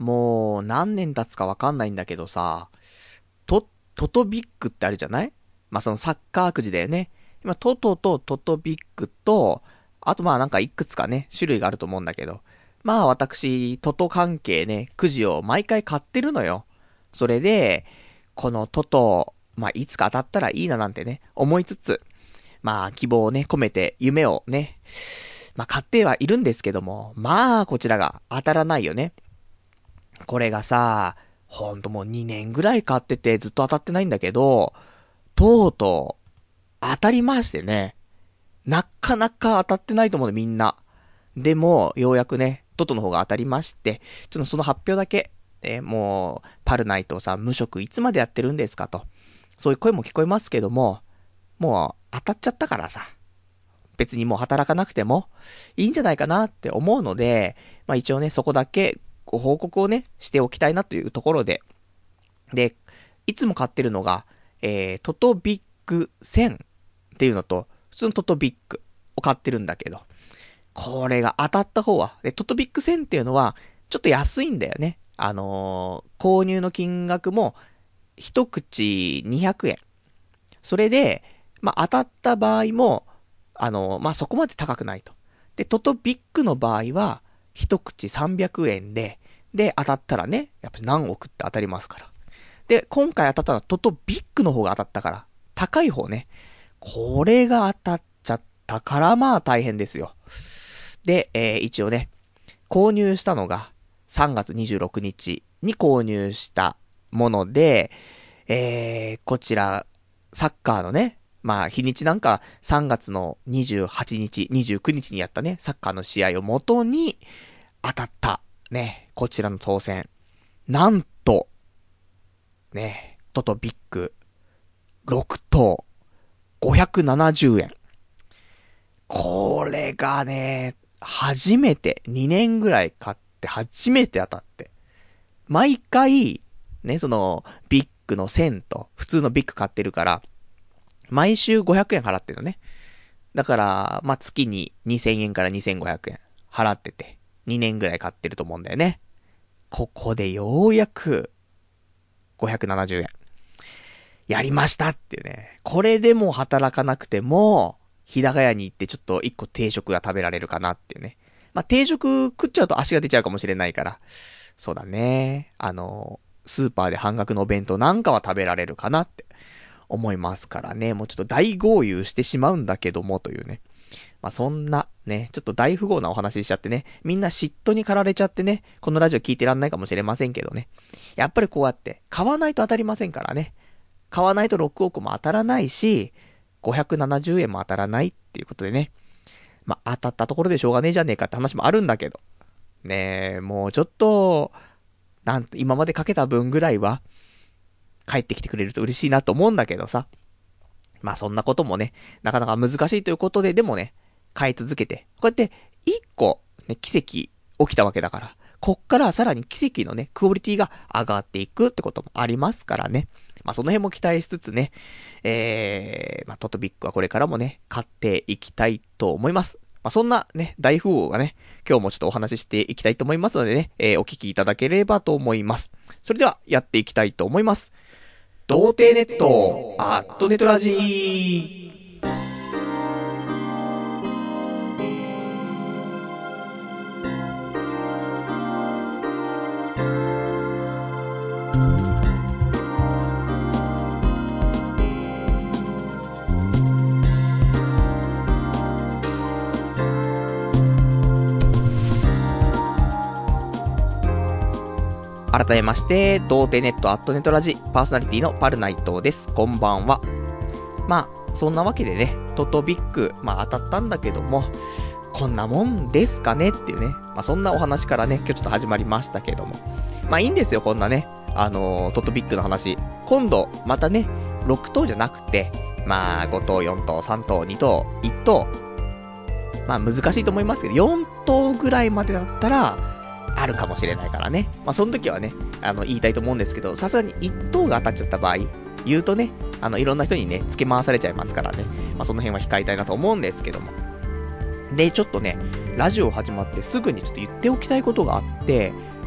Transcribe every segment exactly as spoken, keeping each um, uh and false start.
もう何年経つかわかんないんだけどさ、ト、トトビックってあるじゃない？まあ、そのサッカーくじだよね。今、トトとトトビックと、あとまあなんかいくつかね、種類があると思うんだけど。まあ私、トト関係ね、くじを毎回買ってるのよ。それで、このトト、まあいつか当たったらいいななんてね、思いつつ、まあ希望をね、込めて夢をね、まあ買ってはいるんですけども、まあこちらが当たらないよね。これがさ、ほんともうにねんぐらい買っててずっと当たってないんだけど、とうとう当たりましてね。なかなか当たってないと思うのみんな。でも、ようやくね、トトの方が当たりまして、ちょっとその発表だけ、えーもう、パルナイトさん無職いつまでやってるんですかと。そういう声も聞こえますけども、もう当たっちゃったからさ。別にもう働かなくてもいいんじゃないかなって思うので、まあ一応ね、そこだけご報告をね、しておきたいなというところで。で、いつも買ってるのが、えー、トトビッグせんっていうのと、普通のトトビッグを買ってるんだけど、これが当たった方は、で、トトビッグせんっていうのは、ちょっと安いんだよね。あのー、購入の金額も、一口にひゃくえん。それで、まあ、当たった場合も、あのー、まあ、そこまで高くないと。で、トトビッグの場合は、一口さんびゃくえんで、で、当たったらね、やっぱり何億って当たりますから。で、今回当たったのはトトビッグの方が当たったから、高い方ね。これが当たっちゃったから、まあ大変ですよ。で、えー、一応ね、購入したのがさんがつにじゅうろくにちに購入したもので、えー、こちら、サッカーのね、まあ日にちなんかさんがつのにじゅうはちにち、にじゅうくにちにやったね、サッカーの試合をもとに当たった、ね、こちらの当選。なんと、ね、トトビッグろくとうごひゃくななじゅうえん。これがね、初めて、にねんぐらい買って初めて当たって。毎回、ね、その、ビッグのせんと、普通のビッグ買ってるから、毎週ごひゃくえん払ってるのね。だから、まあ、月ににせんえんからにせんごひゃくえん払ってて、にねんぐらい買ってると思うんだよね。ここでようやく、ごひゃくななじゅうえん。やりましたっていうね。これでも働かなくても、日高屋に行ってちょっと一個定食が食べられるかなっていうね。まあ、定食食っちゃうと足が出ちゃうかもしれないから。そうだね。あの、スーパーで半額のお弁当なんかは食べられるかなって思いますからね。もうちょっと大豪遊してしまうんだけどもというね。まあ、そんなね、ちょっと大富豪なお話ししちゃってね。みんな嫉妬に駆られちゃってね。このラジオ聞いてらんないかもしれませんけどね。やっぱりこうやって買わないと当たりませんからね。買わないとろくおくも当たらないし、ごひゃくななじゅうえんも当たらないっていうことでね。まあ、当たったところでしょうがねえじゃねえかって話もあるんだけど。ねえ、もうちょっと、なんと、今までかけた分ぐらいは、帰ってきてくれると嬉しいなと思うんだけどさ。まあそんなこともね、なかなか難しいということで、でもね、買い続けて、こうやって、一個、ね、奇跡起きたわけだから、こっからさらに奇跡のね、クオリティが上がっていくってこともありますからね。まあその辺も期待しつつね、えー、まあトトビックはこれからもね、買っていきたいと思います。まあそんなね、大富豪がね、今日もちょっとお話ししていきたいと思いますのでね、えー、お聞きいただければと思います。それでは、やっていきたいと思います。童貞ネット、アットネトラジー。改めまして、童貞ネットアットネットラジパーソナリティのパルナイトです。こんばんは。まあ、そんなわけでね、トトビック、まあ当たったんだけども、こんなもんですかねっていうね。まあそんなお話からね、今日ちょっと始まりましたけども。まあいいんですよ、こんなね、あのー、トトビックの話。今度、またね、ろくとうじゃなくて、まあごとう、よんとう、さんとう、にとう、いっとう。まあ難しいと思いますけど、よんとうぐらいまでだったら、あるかもしれないからね。まあ、その時はね、あの、言いたいと思うんですけど、さすがに一等が当たっちゃった場合、言うとね、あの、いろんな人にね、付け回されちゃいますからね。まあ、その辺は控えたいなと思うんですけども。で、ちょっとね、ラジオ始まってすぐにちょっと言っておきたいことがあって、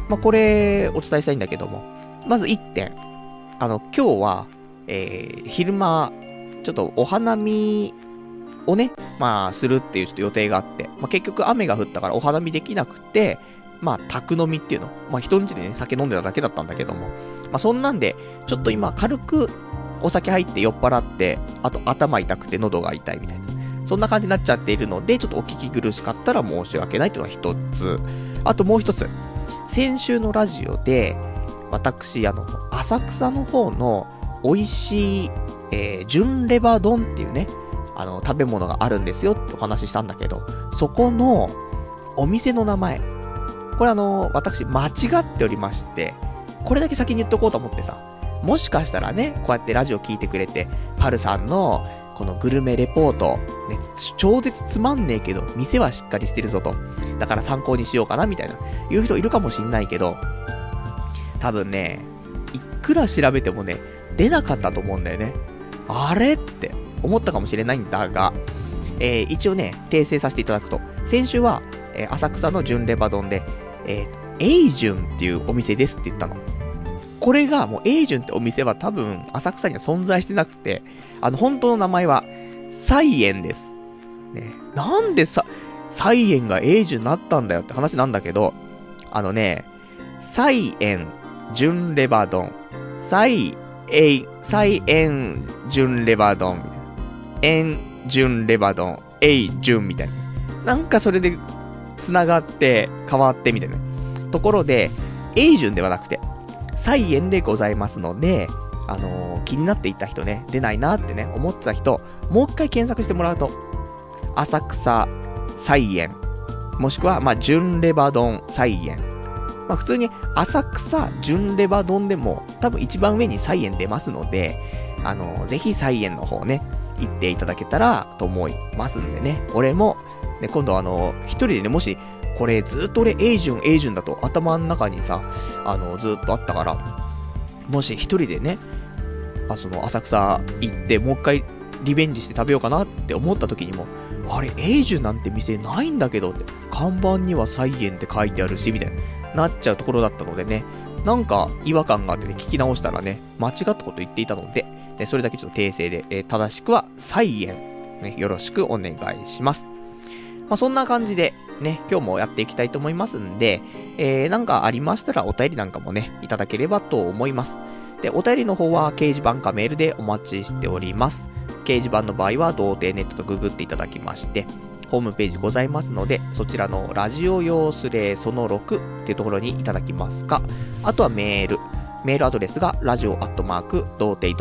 まあ、これ、お伝えしたいんだけども。まずいってん。あの、今日は、えー、昼間、ちょっとお花見をね、まあ、するっていうちょっと予定があって、まあ、結局雨が降ったからお花見できなくて、まあ、宅飲みっていうの。まあ、人ん家でね、酒飲んでただけだったんだけども。まあ、そんなんで、ちょっと今、軽く、お酒入って酔っ払って、あと頭痛くて喉が痛いみたいな。そんな感じになっちゃっているので、ちょっとお聞き苦しかったら申し訳ないというのが一つ。あともう一つ。先週のラジオで、私、あの、浅草の方の美味しい、えー、純レバ丼っていうね、あの、食べ物があるんですよってお話ししたんだけど、そこのお店の名前。これあの、私、間違っておりまして、これだけ先に言っとこうと思ってさ、もしかしたらね、こうやってラジオ聞いてくれて、パルさんの、このグルメレポート、ね、超絶つまんねえけど、店はしっかりしてるぞと。だから参考にしようかな、みたいな、いう人いるかもしんないけど、多分ね、いくら調べてもね、出なかったと思うんだよね。あれって思ったかもしれないんだが、えー、一応ね、訂正させていただくと、先週は、えー、浅草の純レバ丼で、えー、エイジュンっていうお店ですって言ったの。これがもうエイジュンってお店は多分浅草には存在してなくて、あの本当の名前はサイエンです。ね、なんでさ、サイエンがエイジュンになったんだよって話なんだけど、あのね、サイエン純レバ丼、サイエイ、サイエン純レバ丼みたいな、エン純レバ丼、エイ純みたいな。なんかそれで繋がって変わってみたいなところで、エイジュンではなくて、サイエンでございますので、あのー、気になっていた人ね、出ないなってね、思ってた人、もう一回検索してもらうと、浅草サイエン、もしくは、まあ、純レバ丼サイエン。まあ、普通に浅草純レバ丼でも、多分一番上にサイエン出ますので、あのー、ぜひサイエンの方ね、行っていただけたらと思いますんでね、俺も、ね、今度あのー、一人でね、もし、これずっと俺エイジュンエイジュンだと頭の中にさ、あのずっとあったから、もし一人でね、あその浅草行ってもう一回リベンジして食べようかなって思った時にも、あれエイジュンなんて店ないんだけどって、看板にはサイエンって書いてあるしみたいななっちゃうところだったのでね、なんか違和感があってね、聞き直したらね、間違ったこと言っていたので、ね、それだけちょっと訂正で、えー、正しくはサイエン、ね、よろしくお願いします。まあ、そんな感じで、ね、今日もやっていきたいと思いますんで、えー、なんかありましたらお便りなんかもね、いただければと思います。で、お便りの方は掲示板かメールでお待ちしております。掲示板の場合は、童貞ネットとググっていただきまして、ホームページございますので、そちらのラジオ用スレそのろくっていうところにいただきますか、あとはメール。メールアドレスが、ラジオアットマーク、童貞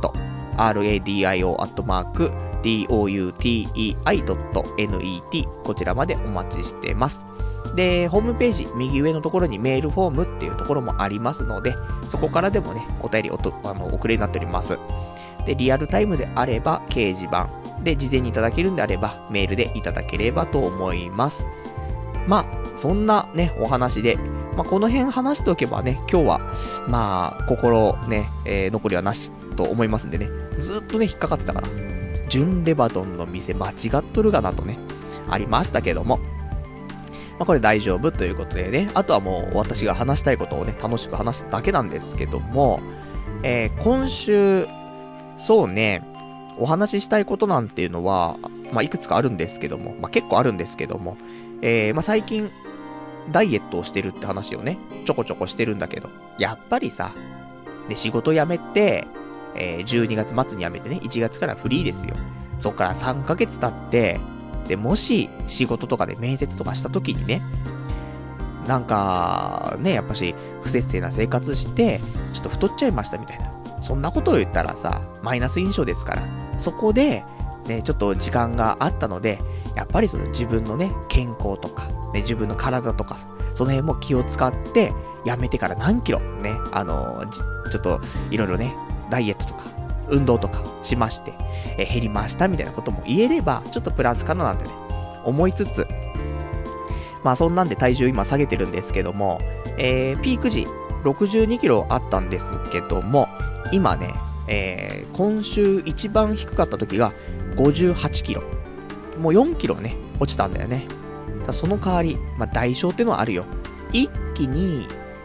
.net、radio アットマーク、doutei.net こちらまでお待ちしてます。で、ホームページ右上のところにメールフォームっていうところもありますので、そこからでもね、お便りおとあの送れになっております。で、リアルタイムであれば掲示板で事前にいただけるんであればメールでいただければと思います。まあ、そんなね、お話で、まあ、この辺話しておけばね、今日は、まあ、心ね、えー、残りはなしと思いますんでね、ずっとね、引っかかってたから、純レバ丼の店間違っとるがなとね、ありましたけども、まあ、これ大丈夫ということでね、あとはもう私が話したいことをね、楽しく話すだけなんですけども、えー、今週、そうね、お話ししたいことなんていうのは、まあ、いくつかあるんですけども、まあ、結構あるんですけども、えー、まあ、最近、ダイエットをしてるって話をね、ちょこちょこしてるんだけど、やっぱりさ、ね、仕事辞めて、えー、じゅうにがつ末に辞めてね、いちがつからフリーですよ。そっからさんかげつ経って、で、もし仕事とかで面接とかした時にね、なんか、ね、やっぱし不節制な生活して、ちょっと太っちゃいましたみたいな。そんなことを言ったらさ、マイナス印象ですから、そこで、ね、ちょっと時間があったので、やっぱりその自分のね、健康とか、ね、自分の体とか、その辺も気を使って、やめてから何キロ、ね、あのー、ちょっと、いろいろね、ダイエットとか、運動とかしまして、え減りましたみたいなことも言えれば、ちょっとプラスかななんてね、思いつつ、まあそんなんで体重今下げてるんですけども、えー、ピーク時ろくじゅうにキロあったんですけども、今ね、えー、今週一番低かった時がごじゅうはちキロ。もうよんキロね、落ちたんだよね。だその代わり、まあ代償ってのはあるよ。一気に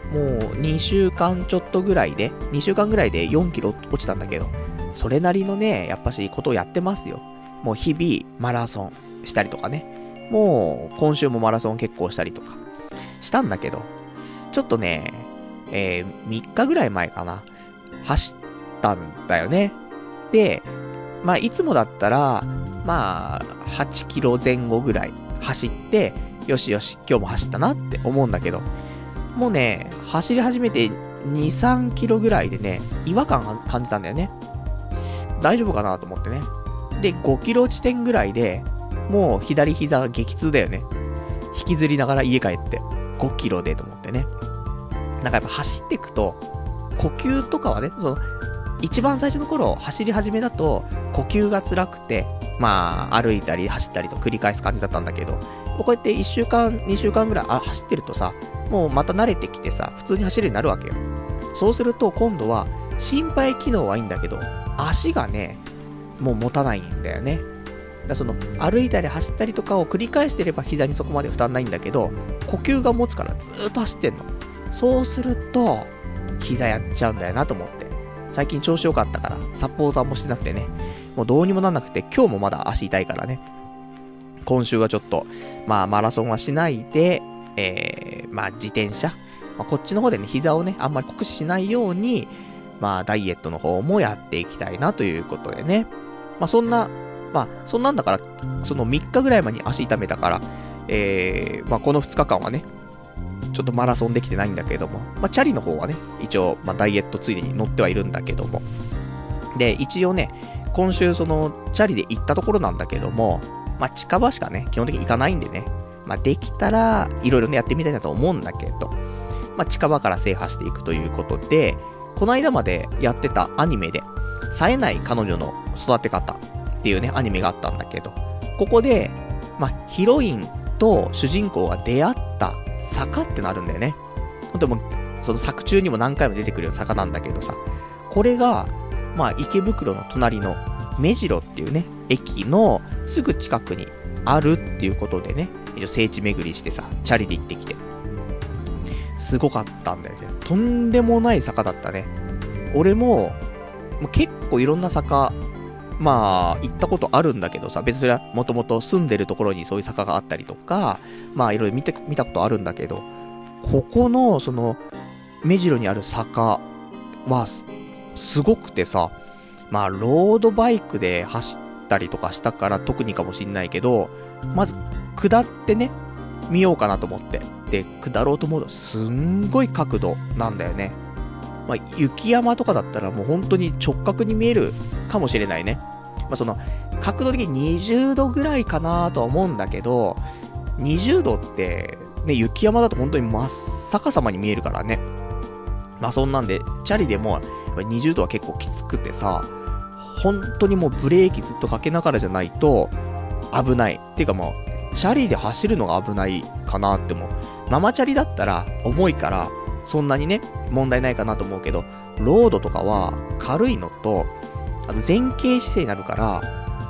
もうにしゅうかんちょっとぐらいで、にしゅうかんぐらいでよんキロ落ちたんだけど、それなりのね、やっぱしことをやってますよ。もう日々マラソンしたりとかね。もう今週もマラソン結構したりとかしたんだけど、ちょっとね、えー、みっかぐらい前かな。走ったんだよね。で、まあいつもだったら、まあはちキロぜん後ぐらい走って、よしよし今日も走ったなって思うんだけど、もうね、走り始めてに、さんキロぐらいでね、違和感感じたんだよね。大丈夫かなと思ってね。で、ごキロ地点ぐらいで、もう左膝が激痛だよね。引きずりながら家帰って、ごキロでと思ってね。なんかやっぱ走っていくと、呼吸とかはね、その、一番最初の頃、走り始めだと、呼吸が辛くて、まあ、歩いたり走ったりと繰り返す感じだったんだけど、こうやっていっしゅうかん、にしゅうかんぐらいあ走ってるとさ、もうまた慣れてきてさ、普通に走るようになるわけよ。そうすると今度は、心肺機能はいいんだけど、足がね、もう持たないんだよね。だからその、歩いたり走ったりとかを繰り返してれば膝にそこまで負担ないんだけど、呼吸が持つからずーっと走ってんの。そうすると、膝やっちゃうんだよなと思って。最近調子良かったから、サポーターもしてなくてね、もうどうにもなんなくて、今日もまだ足痛いからね。今週はちょっと、まあマラソンはしないで、えー、まあ自転車、まあ、こっちの方でね、膝をね、あんまり酷使しないように、まあダイエットの方もやっていきたいなということでね。まあそんな、まあそんなんだから、そのみっかぐらい前に足痛めたから、えー、まあこのふつかかんはね、ちょっとマラソンできてないんだけども、まあチャリの方はね、一応、まあダイエットついでに乗ってはいるんだけども。で、一応ね、今週その、チャリで行ったところなんだけども、まあ近場しかね、基本的に行かないんでね、まあできたら、いろいろね、やってみたいなと思うんだけど、まあ近場から制覇していくということで、この間までやってたアニメで、冴えない彼女の育て方っていうね、アニメがあったんだけど、ここで、まあヒロインと主人公が出会った坂ってなるんだよね。ほんともう、その作中にも何回も出てくるような坂なんだけどさ、これが、まあ池袋の隣の目白っていうね、駅のすぐ近くにあるっていうことでね、一応聖地巡りしてさ、チャリで行ってきて。すごかったんだよね。とんでもない坂だったね。俺も、もう結構いろんな坂、まあ、行ったことあるんだけどさ、別にそれはもともと住んでるところにそういう坂があったりとか、まあいろいろ見て、見たことあるんだけど、ここの、その、目白にある坂は、すごくてさ、まあ、ロードバイクで走ったりとかしたから特にかもしんないけど、まず、下ってね、見ようかなと思って。で、下ろうと思うと、すんごい角度なんだよね。まあ、雪山とかだったらもう本当に直角に見えるかもしれないね。まあ、その、角度的ににじゅうどぐらいかなとは思うんだけど、にじゅうどって、ね、雪山だと本当に真っ逆さまに見えるからね。まあそんなんで、チャリでも、やっぱりにじゅうどは結構きつくてさ、本当にもうブレーキずっとかけながらじゃないと、危ない。っていうかもう、チャリで走るのが危ないかなって思う。ママチャリだったら、重いから、そんなにね、問題ないかなと思うけど、ロードとかは、軽いのと、あと前傾姿勢になるから、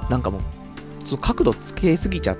なんかもう、その角度つけすぎちゃって、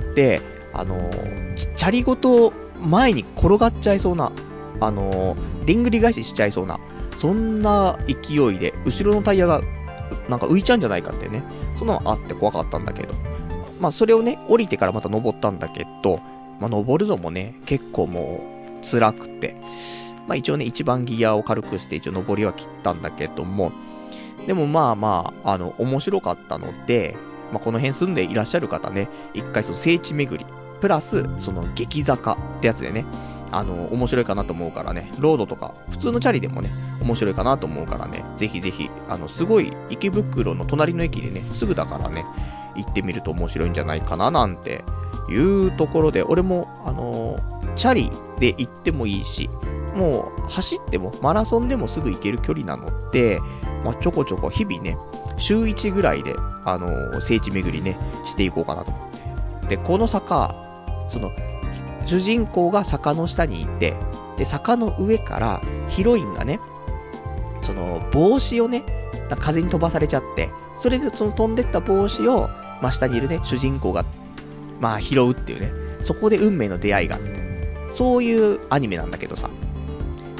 あのー、チャリごと前に転がっちゃいそうな、あのー、でんぐり返ししちゃいそうな、そんな勢いで、後ろのタイヤが、なんか浮いちゃうんじゃないかってね、そんなのあって怖かったんだけど、まあそれをね、降りてからまた登ったんだけど、まあ登るのもね、結構もう、辛くて、まあ一応ね、一番ギアを軽くして一応登りは切ったんだけども、でもまあまあ、あの、面白かったので、まあこの辺住んでいらっしゃる方ね、一回その聖地巡り、プラス、その激坂ってやつでね、あの、面白いかなと思うからね、ロードとか、普通のチャリでもね、面白いかなと思うからね、ぜひぜひ、あの、すごい池袋の隣の駅でね、すぐだからね、行ってみると面白いんじゃないかななんていうところで、俺も、あのー、チャリで行ってもいいし、もう走ってもマラソンでもすぐ行ける距離なので、まあ、ちょこちょこ日々ね、週いちぐらいで、あのー、聖地巡りね、していこうかなと思って。で、この坂、その、主人公が坂の下にいて、で、坂の上からヒロインがね、その帽子をね、風に飛ばされちゃって、それでその飛んでった帽子を、まあ、下にいるね、主人公が、まあ、拾うっていうね、そこで運命の出会いがあって、そういうアニメなんだけどさ、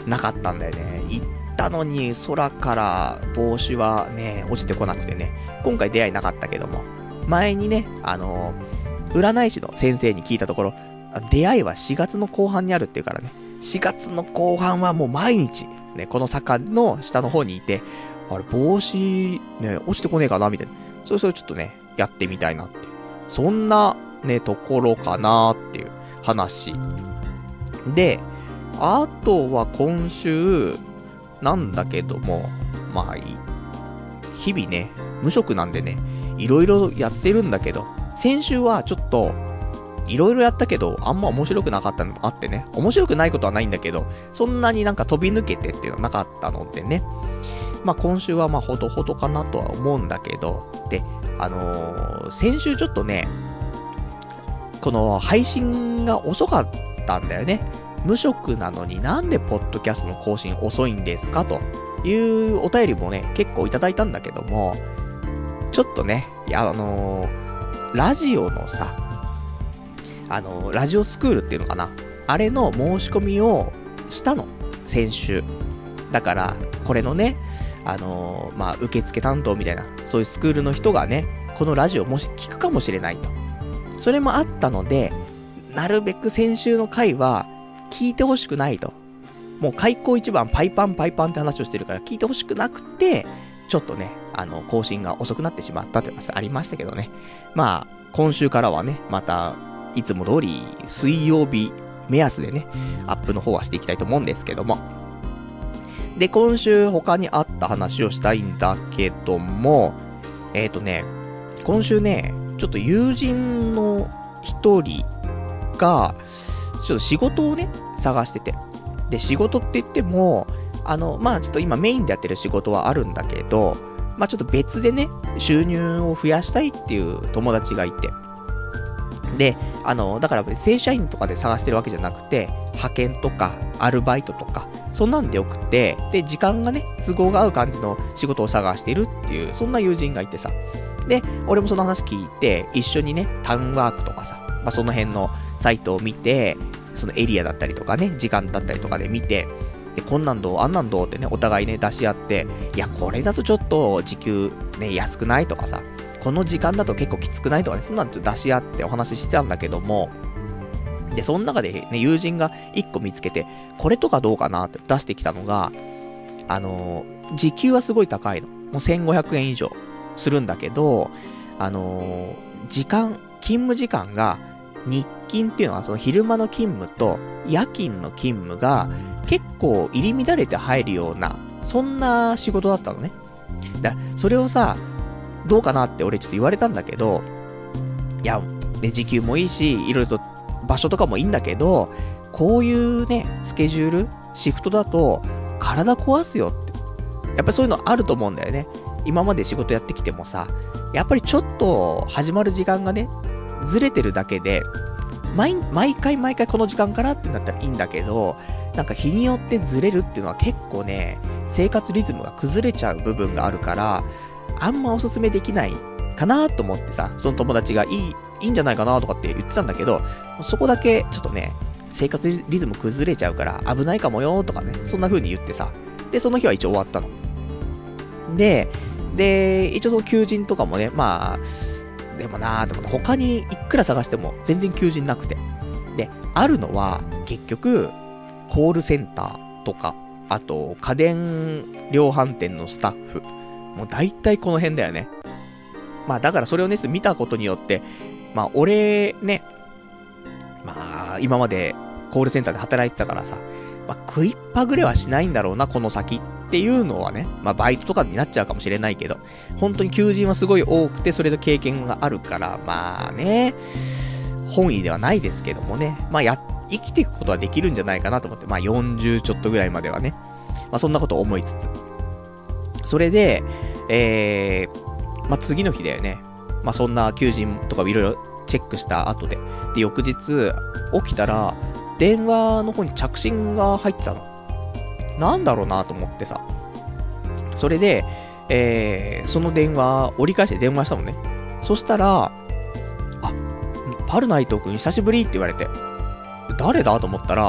なかったんだよね。行ったのに空から帽子はね、落ちてこなくてね、今回出会いなかったけども、前にね、あのー、占い師の先生に聞いたところ、出会いはしがつの後半にあるっていうからね、しがつの後半はもう毎日、ね、この坂の下の方にいて、あれ、帽子、ね、落ちてこねえかなみたいな。それそれちょっとね、やってみたいなって。そんな、ね、ところかなっていう話。で、あとは今週、なんだけども、まあ、日々ね、無職なんでね、いろいろやってるんだけど、先週はちょっと、いろいろやったけど、あんま面白くなかったのもあってね、面白くないことはないんだけど、そんなになんか飛び抜けてっていうのはなかったのでね、まあ今週はまあほどほどかなとは思うんだけど、で、あのー、先週ちょっとね、この配信が遅かったんだよね。無職なのになんでポッドキャストの更新遅いんですかというお便りもね、結構いただいたんだけども、ちょっとね、いや、あのー、ラジオのさ、あのー、ラジオスクールっていうのかな、あれの申し込みをしたの、先週。だから、これのね、あのー、まあ、受付担当みたいな、そういうスクールの人がね、このラジオもし聞くかもしれないと。それもあったので、なるべく先週の回は、聞いてほしくないと。もう開口一番パイパンパイパンって話をしてるから聞いてほしくなくて、ちょっとね、あの、更新が遅くなってしまったって話ありましたけどね。まあ、今週からはね、また、いつも通り水曜日目安でね、アップの方はしていきたいと思うんですけども。で、今週他にあった話をしたいんだけども、えっとね、今週ね、ちょっと友人の一人が、ちょっと仕事をね、探してて。で、仕事って言っても、あの、まあちょっと今メインでやってる仕事はあるんだけど、まあちょっと別でね、収入を増やしたいっていう友達がいて。で、あの、だから正社員とかで探してるわけじゃなくて、派遣とか、アルバイトとか、そんなんでよくて、で、時間がね、都合が合う感じの仕事を探しているっていう、そんな友人がいてさ。で、俺もその話聞いて、一緒にね、タウンワークとかさ、まあその辺のサイトを見て、そのエリアだったりとかね、時間だったりとかで見て、で、こんなんどう、あんなんどうってね、お互いね、出し合って、いや、これだとちょっと時給ね、安くないとかさ、この時間だと結構きつくないとかね、そんなんちょっと出し合ってお話ししてたんだけども、で、その中でね、友人が一個見つけて、これとかどうかなって出してきたのが、あのー、時給はすごい高いの。もうせんごひゃくえん以上するんだけど、あのー、時間、勤務時間が、日勤っていうのはその昼間の勤務と夜勤の勤務が結構入り乱れて入るような、そんな仕事だったのね。だそれをさ、どうかなって俺ちょっと言われたんだけど、いや、ね、時給もいいし、いろいろと場所とかもいいんだけど、こういうね、スケジュール、シフトだと体壊すよって。やっぱりそういうのあると思うんだよね。今まで仕事やってきてもさ、やっぱりちょっと始まる時間がね、ずれてるだけで、毎、毎回毎回この時間からってなったらいいんだけど、なんか日によってずれるっていうのは結構ね、生活リズムが崩れちゃう部分があるから、あんまおすすめできないかなと思ってさ、その友達がいい、いいんじゃないかなとかって言ってたんだけど、そこだけちょっとね、生活リズム崩れちゃうから危ないかもよとかね、そんな風に言ってさ、で、その日は一応終わったの。で、で、一応その求人とかもね、まあ、でもなーと思って、他にいくら探しても全然求人なくて。で、あるのは、結局、コールセンターとか、あと、家電量販店のスタッフ。もう大体この辺だよね。まあだからそれをね、見たことによって、まあ俺ね、まあ今までコールセンターで働いてたからさ、まあ食いっぱぐれはしないんだろうな、この先っていうのはね、まあバイトとかになっちゃうかもしれないけど、本当に求人はすごい多くて、それで経験があるから、まあね、本意ではないですけどもね、まあや、生きていくことはできるんじゃないかなと思って、まあよんじゅうちょっとぐらいまではね、まあそんなことを思いつつ、それで、えー、まあ、次の日だよね。まあ、そんな求人とかいろいろチェックした後で。で、翌日、起きたら、電話の方に着信が入ってたの。なんだろうなと思ってさ。それで、えー、その電話、折り返して電話したのね。そしたら、あ、パルナイト君久しぶりって言われて。誰だと思ったら、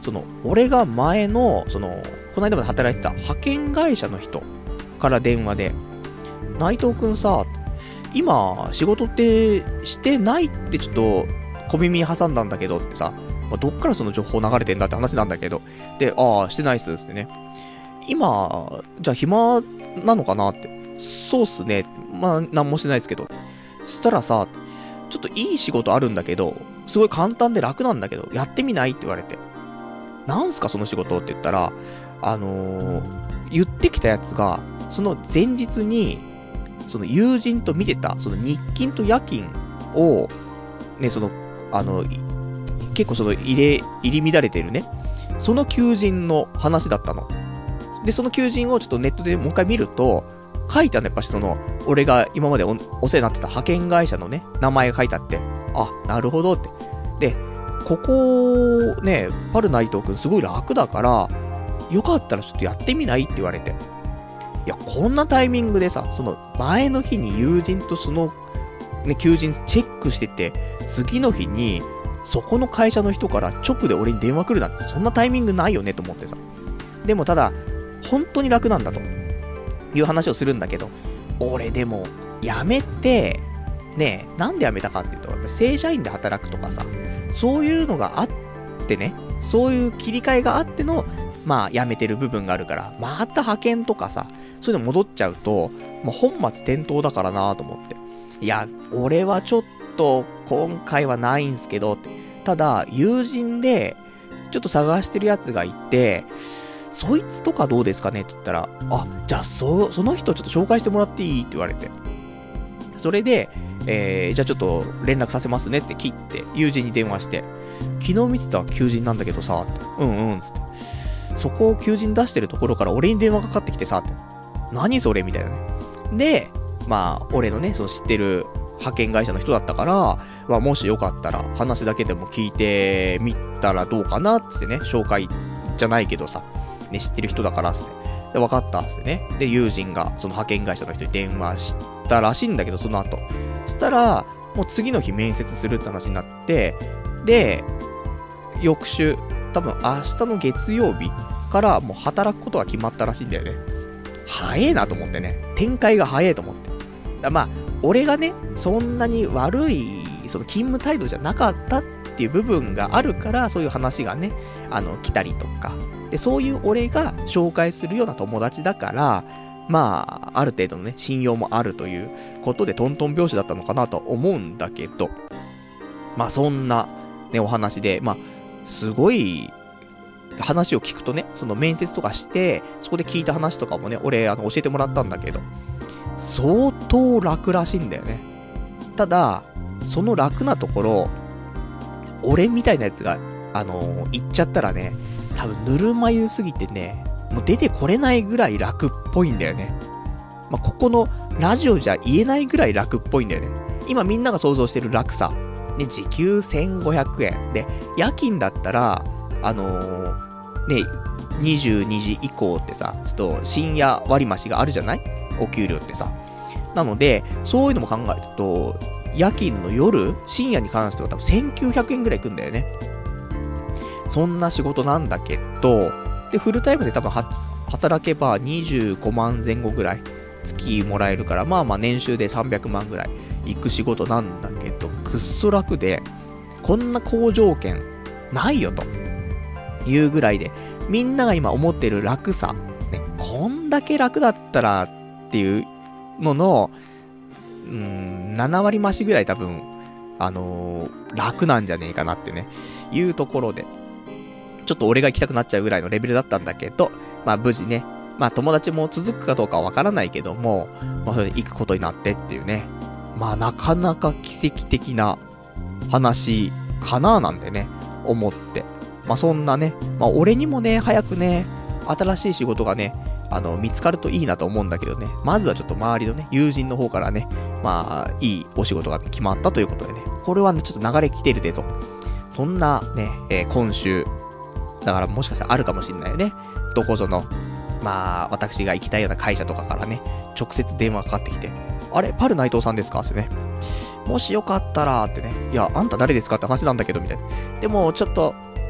その、俺が前の、その、この間まで働いてた派遣会社の人から電話で、内藤くんさ、今、仕事ってしてないってちょっと小耳挟んだんだけどってさ、まあ、どっからその情報流れてんだって話なんだけど、で、ああ、してないっすってね。今、じゃあ暇なのかなって。そうっすね。まあ、なんもしてないですけど。そしたらさ、ちょっといい仕事あるんだけど、すごい簡単で楽なんだけど、やってみないって言われて。なんすかその仕事って言ったら、あのー、言ってきたやつが、その前日に、その友人と見てた、その日勤と夜勤を、ね、その、あの、結構その入れ、入り乱れてるね、その求人の話だったの。で、その求人をちょっとネットでもう一回見ると、書いてあるのやっぱしその、俺が今まで お, お世話になってた派遣会社のね、名前が書いてあって、あ、なるほどって。で、ここ、ね、パルナイトくんすごい楽だから、よかったらちょっとやってみないって言われて。いや、こんなタイミングでさ、その前の日に友人とその、ね、求人チェックしてて、次の日に、そこの会社の人から直で俺に電話来るなんて、そんなタイミングないよねと思ってさ。でもただ、本当に楽なんだという話をするんだけど、俺でも、辞めて、ねえ、なんで辞めたかっていうと、やっぱ正社員で働くとかさ、そういうのがあってね、そういう切り替えがあっての、まあ、辞めてる部分があるから、また派遣とかさ、そういうの戻っちゃうと、もう本末転倒だからなと思って。いや、俺はちょっと、今回はないんすけどって。ただ、友人で、ちょっと探してるやつがいて、そいつとかどうですかねって言ったら、あ、じゃあ、そ、その人ちょっと紹介してもらっていいって言われて。それで、えー、じゃあちょっと連絡させますねって切って、友人に電話して、昨日見てた求人なんだけどさ、ってうんうん、つって。そこを求人出してるところから俺に電話かかってきてさ、って何それみたいなね。で、まあ、俺のね、その知ってる派遣会社の人だったから、まあ、もしよかったら話だけでも聞いてみたらどうかなってね、紹介じゃないけどさ、ね、知ってる人だからっつって。で、分かったっつってね。で、友人がその派遣会社の人に電話したらしいんだけど、その後。そしたら、もう次の日面接するって話になって、で、翌週、多分明日の月曜日からもう働くことが決まったらしいんだよね。早えなと思ってね。展開が早えと思って。だまあ、俺がね、そんなに悪い、その勤務態度じゃなかったっていう部分があるから、そういう話がね、あの、来たりとか。で、そういう俺が紹介するような友達だから、まあ、ある程度のね、信用もあるということでトントン拍子だったのかなと思うんだけど、まあそんなね、お話で、まあ、すごい、話を聞くとね、その面接とかして、そこで聞いた話とかもね、俺、あの、教えてもらったんだけど、相当楽らしいんだよね。ただ、その楽なところ、俺みたいなやつが、あのー、言っちゃったらね、多分ぬるま湯すぎてね、もう出てこれないぐらい楽っぽいんだよね。まあ、ここのラジオじゃ言えないぐらい楽っぽいんだよね。今みんなが想像してる楽さ。ね、時給せんごひゃくえん。で、夜勤だったら、あのー、ね、にじゅうにじ以降ってさ、ちょっと深夜割増があるじゃない？お給料ってさ。なので、そういうのも考えると、夜勤の夜、深夜に関しては多分せんきゅうひゃくえんぐらいいくんだよね。そんな仕事なんだけど、で、フルタイムで多分は働けばにじゅうごまんぜん後ぐらい月もらえるから、まあまあ年収でさんびゃくまんぐらいいく仕事なんだけど、くっそ楽で、こんな好条件ないよというぐらいで、みんなが今思ってる楽さ、ね、こんだけ楽だったらっていうのの、うーん、ななわり増しぐらい多分、あのー、楽なんじゃねえかなってね、いうところで、ちょっと俺が行きたくなっちゃうぐらいのレベルだったんだけど、まあ無事ね、まあ友達も続くかどうかはわからないけども、まあそれで行くことになってっていうね、まあなかなか奇跡的な話かななんてね、思って。まあそんなね、まあ俺にもね、早くね、新しい仕事がね、あの、見つかるといいなと思うんだけどね、まずはちょっと周りのね、友人の方からね、まあ、いいお仕事が決まったということでね、これはね、ちょっと流れ来てるでと。そんなね、えー、今週、だからもしかしたらあるかもしれないよね。どこぞの、まあ、私が行きたいような会社とかからね、直接電話かかってきて、あれ、パル内藤さんですかってね。もしよかったら、ってね。いや、あんた誰ですかって話なんだけど、みたいな。でも、ちょっと、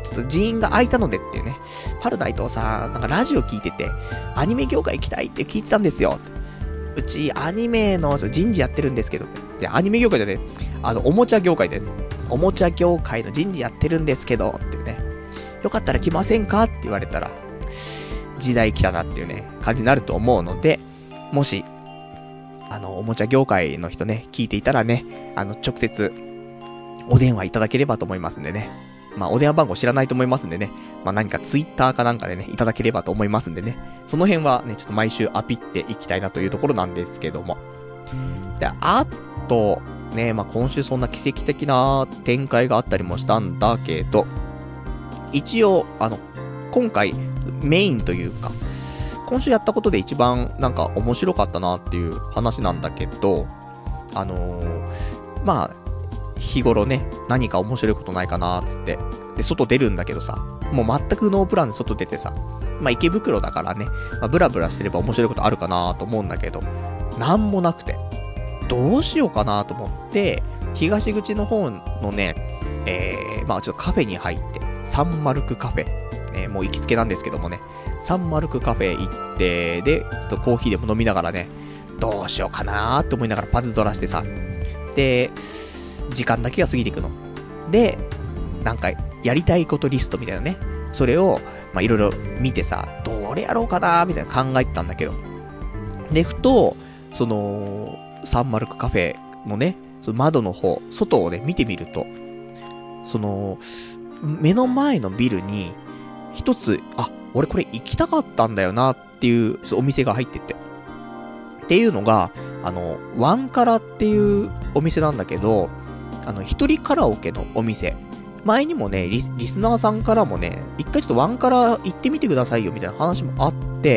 ちょっと人員が空いたのでっていうね。パルナイトさん、なんかラジオ聞いてて、アニメ業界行きたいって聞いてたんですよ。うちアニメの人事やってるんですけど、で、アニメ業界じゃね、あの、おもちゃ業界で、ね、おもちゃ業界の人事やってるんですけど、っていうね。よかったら来ませんかって言われたら、時代来たなっていうね、感じになると思うので、もし、あの、おもちゃ業界の人ね、聞いていたらね、あの、直接、お電話いただければと思いますんでね。まあ、お電話番号知らないと思いますんでね。まあ、何かツイッターかなんかでね、いただければと思いますんでね。その辺はね、ちょっと毎週アピっていきたいなというところなんですけども。で、あと、ね、まあ、今週そんな奇跡的な展開があったりもしたんだけど、一応、あの、今回、メインというか、今週やったことで一番なんか面白かったなっていう話なんだけど、あのー、まあ、日頃ね、何か面白いことないかなーつって、で、外出るんだけどさ、もう全くノープランで外出てさ、まあ池袋だからね、まあブラブラしてれば面白いことあるかなーと思うんだけど、なんもなくて、どうしようかなーと思って、東口の方のね、えー、まあちょっとカフェに入って、サンマルクカフェ、ね、もう行きつけなんですけどもね、サンマルクカフェ行って、で、ちょっとコーヒーでも飲みながらね、どうしようかなーって思いながらパズドラしてさ、で、時間だけが過ぎていくの。で、なんか、やりたいことリストみたいなね。それを、まあ、いろいろ見てさ、どれやろうかなみたいな考えてたんだけど。で、ふと、その、サンマルクカフェのね、その窓の方、外をね、見てみると、その、目の前のビルに、一つ、あ、俺これ行きたかったんだよなっていうお店が入ってて。っていうのが、あの、ワンカラっていうお店なんだけど、あの、一人カラオケのお店。前にもね、リ、リスナーさんからもね、一回ちょっとワンカラ行ってみてくださいよみたいな話もあって、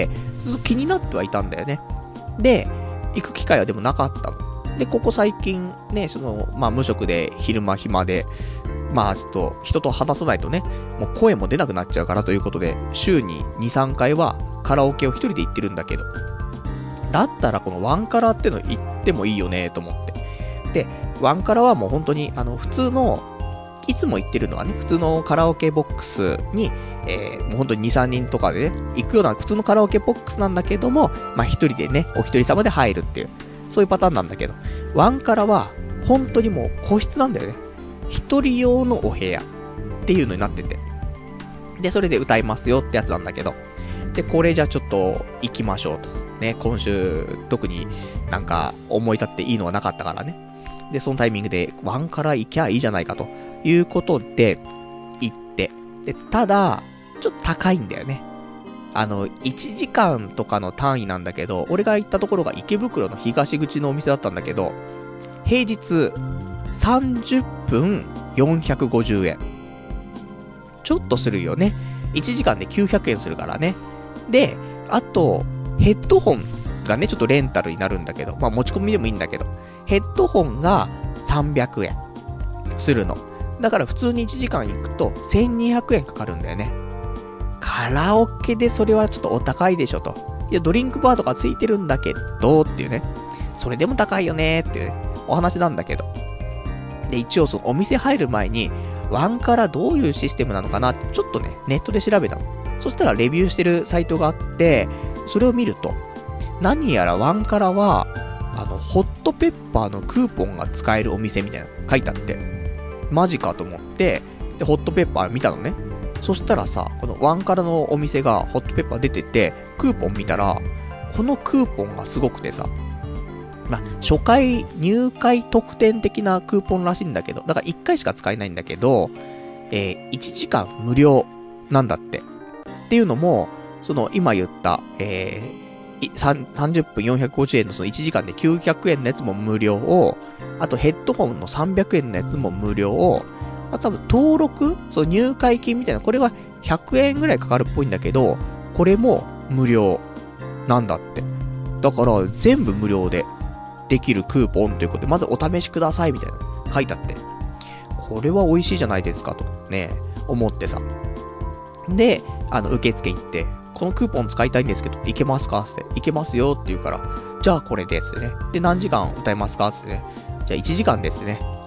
ちょっと気になってはいたんだよね。で、行く機会はでもなかったの。で、ここ最近ね、その、まあ無職で昼間暇で、まあちょっと人と話さないとね、もう声も出なくなっちゃうからということで、週にに、さんかいはカラオケを一人で行ってるんだけど、だったらこのワンカラっての行ってもいいよねと思って。で、ワンカラはもう本当に、あの、普通の、いつも行ってるのはね、普通のカラオケボックスに、えー、もう本当にに、さんにんとかでね、行くような普通のカラオケボックスなんだけども、まあ一人でね、お一人様で入るっていう、そういうパターンなんだけど、ワンカラは、本当にもう個室なんだよね。一人用のお部屋っていうのになってて。で、それで歌いますよってやつなんだけど、で、これじゃちょっと行きましょうと。ね、今週、特になんか思い立っていいのはなかったからね。で、そのタイミングで、ワンから行きゃいいじゃないかということで、行って。で、ただ、ちょっと高いんだよね。あの、いちじかんとかの単位なんだけど、俺が行ったところが池袋の東口のお店だったんだけど、平日、さんじゅっぷんよんひゃくごじゅうえん。ちょっとするよね。いちじかんできゅうひゃくえんするからね。で、あと、ヘッドホンがね、ちょっとレンタルになるんだけど、まあ持ち込みでもいいんだけど、ヘッドホンがさんびゃくえんするの。だから普通にいちじかん行くとせんにひゃくえんかかるんだよね。カラオケでそれはちょっとお高いでしょと。いや、ドリンクバーとかついてるんだけど、っていうね。それでも高いよねっていう、ね、お話なんだけど。で、一応そのお店入る前に、ワンカラどういうシステムなのかなってちょっとね、ネットで調べたの。そしたらレビューしてるサイトがあって、それを見ると、何やらワンカラは、あの、ホットペッパーのクーポンが使えるお店みたいなの書いてあって、マジかと思って、で、ホットペッパー見たのね。そしたらさ、このワンカラのお店がホットペッパー出てて、クーポン見たら、このクーポンがすごくてさ、まあ、初回入会特典的なクーポンらしいんだけど、だからいっかいしか使えないんだけど、えー、いちじかん無料なんだって。っていうのも、その今言った、えー、さんじゅっぷんよんひゃくごじゅうえんのそのいちじかんできゅうひゃくえんのやつも無料を、あとヘッドホンのさんびゃくえんのやつも無料を、あと多分登録そう入会金みたいな、これはひゃくえんぐらいかかるっぽいんだけど、これも無料なんだって。だから全部無料でできるクーポンということで、まずお試しくださいみたいな書いてあって、これは美味しいじゃないですかとね、思ってさ。で、あの受付行って、このクーポン使いたいんですけど、いけますかって、いけますよって言うから、じゃあこれですね。で、何時間歌いますかってね。じゃあいちじかんですね。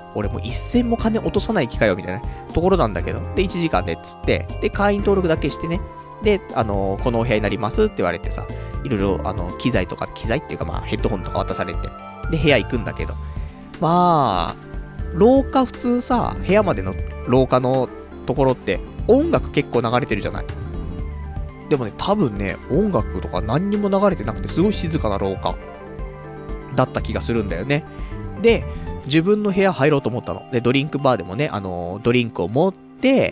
俺もう一銭も金落とさない機会よみたいなところなんだけど、でいちじかんでっつって、で会員登録だけしてね、であのー、このお部屋になりますって言われてさ、いろいろあの機材とか機材っていうかまあヘッドホンとか渡されて、で部屋行くんだけど、まあ廊下普通さ、部屋までの廊下のところって音楽結構流れてるじゃない。でもね、多分ね、音楽とか何にも流れてなくて、すごい静かな廊下だった気がするんだよね。で、自分の部屋入ろうと思ったの。で、ドリンクバーでもね、あのー、ドリンクを持って、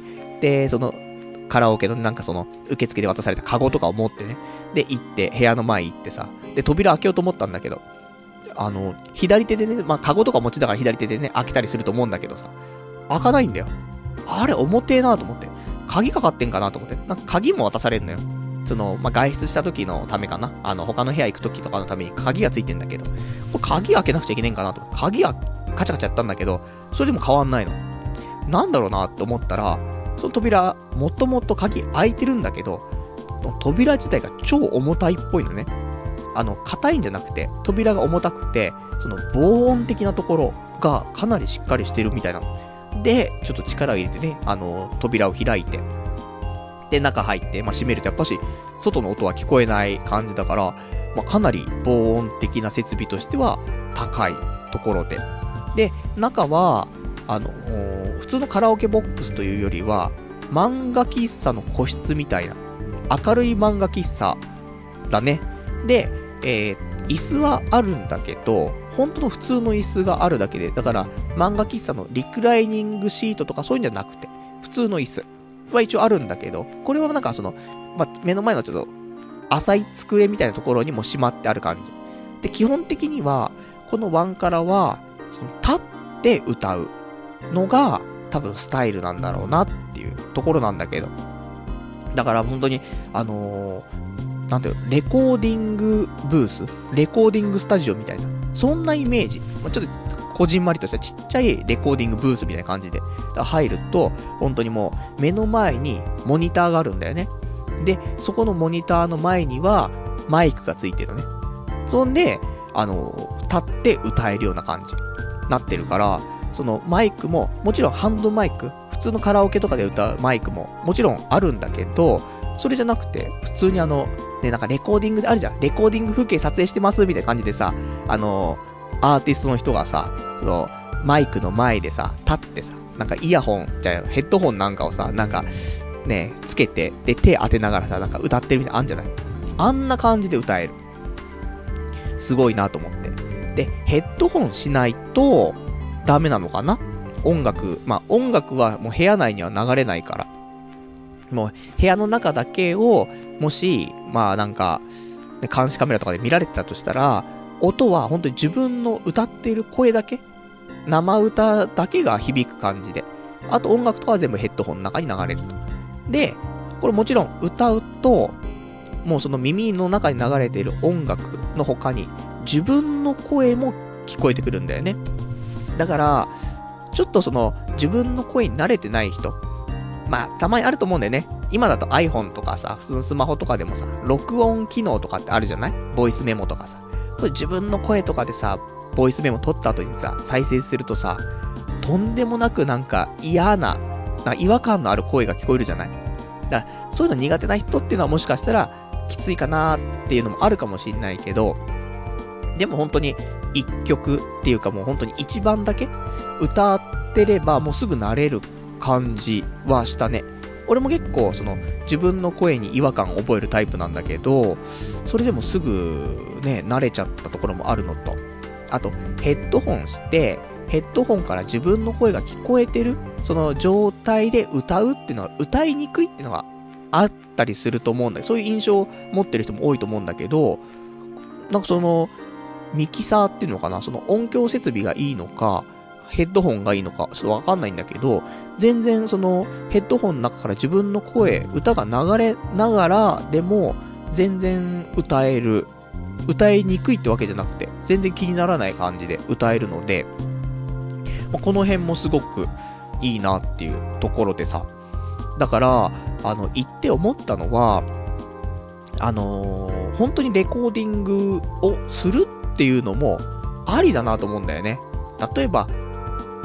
で、その、カラオケのなんかその、受付で渡されたカゴとかを持ってね、で、行って、部屋の前行ってさ、で、扉開けようと思ったんだけど、あの、左手でね、まあ、カゴとか持ちながら左手でね、開けたりすると思うんだけどさ、開かないんだよ。あれ、重てえなと思って。鍵かかってんかなと思って。なんか鍵も渡されるのよ。その、まあ、外出した時のためかな。あの、他の部屋行く時とかのために鍵がついてんだけど、これ鍵開けなくちゃいけねえんかなと。鍵はカチャカチャやったんだけど、それでも変わんないの。なんだろうなって思ったら、その扉、もともと鍵開いてるんだけど、扉自体が超重たいっぽいのね。あの、硬いんじゃなくて、扉が重たくて、その防音的なところがかなりしっかりしてるみたいなの。で、ちょっと力を入れてね、あの、扉を開いて、で、中入って、まあ、閉めるとやっぱし、外の音は聞こえない感じだから、まあ、かなり防音的な設備としては高いところで。で、中は、あの、普通のカラオケボックスというよりは、漫画喫茶の個室みたいな、明るい漫画喫茶だね。で、えー、椅子はあるんだけど、本当の普通の椅子があるだけで、だから漫画喫茶のリクライニングシートとかそういうんじゃなくて、普通の椅子は一応あるんだけど、これはなんかその、まあ、目の前のちょっと浅い机みたいなところにもしまってある感じ。で、基本的には、このワンカラは、その立って歌うのが多分スタイルなんだろうなっていうところなんだけど。だから本当に、あのー、なんていうの、レコーディングブースレコーディングスタジオみたいな。そんなイメージ。ちょっと、こじんまりとしたちっちゃいレコーディングブースみたいな感じで。入ると、本当にもう、目の前にモニターがあるんだよね。で、そこのモニターの前には、マイクがついてるのね。そんで、あのー、立って歌えるような感じ。なってるから、そのマイクも、もちろんハンドマイク、普通のカラオケとかで歌うマイクも、もちろんあるんだけど、それじゃなくて、普通にあの、ね、なんかレコーディングであるじゃん。レコーディング風景撮影してますみたいな感じでさ、あのー、アーティストの人がさ、その、マイクの前でさ、立ってさ、なんかイヤホン、じゃあヘッドホンなんかをさ、なんか、ね、つけて、で、手当てながらさ、なんか歌ってるみたいなあんじゃない？あんな感じで歌える。すごいなと思って。で、ヘッドホンしないと、ダメなのかな？音楽、まあ、音楽はもう部屋内には流れないから。もう、部屋の中だけを、もし、まあなんか、ね、監視カメラとかで見られてたとしたら、音は本当に自分の歌っている声だけ、生歌だけが響く感じで、あと音楽とかは全部ヘッドホンの中に流れると。で、これもちろん歌うと、もうその耳の中に流れている音楽の他に、自分の声も聞こえてくるんだよね。だから、ちょっとその、自分の声に慣れてない人、まあ、たまにあると思うんだよね。今だと iPhone とかさ、普通のスマホとかでもさ、録音機能とかってあるじゃない？ボイスメモとかさ。これ自分の声とかでさ、ボイスメモ取った後にさ、再生するとさ、とんでもなくなんか嫌な、なんか違和感のある声が聞こえるじゃない？だから、そういうの苦手な人っていうのはもしかしたら、きついかなーっていうのもあるかもしれないけど、でも本当に一曲っていうかもう本当に一番だけ歌ってればもうすぐ慣れる感じはしたね。俺も結構その自分の声に違和感を覚えるタイプなんだけど、それでもすぐね、慣れちゃったところもあるのと、あとヘッドホンして、ヘッドホンから自分の声が聞こえてる、その状態で歌うっていうのは歌いにくいっていうのがあったりすると思うんだけど、そういう印象を持ってる人も多いと思うんだけど、なんかその、ミキサーっていうのかな、その音響設備がいいのか、ヘッドホンがいいのか、ちょっとわかんないんだけど、全然そのヘッドホンの中から自分の声、歌が流れながらでも全然歌える。歌いにくいってわけじゃなくて、全然気にならない感じで歌えるので、この辺もすごくいいなっていうところでさ。だから、あの、行って思ったのは、あのー、本当にレコーディングをするっていうのもありだなと思うんだよね。例えば、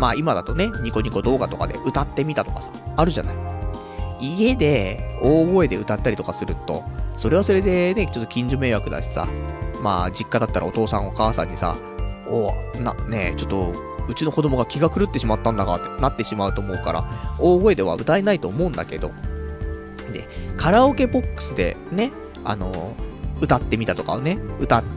まあ今だとね、ニコニコ動画とかで歌ってみたとかさ、あるじゃない。家で大声で歌ったりとかすると、それはそれでね、ちょっと近所迷惑だしさ、まあ実家だったらお父さんお母さんにさ、おな、ねえ、ちょっと、うちの子供が気が狂ってしまったんだがってなってしまうと思うから、大声では歌えないと思うんだけど、で、カラオケボックスでね、あの、歌ってみたとかをね、歌って、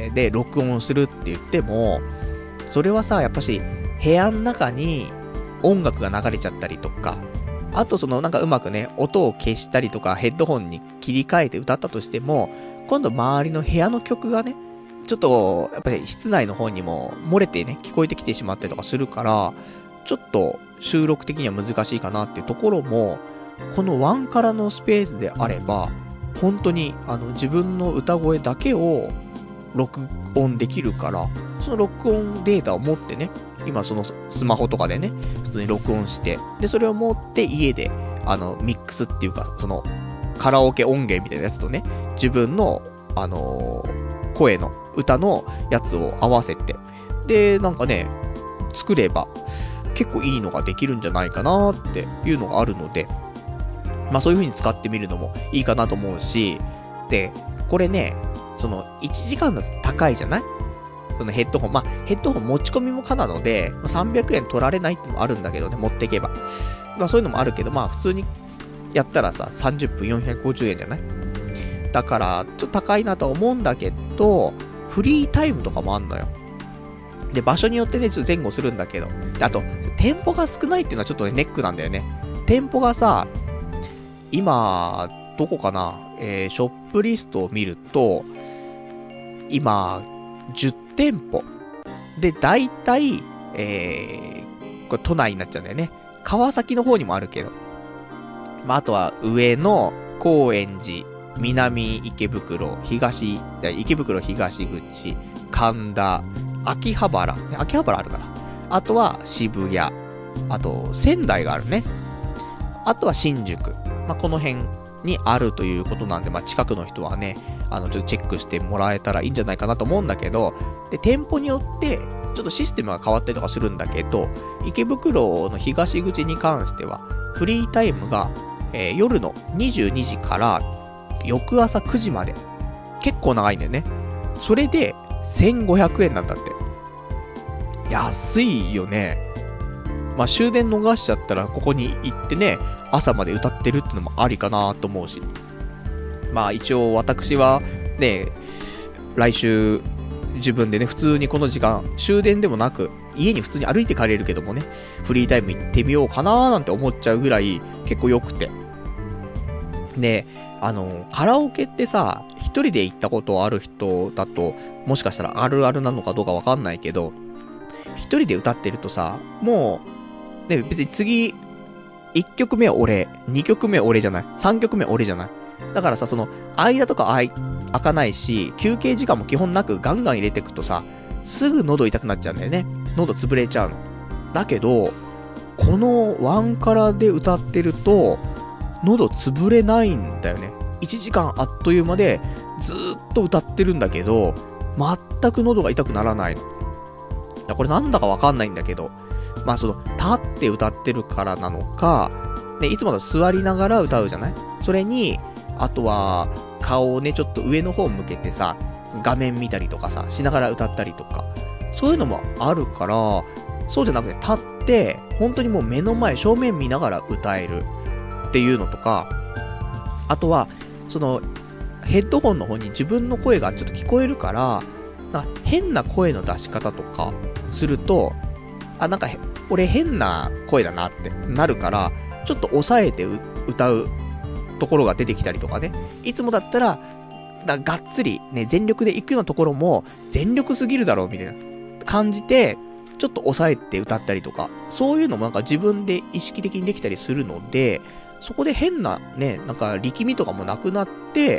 で、録音するって言っても、それはさ、やっぱし、部屋の中に音楽が流れちゃったりとか、あとそのなんかうまくね、音を消したりとかヘッドホンに切り替えて歌ったとしても、今度周りの部屋の曲がね、ちょっと、やっぱり室内の方にも漏れてね、聞こえてきてしまったりとかするから、ちょっと収録的には難しいかなっていうところも、このワンカラのスペースであれば、本当にあの自分の歌声だけを録音できるから、その録音データを持ってね、今そのスマホとかでね、普通に録音して、で、それを持って家で、あの、ミックスっていうか、その、カラオケ音源みたいなやつとね、自分の、あのー、声の、歌のやつを合わせて、で、なんかね、作れば、結構いいのができるんじゃないかなっていうのがあるので、まあそういう風に使ってみるのもいいかなと思うし、で、これね、その、いちじかんだと高いじゃない？そのヘッドホン、まあ、ヘッドホン持ち込みも可なので、さんびゃくえん取られないってのもあるんだけどね、持っていけば。まあそういうのもあるけど、まあ普通にやったらさ、さんじゅっぷんよんひゃくごじゅうえんじゃない？だから、ちょっと高いなとは思うんだけど、フリータイムとかもあんのよ。で、場所によってね、ちょっと前後するんだけど。で、あと、店舗が少ないっていうのはちょっとね、ネックなんだよね。店舗がさ、今、どこかな？えー、ショップリストを見ると、今、じゅってんぽ。で、だいたい、えー、これ都内になっちゃうんだよね。川崎の方にもあるけど。まあ、あとは上野、高円寺、南池袋、東、池袋東口、神田、秋葉原、秋葉原あるから。あとは渋谷、あと仙台があるね。あとは新宿。まあ、この辺にあるということなんで、まあ、近くの人はね、あの、ちょっとチェックしてもらえたらいいんじゃないかなと思うんだけど、で、店舗によって、ちょっとシステムが変わったりとかするんだけど、池袋の東口に関しては、フリータイムが、えー、夜のにじゅうにじから翌朝くじまで。結構長いんだよね。それで、せんごひゃくえんなんだって。安いよね。まあ、終電逃しちゃったら、ここに行ってね、朝まで歌ってるってのもありかなと思うし。まあ一応私はね、来週自分でね、普通にこの時間、終電でもなく、家に普通に歩いて帰れるけどもね、フリータイム行ってみようかなーなんて思っちゃうぐらい結構良くて。で、あの、カラオケってさ、一人で行ったことある人だと、もしかしたらあるあるなのかどうかわかんないけど、一人で歌ってるとさ、もう、ね、別に次、一曲目は俺、二曲目は俺じゃない、三曲目は俺じゃない。だからさ、その、間とか開かないし、休憩時間も基本なくガンガン入れてくとさ、すぐ喉痛くなっちゃうんだよね。喉潰れちゃうの。だけど、このワンカラで歌ってると、喉潰れないんだよね。いちじかんあっという間で、ずーっと歌ってるんだけど、全く喉が痛くならないの。いや、これなんだかわかんないんだけど、まあその、立って歌ってるからなのか、ね、いつもだと座りながら歌うじゃない？それに、あとは、顔をね、ちょっと上の方向けてさ、画面見たりとかさ、しながら歌ったりとか、そういうのもあるから、そうじゃなくて立って、本当にもう目の前、正面見ながら歌えるっていうのとか、あとは、その、ヘッドホンの方に自分の声がちょっと聞こえるから、なんか変な声の出し方とかすると、あ、なんか俺変な声だなってなるから、ちょっと抑えて歌うところが出てきたりとかね。いつもだったら、だがっつりね、全力で行くようなところも、全力すぎるだろうみたいな感じて、ちょっと抑えて歌ったりとか、そういうのもなんか自分で意識的にできたりするので、そこで変なね、なんか力みとかもなくなって、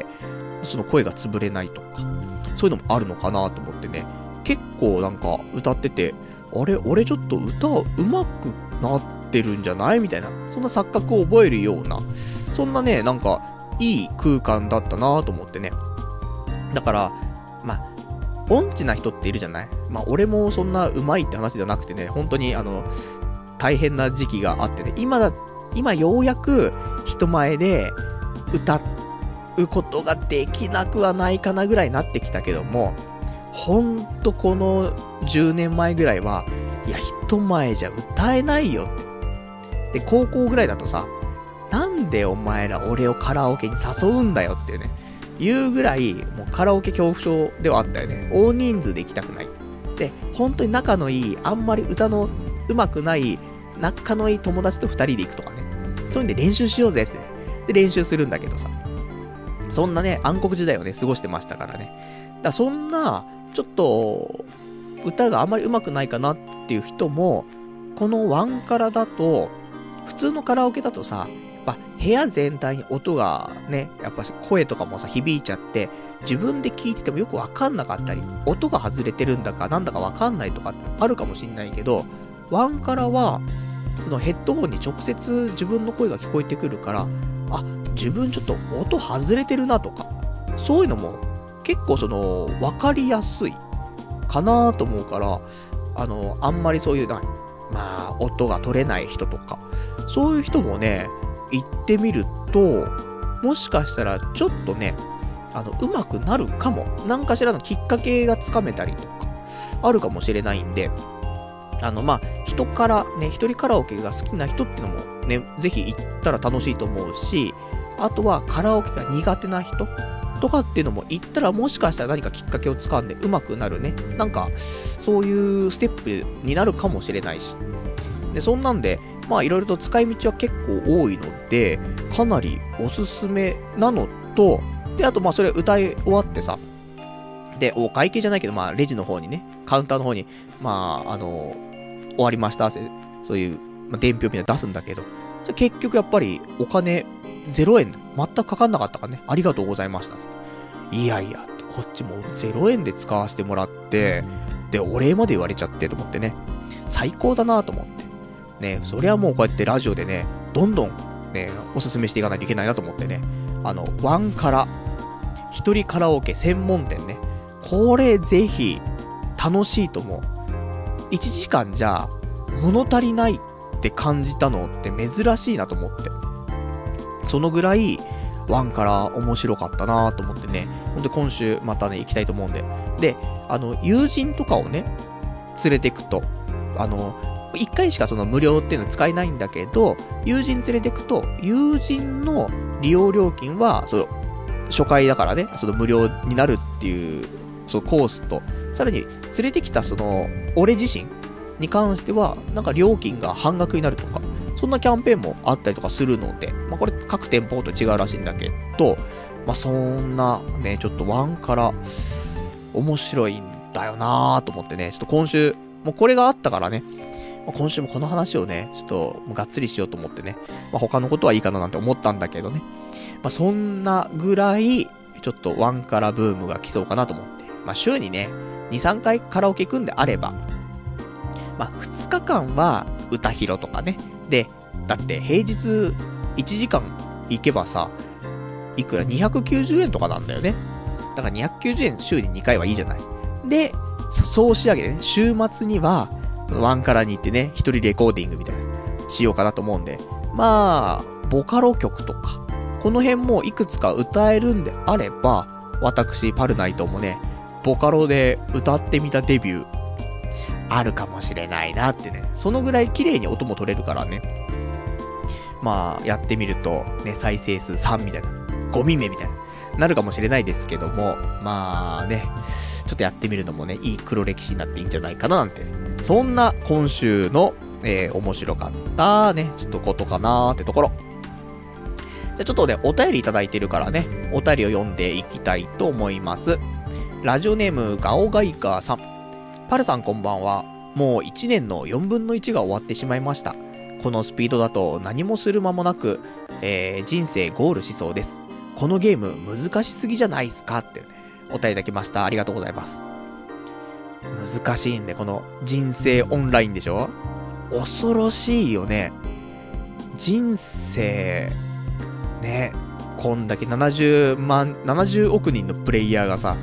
その声が潰れないとか、そういうのもあるのかなと思ってね、結構なんか歌ってて、あれ、俺ちょっと歌うまくなってるんじゃないみたいな、そんな錯覚を覚えるような、そんなね、なんかいい空間だったなと思ってね。だから、まあ、 音痴な人っているじゃない。まあ俺もそんな上手いって話じゃなくてね、本当にあの、大変な時期があってね、今だ、今ようやく人前で歌うことができなくはないかなぐらいになってきたけども、ほんとこのじゅうねんまえぐらいは、いや人前じゃ歌えないよって。で、高校ぐらいだとさ、なんでお前ら俺をカラオケに誘うんだよっていうね、いうぐらい、もうカラオケ恐怖症ではあったよね。大人数で行きたくない。で、本当に仲のいい、あんまり歌の上手くない、仲のいい友達と二人で行くとかね。そういうんで練習しようぜってね。で、練習するんだけどさ。そんなね、暗黒時代をね、過ごしてましたからね。だからそんな、ちょっと、歌があんまり上手くないかなっていう人も、このワンカラだと、普通のカラオケだとさ、やっぱ部屋全体に音がね、やっぱ声とかもさ、響いちゃって、自分で聞いててもよくわかんなかったり、音が外れてるんだかなんだかわかんないとかあるかもしんないけど、ワンカラは、そのヘッドホンに直接自分の声が聞こえてくるから、あ、自分ちょっと音外れてるなとか、そういうのも結構その、わかりやすいかなと思うから、あの、あんまりそういうな、まあ、音が取れない人とか、そういう人もね、行ってみると、もしかしたらちょっとね、あの、上手くなるかも。何かしらのきっかけがつかめたりとか、あるかもしれないんで、あの、まあ、人からね、一人カラオケが好きな人ってのもね、ぜひ行ったら楽しいと思うし、あとはカラオケが苦手な人とかっていうのも行ったらもしかしたら何かきっかけをつかんで上手くなるね。なんか、そういうステップになるかもしれないし。で、そんなんで、まあいろいろと使い道は結構多いので、かなりおすすめなのと、で、あとまあそれ歌い終わってさ、で、お会計じゃないけど、まあレジの方にね、カウンターの方に、まあ、あの、終わりましたって、そういう、まあ、伝票みたいなの出すんだけど、じゃ結局やっぱりお金ゼロえん、全くかかんなかったからね、ありがとうございましたって。いやいや、こっちもゼロえんで使わせてもらって、で、お礼まで言われちゃってと思ってね、最高だなと思って。ね、そりゃもうこうやってラジオでね、どんどんね、おすすめしていかないといけないなと思ってね、あの、ワンカラ、一人カラオケ専門店ね、これぜひ、楽しいと思う。いちじかんじゃ、物足りないって感じたのって珍しいなと思って。そのぐらい、ワンカラ面白かったなと思ってね、ほんと今週またね、行きたいと思うんで。で、あの、友人とかをね、連れてくと、あの、一回しかその無料っていうの使えないんだけど、友人連れてくと、友人の利用料金は、その、初回だからね、その無料になるっていう、そのコースと、さらに連れてきたその、俺自身に関しては、なんか料金が半額になるとか、そんなキャンペーンもあったりとかするので、まあこれ各店舗と違うらしいんだけど、まあそんなね、ちょっとワンから面白いんだよなーと思ってね、ちょっと今週、もうこれがあったからね、まあ、今週もこの話をね、ちょっとがっつりしようと思ってね、まあ他のことはいいかななんて思ったんだけどね、まあそんなぐらい、ちょっとワンカラブームが来そうかなと思って、まあ週にね、に、さんかいカラオケ行くんであれば、まあふつかかんは歌広とかね、で、だって平日いちじかん行けばさ、いくらにひゃくきゅうじゅうえんとかなんだよね。だからにひゃくきゅうじゅうえん週ににかいはいいじゃない。で、そう仕上げてね、週末には、ワンカラに行ってね、一人レコーディングみたいな、しようかなと思うんで、まあ、ボカロ曲とか、この辺もいくつか歌えるんであれば、私、パルナイトもね、ボカロで歌ってみたデビュー、あるかもしれないなってね、そのぐらい綺麗に音も取れるからね、まあ、やってみると、ね、再生数さんみたいな、ごみめみたいな、なるかもしれないですけども、まあね、ちょっとやってみるのもね、いい黒歴史になっていいんじゃないかななんて、そんな今週の、えー、面白かったね、ちょっとことかなーってところ。じゃあちょっとね、お便りいただいてるからね、お便りを読んでいきたいと思います。ラジオネームガオガイガーさん。パルさんこんばんは。もういちねんのよんぶんのいちが終わってしまいました。このスピードだと何もする間もなく、えー、人生ゴールしそうです。このゲーム難しすぎじゃないですかってね、お便りいただきました。ありがとうございます。難しいんで、この人生オンラインでしょ？恐ろしいよね。人生、ね、こんだけななじゅうまん、ななじゅうおく人のプレイヤーがさ、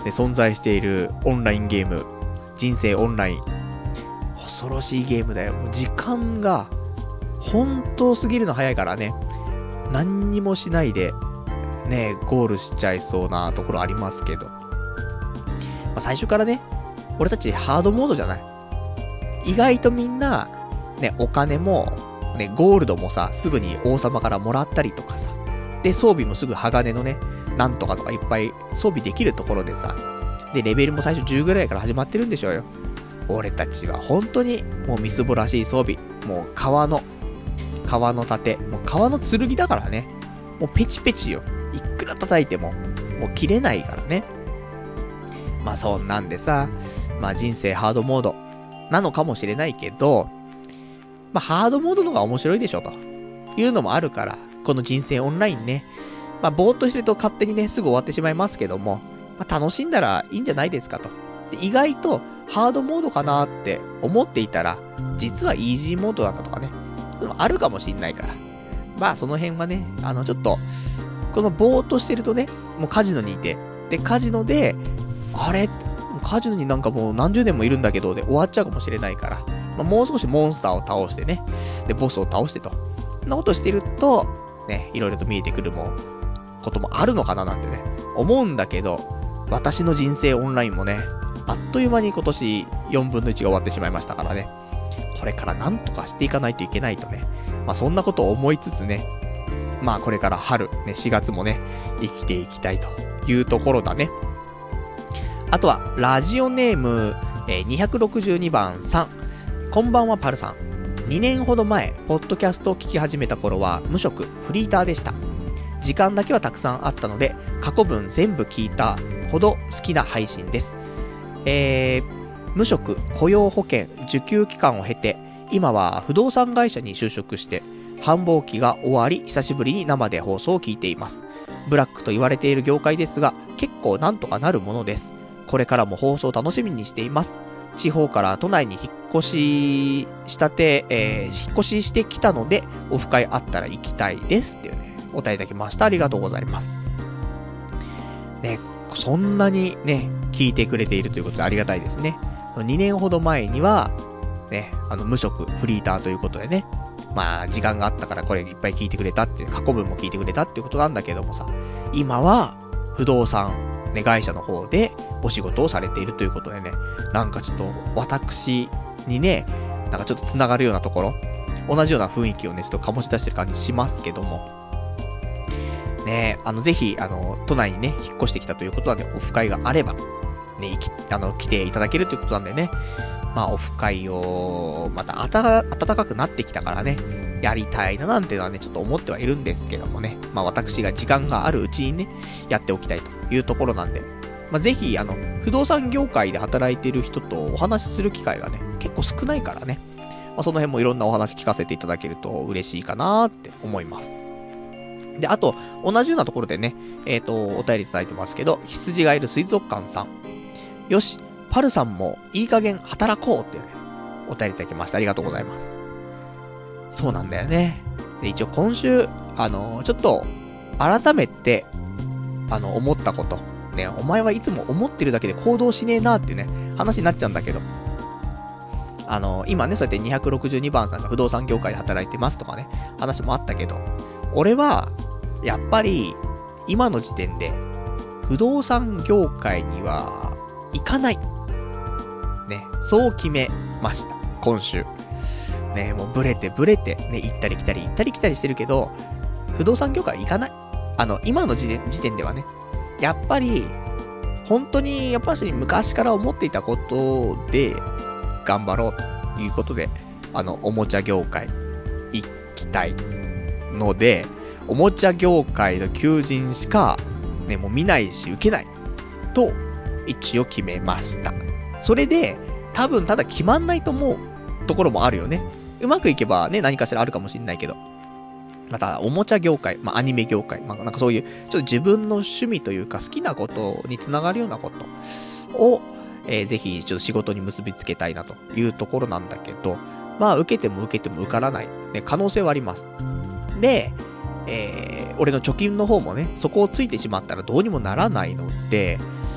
ね、存在しているオンラインゲーム、人生オンライン。恐ろしいゲームだよ。もう時間が、本当すぎるの早いからね。何にもしないで、ね、ゴールしちゃいそうなところありますけど。まあ、最初からね、俺たちハードモードじゃない。意外とみんな、ね、お金も、ね、ゴールドもさ、すぐに王様からもらったりとかさ。で、装備もすぐ鋼のね、なんとかとかいっぱい装備できるところでさ。で、レベルも最初じゅうぐらいから始まってるんでしょうよ。俺たちは本当に、もうみすぼらしい装備。もう川の、川の盾。もう川の剣だからね。もうペチペチよ。いくら叩いても、もう切れないからね。まあそんなんでさ、まあ人生ハードモードなのかもしれないけど、まあハードモードの方が面白いでしょというのもあるから、この人生オンラインね、まあぼーっとしてると勝手にね、すぐ終わってしまいますけども、まあ楽しんだらいいんじゃないですかと。で意外とハードモードかなって思っていたら、実はイージーモードだったとかね、あるかもしんないから。まあその辺はね、あのちょっと、このぼーっとしてるとね、もうカジノにいて、で、カジノで、あれカジノになんかもう何十年もいるんだけど、で終わっちゃうかもしれないから、まあ、もう少しモンスターを倒してね、で、ボスを倒してと。そんなことしてると、ね、いろいろと見えてくるも、こともあるのかななんてね、思うんだけど、私の人生オンラインもね、あっという間に今年よんぶんのいちが終わってしまいましたからね、これからなんとかしていかないといけないとね、まあそんなことを思いつつね、まあこれから春、ね、しがつもね、生きていきたいというところだね。あとは、ラジオネーム、えー、にひゃくろくじゅうにばんさん。こんばんはパルさん。にねんほど前、ポッドキャストを聞き始めた頃は、無職、フリーターでした。時間だけはたくさんあったので、過去分全部聞いたほど好きな配信です。えー、無職、雇用保険、受給期間を経て、今は不動産会社に就職して、繁忙期が終わり、久しぶりに生で放送を聞いています。ブラックと言われている業界ですが、結構なんとかなるものです。これからも放送を楽しみにしています。地方から都内に引っ越ししたて、えー、引っ越ししてきたので、オフ会あったら行きたいですっていうね、お答えいただきました。ありがとうございます。ね、そんなにね、聞いてくれているということでありがたいですね。にねんほど前には、ね、あの、無職、フリーターということでね、まあ、時間があったからこれいっぱい聞いてくれたっていう、過去分も聞いてくれたっていうことなんだけどもさ、今は、不動産、ね、会社の方でお仕事をされているということでね、なんかちょっと私にね、なんかちょっと繋がるようなところ、同じような雰囲気をね、ちょっと醸し出してる感じしますけども、ね、あの、ぜひ、あの、都内にね、引っ越してきたということなんで、オフ会があれば、ね、きあの、来ていただけるということなんでね、まあ、オフ会を、また、あた、暖かくなってきたからね、やりたいななんていうのはね、ちょっと思ってはいるんですけどもね、まあ、私が時間があるうちにね、やっておきたいというところなんで、まあ、ぜひ、あの、不動産業界で働いている人とお話しする機会がね、結構少ないからね、まあ、その辺もいろんなお話聞かせていただけると嬉しいかなーって思います。で、あと、同じようなところでね、えっと、お便りいただいてますけど、羊がいる水族館さん。よし、パルさんもいい加減働こうっていうね、お便りいただきました。ありがとうございます。そうなんだよね。で、一応今週、あのー、ちょっと、改めて、あの、思ったこと。ね、お前はいつも思ってるだけで行動しねえなっていうね、話になっちゃうんだけど。あのー、今ね、そうやってにひゃくろくじゅうにばんさんが不動産業界で働いてますとかね、話もあったけど、俺は、やっぱり、今の時点で、不動産業界には、行かない。ね、そう決めました。今週。ね、もうブレてブレて、ね、行ったり来たり行ったり来たりしてるけど、不動産業界行かない。あの、今の時点、時点ではね、やっぱり、本当に、やっぱし昔から思っていたことで、頑張ろうということで、あの、おもちゃ業界、行きたいので、おもちゃ業界の求人しか、ね、もう見ないし受けない。と、一応決めました。それで、多分ただ決まんないと思うところもあるよね。うまくいけばね、何かしらあるかもしれないけど。また、おもちゃ業界、まあ、アニメ業界、まあ、なんかそういう、ちょっと自分の趣味というか好きなことにつながるようなことを、えー、ぜひ、ちょっと仕事に結びつけたいなというところなんだけど、まあ、受けても受けても受からない。ね、可能性はあります。で、えー、俺の貯金の方もね、そこをついてしまったらどうにもならないので、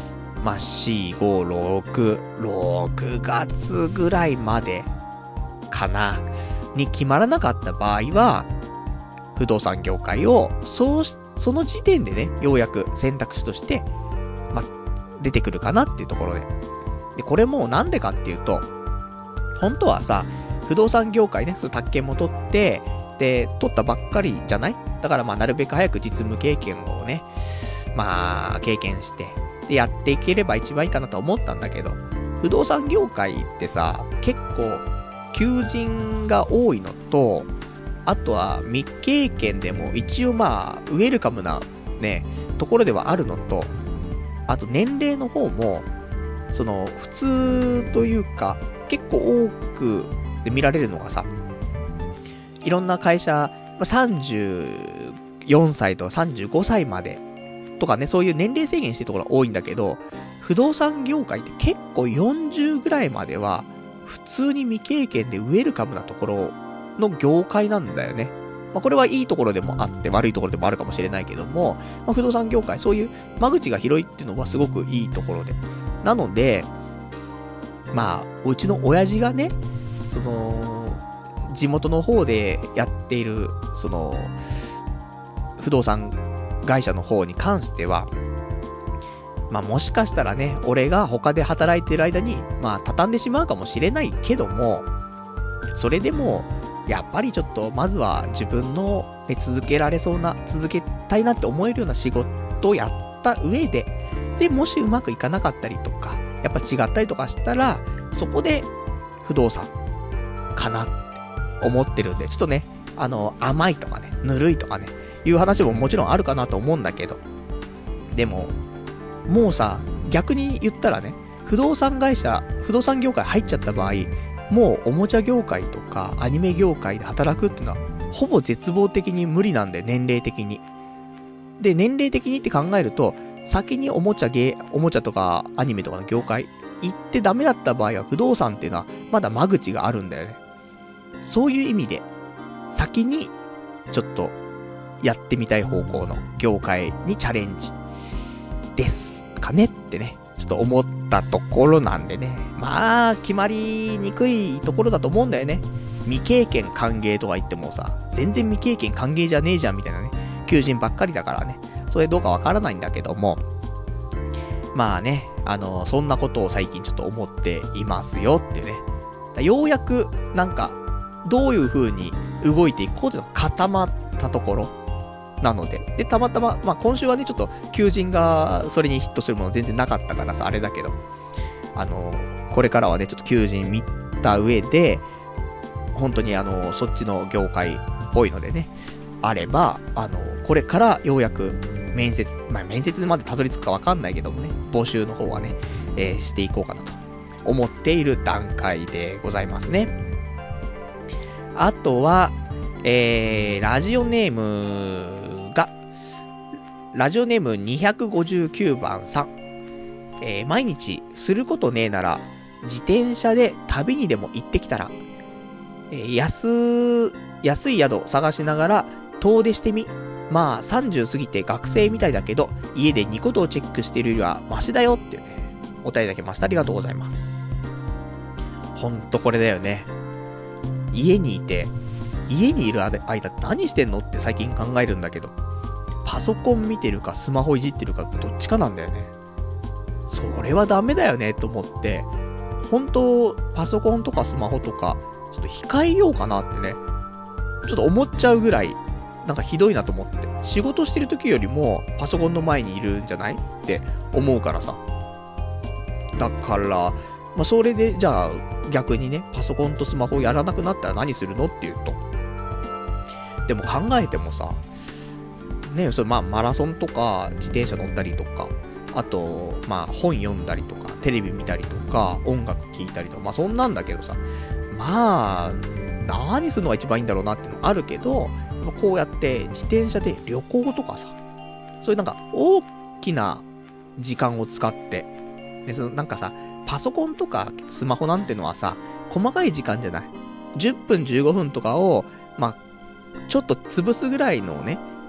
まあ、よん、ご、ろく、ろくがつぐらいまでかなに決まらなかった場合は、不動産業界をそうしその時点でね、ようやく選択肢としてまあ出てくるかなっていうところで、でこれもなんでかっていうと、本当はさ、不動産業界ね、その宅建も取って、で取ったばっかりじゃない？だからまあなるべく早く実務経験をね、まあ経験してでやっていければ一番いいかなと思ったんだけど、不動産業界ってさ、結構求人が多いのと、あとは未経験でも一応まあウェルカムなねところではあるのと、あと年齢の方もその普通というか結構多くで見られるのがさ、いろんな会社さんじゅうよんさいとかさんじゅうごさいまでとかね、そういう年齢制限してるところが多いんだけど、不動産業界って結構よんじゅうぐらいまでは普通に未経験でウェルカムなところの業界なんだよね。まあ、これはいいところでもあって悪いところでもあるかもしれないけども、まあ、不動産業界そういう間口が広いっていうのはすごくいいところで、なのでまあうちの親父がね、その地元の方でやっているその不動産会社の方に関しては、まあもしかしたらね、俺が他で働いてる間にまあ畳んでしまうかもしれないけども、それでもやっぱりちょっとまずは自分の、ね、続けられそうな、続けたいなって思えるような仕事をやった上で、でもしうまくいかなかったりとかやっぱ違ったりとかしたら、そこで不動産かなって思ってるんで、ちょっとね、あの甘いとかね、ぬるいとかねいう話ももちろんあるかなと思うんだけど、でももうさ、逆に言ったらね、不動産会社不動産業界入っちゃった場合、もうおもちゃ業界とかアニメ業界で働くっていうのはほぼ絶望的に無理なんで、年齢的に。で、年齢的にって考えると、先におもちゃゲー、おもちゃとかアニメとかの業界行ってダメだった場合は、不動産っていうのはまだ間口があるんだよね。そういう意味で先にちょっとやってみたい方向の業界にチャレンジですかねってね、ちょっと思ったところなんでね。まあ決まりにくいところだと思うんだよね。未経験歓迎とか言ってもさ、全然未経験歓迎じゃねえじゃんみたいなね、求人ばっかりだからね、それどうかわからないんだけども、まあね、あのそんなことを最近ちょっと思っていますよっていうね。ようやくなんかどういう風に動いていこうというのが固まったところなので、でたまたままあ今週はね、ちょっと求人がそれにヒットするもの全然なかったからさ、あれだけど、あのこれからはねちょっと求人見た上で、本当にあのそっちの業界っぽいのでね、あれば、あのこれからようやく面接、まあ面接までたどり着くかわかんないけどもね、募集の方はね、えー、していこうかなと思っている段階でございますね。あとは、えー、ラジオネームが、ラジオネームにひゃくごじゅうきゅうばんさん。えー、毎日することねえなら、自転車で旅にでも行ってきたら、えー、安、安い宿探しながら遠出してみ。まあさんじゅう過ぎて学生みたいだけど、家でニコ動をチェックしてるよりはマシだよっていうね、お便りいただきました。ありがとうございます。ほんとこれだよね。家にいて、家にいる間何してんのって最近考えるんだけど、パソコン見てるかスマホいじってるかどっちかなんだよね。それはダメだよねと思って、本当パソコンとかスマホとかちょっと控えようかなってね、ちょっと思っちゃうぐらいなんかひどいなと思って、仕事してる時よりもパソコンの前にいるんじゃないって思うからさ。だからまあそれでじゃあ逆にね、パソコンとスマホをやらなくなったら何するのっていうと、でも考えてもさね、それまあマラソンとか自転車乗ったりとか、あとまあ本読んだりとかテレビ見たりとか音楽聴いたりとか、まあそんなんだけどさ、まあ何するのが一番いいんだろうなっていうのあるけど、こうやって自転車で旅行とかさ、そういうなんか大きな時間を使って、でそのなんかさ、パソコンとかスマホなんてのはさ、細かい時間じゃない。じゅっぷんじゅうごふんとかをまあちょっと潰すぐらいのね、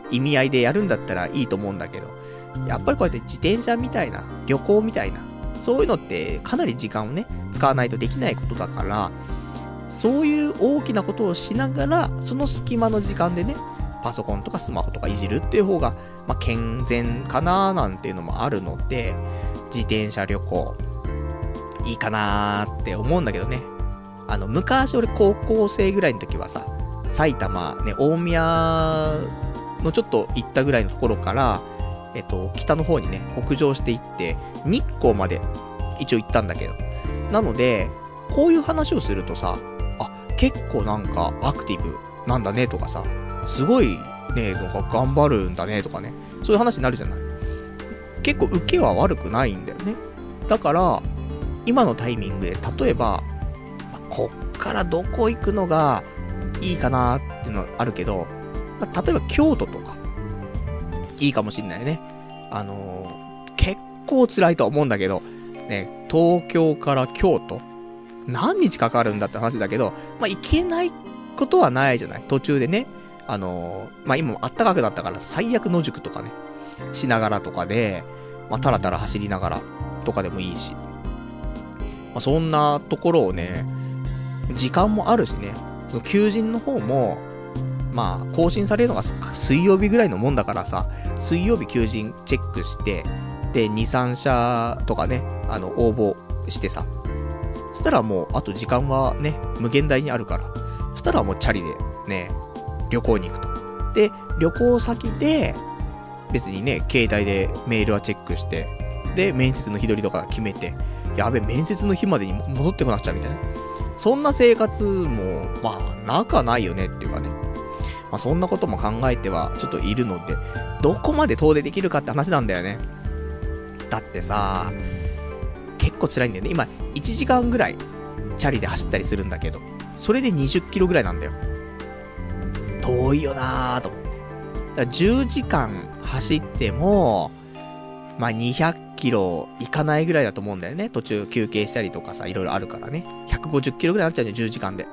意味合いでやるんだったらいいと思うんだけど、やっぱりこうやって自転車みたいな、旅行みたいな、そういうのってかなり時間をね、使わないとできないことだから、そういう大きなことをしながら、その隙間の時間でね、パソコンとかスマホとかいじるっていう方が、まあ、健全かなーなんていうのもあるので、自転車旅行、いいかなーって思うんだけどね。あの、昔俺高校生ぐらいの時はさ、埼玉、ね、大宮のちょっと行ったぐらいのところから、えっと、北の方にね、北上していって、日光まで一応行ったんだけど。なので、こういう話をするとさ、あ、結構なんかアクティブなんだねとかさ、すごいね、なんか頑張るんだねとかね、そういう話になるじゃない。結構受けは悪くないんだよね。だから、今のタイミングで、例えば、こっからどこ行くのがいいかなっていうのはあるけど、まあ、例えば京都とか、いいかもしんないね。あのー、結構辛いとは思うんだけど、ね、東京から京都、何日かかるんだって話だけど、まあ、行けないことはないじゃない。途中でね、あのー、まあ、今も暖かくなったから最悪野宿とかね、しながらとかで、まあ、たらたら走りながらとかでもいいし、まあ、そんなところをね、時間もあるしね、その求人の方も、まあ、更新されるのが水曜日ぐらいのもんだからさ、水曜日求人チェックして、で、に、さん社とかね、あの、応募してさ、そしたらもう、あと時間はね、無限大にあるから、そしたらもうチャリでね、旅行に行くと。で、旅行先で、別にね、携帯でメールはチェックして、で、面接の日取りとか決めて、やべ、面接の日までに戻ってこなくちゃみたいな。そんな生活も、まあ、なくはないよねっていうかね。まあ、そんなことも考えてはちょっといるので、どこまで遠出できるかって話なんだよね。だってさ、結構辛いんだよね。今、いちじかんぐらい、チャリで走ったりするんだけど、それでにじゅっキロぐらいなんだよ。遠いよなーと思って。だからじゅうじかん走っても、まあ、にひゃくキロいかないぐらいだと思うんだよね。途中休憩したりとかさ、いろいろあるからね。ひゃくごじゅっキロぐらいになっちゃうね、じゅうじかんで。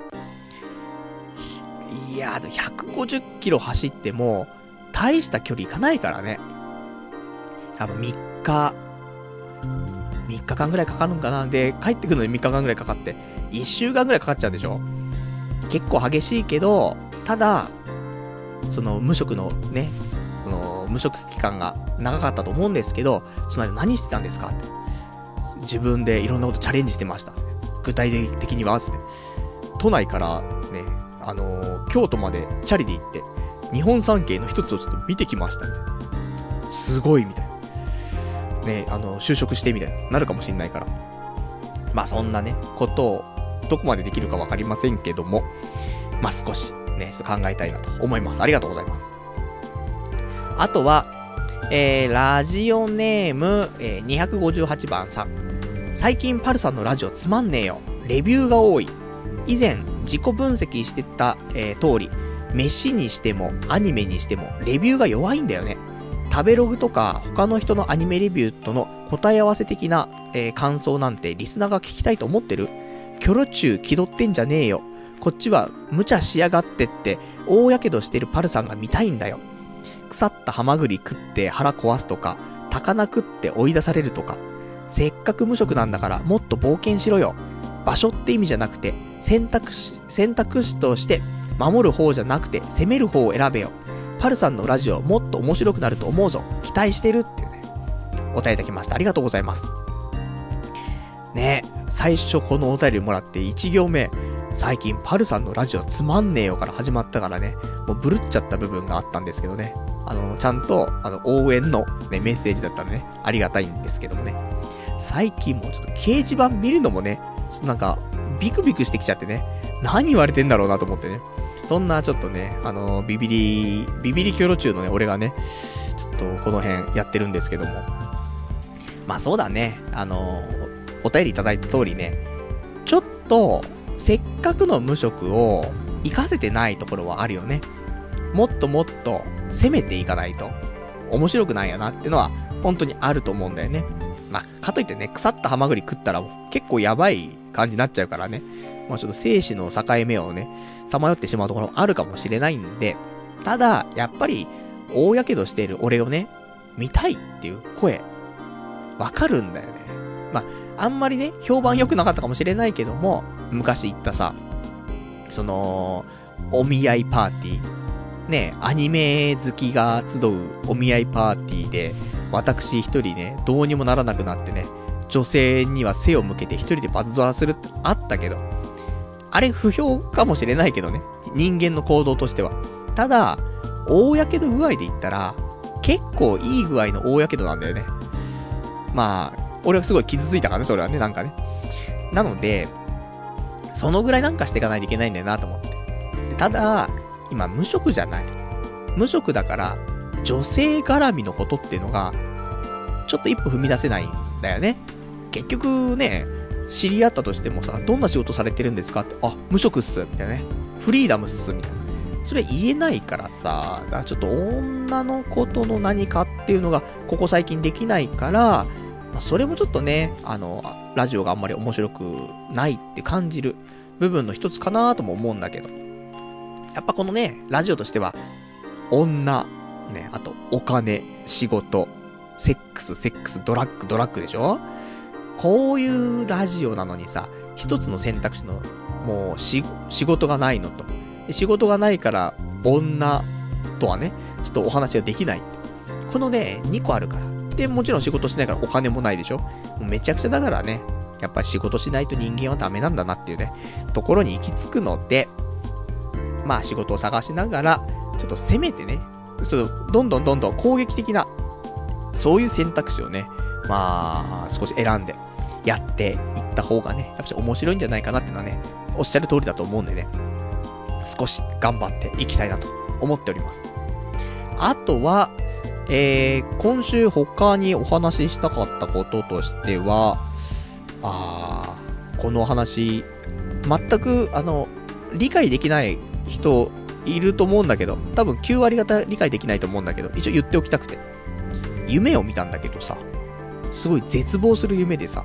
いやー、でもひゃくごじゅっキロ走っても、大した距離いかないからね。多分みっか、みっかかんぐらいかかるんかな。で、帰ってくるのにみっかかんぐらいかかって、いっしゅうかんぐらいかかっちゃうんでしょ。結構激しいけど、ただ、その無職のね、その無職期間が長かったと思うんですけど、その間何してたんですかって。自分でいろんなことチャレンジしてました。具体的には、つって。都内からね、あのー、京都までチャリで行って、日本三景の一つをちょっと見てきましたみたいな。すごいみたいな。ね、あの、就職してみたいな、なるかもしんないから。まあそんなね、ことを、どこまでできるかわかりませんけども、まあ少しね、ちょっと考えたいなと思います。ありがとうございます。あとは、えー、ラジオネーム、えー、にひゃくごじゅうはちばんさん。最近パルさんのラジオつまんねえよ。レビューが多い。以前、自己分析してた、えー、通り、飯にしてもアニメにしてもレビューが弱いんだよね。食べログとか他の人のアニメレビューとの答え合わせ的な、えー、感想なんてリスナーが聞きたいと思ってる？キョロチュー気取ってんじゃねえよ。こっちは無茶しやがってって大やけどしてるパルさんが見たいんだよ。腐ったハマグリ食って腹壊すとか、高菜食って追い出されるとか、せっかく無職なんだからもっと冒険しろよ。場所って意味じゃなくて選択肢、選択肢として守る方じゃなくて攻める方を選べよ。パルさんのラジオもっと面白くなると思うぞ。期待してるっていうね、お便りいただきました。ありがとうございます。ねえ、最初このお便りもらっていち行目、最近パルさんのラジオつまんねえよから始まったからね、もうブルっちゃった部分があったんですけどね。あの、ちゃんと、あの、応援のね、メッセージだったんでね、ありがたいんですけどもね。最近もうちょっと掲示板見るのもね、ちょっとなんか、ビクビクしてきちゃってね、何言われてんだろうなと思ってね。そんなちょっとね、あの、ビビリ、ビビリキョロ中のね、俺がね、ちょっとこの辺やってるんですけども。まあそうだね、あの、お便りいただいた通りね、ちょっと、せっかくの無職を活かせてないところはあるよね。もっともっと攻めていかないと面白くないよなってのは本当にあると思うんだよね。まあ、かといってね、腐ったハマグリ食ったら結構やばい感じになっちゃうからね。まあちょっと生死の境目をね、さまよってしまうところあるかもしれないんで、ただ、やっぱり大やけどしている俺をね、見たいっていう声、わかるんだよね。まあ、あんまりね、評判良くなかったかもしれないけども、昔言ったさ、その、お見合いパーティー、ね、アニメ好きが集うお見合いパーティーで、私一人ね、どうにもならなくなってね、女性には背を向けて一人でバズドラするってあったけど、あれ不評かもしれないけどね、人間の行動としては。ただ、大やけど具合で言ったら、結構いい具合の大やけどなんだよね。まあ、俺はすごい傷ついたからね、それはね、なんかね。なので、そのぐらいなんかしていかないといけないんだよなと思って。ただ、今無職じゃない。無職だから、女性絡みのことっていうのが、ちょっと一歩踏み出せないんだよね。結局ね、知り合ったとしてもさ、どんな仕事されてるんですかって、あ、無職っす、みたいなね。フリーダムっす、みたいな。それ言えないからさ、だからちょっと女のことの何かっていうのが、ここ最近できないから、まあ、それもちょっとね、あの、ラジオがあんまり面白くないって感じる部分の一つかなとも思うんだけど。やっぱこのね、ラジオとしては、女、ね、あと、お金、仕事、セックス、セックス、ドラッグ、ドラッグでしょ？こういうラジオなのにさ、一つの選択肢の、もうし、仕事がないのと。で仕事がないから、女とはね、ちょっとお話ができない。このね、にこあるから。で、もちろん仕事しないからお金もないでしょ？もうめちゃくちゃだからね、やっぱり仕事しないと人間はダメなんだなっていうね、ところに行き着くので、まあ仕事を探しながら、ちょっと攻めてね、ちょっとどんどんどんどん攻撃的な、そういう選択肢をね、まあ、少し選んでやっていった方がね、やっぱり面白いんじゃないかなっていうのはね、おっしゃる通りだと思うんでね、少し頑張っていきたいなと思っております。あとは、えー、今週他にお話ししたかったこととしては、あー、このお話、全く、あの、理解できない人いると思うんだけど、多分きゅう割方理解できないと思うんだけど、一応言っておきたくて。夢を見たんだけどさ、すごい絶望する夢でさ、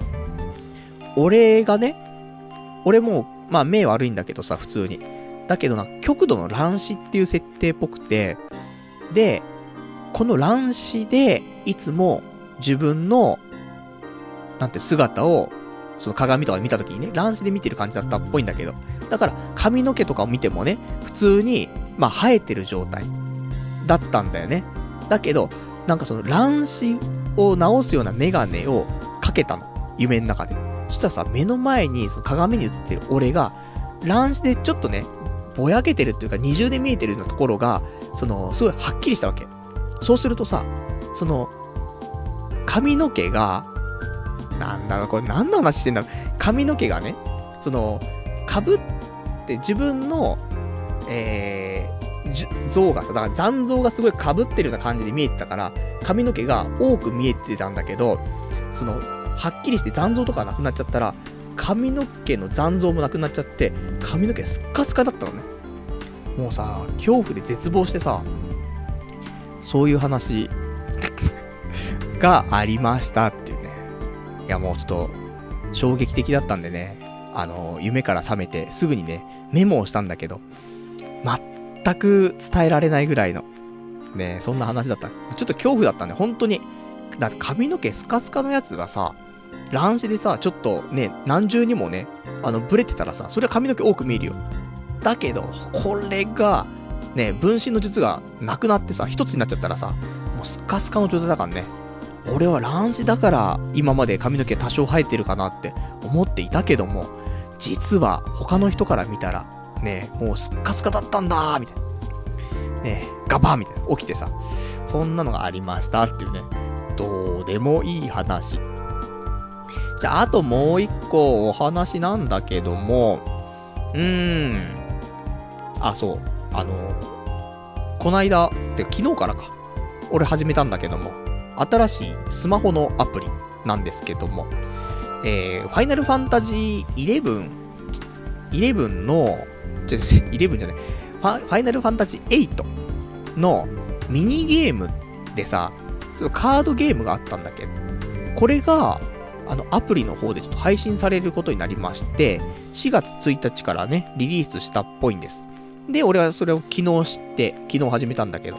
俺がね、俺も、まあ目悪いんだけどさ、普通に。だけどな、極度の乱視っていう設定っぽくて、で、この乱視で、いつも自分の、なんて姿を、その鏡とかで見たときにね、乱視で見てる感じだったっぽいんだけど、だから髪の毛とかを見てもね、普通に、まあ生えてる状態だったんだよね。だけど、なんかその乱視を直すようなメガネをかけたの。夢の中で。そしたらさ、目の前にその鏡に映ってる俺が、乱視でちょっとね、ぼやけてるっていうか二重で見えてるようなところが、その、すごいはっきりしたわけ。そうするとさ、その、髪の毛が、なんだろう、これ何の話してんだろう。髪の毛がね、その、被って自分の、えー、像がさ、だから残像がすごい被ってるような感じで見えてたから、髪の毛が多く見えてたんだけど、その、はっきりして残像とかなくなっちゃったら、髪の毛の残像もなくなっちゃって、髪の毛スッカスカだったのね。もうさ、恐怖で絶望してさ、そういう話がありましたっていうね。いやもうちょっと衝撃的だったんでね、あの夢から覚めてすぐにねメモをしたんだけど、全く伝えられないぐらいのね、そんな話だった。ちょっと恐怖だったんで本当に。だって髪の毛スカスカのやつがさ、乱視でさ、ちょっとね何重にもねあのブレてたらさ、それは髪の毛多く見えるよ。だけどこれがね、分身の術がなくなってさ、一つになっちゃったらさ、もうスカスカの状態だからね。俺は乱視だから今まで髪の毛多少生えてるかなって思っていたけども、実は他の人から見たらね、もうスッカスカだったんだーみたいなね、ガバーみたいな起きてさ、そんなのがありましたっていうね、どうでもいい話。じゃああともう一個お話なんだけども、うーんあ、そうあのこないだって昨日からか俺始めたんだけども、新しいスマホのアプリなんですけども、えー、ファイナルファンタジーイレブン、イレブンの、ちょ、イレブンじゃない、ファ、ファイナルファンタジーエイトのミニゲームでさ、ちょっとカードゲームがあったんだけど、これが、あの、アプリの方でちょっと配信されることになりまして、しがつついたちからね、リリースしたっぽいんです。で、俺はそれを昨日知って、昨日始めたんだけど、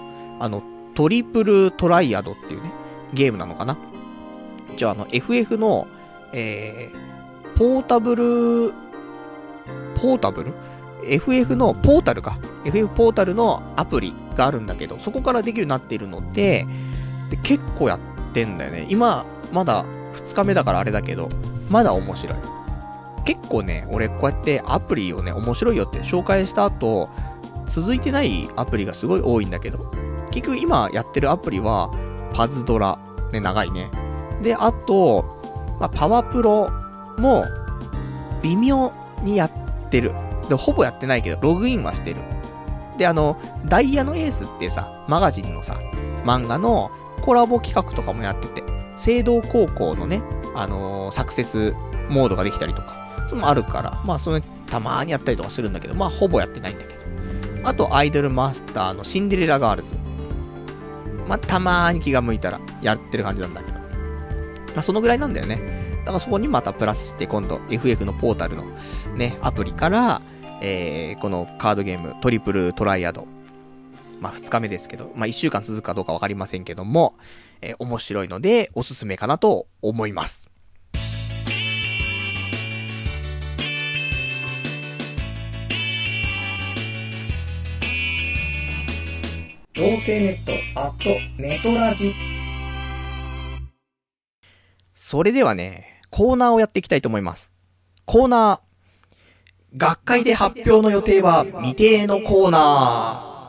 あの、トリプルトライアドっていうね、ゲームなのかな。じゃあ、あの、エフエフ の、えー、ポータブル、ポータブル エフエフ のポータルか。エフエフ ポータルのアプリがあるんだけど、そこからできるようになっているので、で結構やってんだよね。今、まだふつかめだからあれだけど、まだ面白い。結構ね、俺こうやってアプリをね、面白いよって紹介した後、続いてないアプリがすごい多いんだけど、結局今やってるアプリは、パズドラ、ね、長いね。で、あと、まあ、パワプロも、微妙にやってる。で、ほぼやってないけど、ログインはしてる。で、あの、ダイヤのエースってさ、マガジンのさ、漫画のコラボ企画とかもやってて、聖堂高校のね、あのー、サクセスモードができたりとか、それもあるから、まあ、その、たまーにやったりとかするんだけど、まあ、ほぼやってないんだけど。あと、アイドルマスターのシンデレラガールズ。まあ、たまーに気が向いたらやってる感じなんだけど。まあ、そのぐらいなんだよね。だからそこにまたプラスして今度 エフエフ のポータルのね、アプリから、えー、このカードゲームトリプルトライアド。まあ、ふつかめですけど、まあ、いっしゅうかん続くかどうかわかりませんけども、えー、面白いのでおすすめかなと思います。童貞ネットアットネトラジ。それではね、コーナーをやっていきたいと思います。コーナー、学会で発表の予定は未定のコーナー。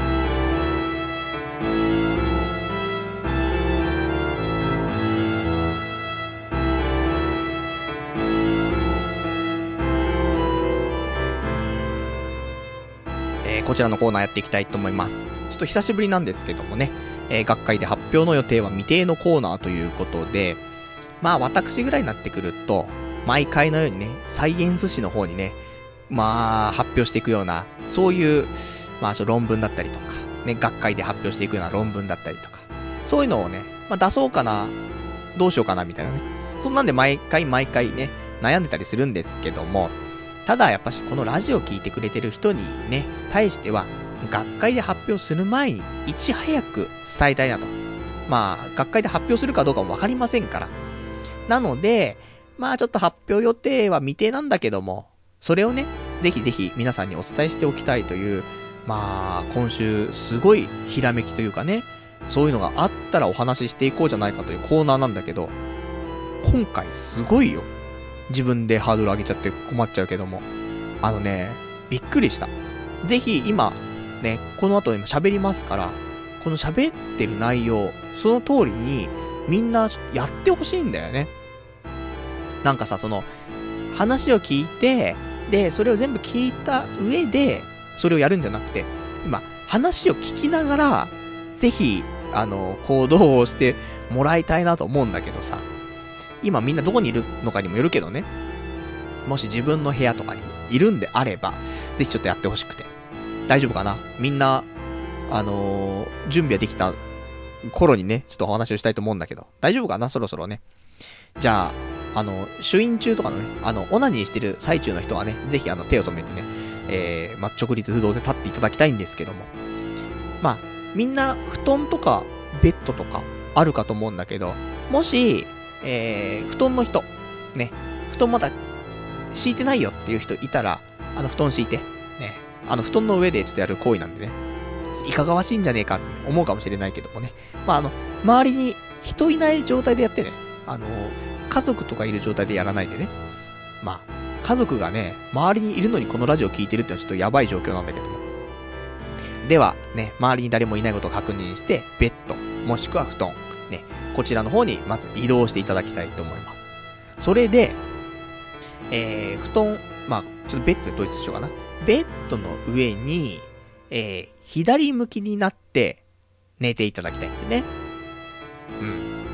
えー、こちらのコーナーやっていきたいと思います。ちょっと久しぶりなんですけどもね、えー、学会で発表の予定は未定のコーナーということで、まあ私ぐらいになってくると、毎回のようにね、サイエンス誌の方にね、まあ発表していくような、そういう、まあ論文だったりとか、ね、学会で発表していくような論文だったりとか、そういうのをね、まあ出そうかな、どうしようかなみたいなね。そんなんで毎回毎回ね、悩んでたりするんですけども、ただやっぱしこのラジオ聞いてくれてる人にね、対しては、学会で発表する前に、いち早く伝えたいなと。まあ、学会で発表するかどうかもわかりませんから。なので、まあちょっと発表予定は未定なんだけども、それをね、ぜひぜひ皆さんにお伝えしておきたいという、まあ今週すごいひらめきというかね、そういうのがあったらお話ししていこうじゃないかというコーナーなんだけど、今回すごいよ。自分でハードル上げちゃって困っちゃうけども。あのね、びっくりした。ぜひ今、ね、この後今喋りますから、この喋ってる内容、その通りにみんなやってほしいんだよね。なんかさ、その、話を聞いて、で、それを全部聞いた上で、それをやるんじゃなくて、今、話を聞きながら、ぜひ、あの、行動をしてもらいたいなと思うんだけどさ、今みんなどこにいるのかにもよるけどね、もし自分の部屋とかにいるんであれば、ぜひちょっとやってほしくて。大丈夫かな？みんな、あのー、準備はできた頃にね、ちょっとお話をしたいと思うんだけど、大丈夫かな？そろそろね。じゃあ、あの、主飲中とかのね、あの、オナニーしてる最中の人はね、ぜひあの、手を止めてね、えー、ま、直立不動で立っていただきたいんですけども。まあ、みんな、布団とか、ベッドとか、あるかと思うんだけど、もし、えー、布団の人、ね、布団まだ、敷いてないよっていう人いたら、あの、布団敷いて、ね、あの、布団の上でちょっとやる行為なんでね、いかがわしいんじゃねえかって思うかもしれないけどもね。まあ、あの、周りに人いない状態でやってね、あの、家族とかいる状態でやらないでね。まあ、家族がね、周りにいるのにこのラジオ聞いてるってのはちょっとやばい状況なんだけども。では、ね、周りに誰もいないことを確認して、ベッド、もしくは布団、ね、こちらの方にまず移動していただきたいと思います。それで、えー、布団、まあ、ちょっとベッドで統一しようかな。ベッドの上に、えー、左向きになって寝ていただきたいんですね。うん。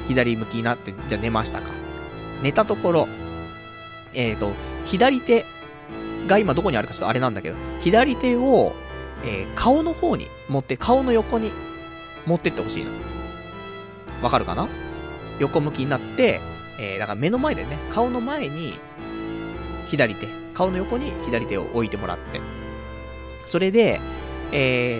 左向きになって、じゃあ寝ましたか。寝たところ、えーと、左手が今どこにあるかちょっとあれなんだけど、左手を、えー、顔の方に持って、顔の横に持ってってほしいの。わかるかな？横向きになって、えー、だから目の前でね、顔の前に、左手、顔の横に左手を置いてもらって。それで、えーと、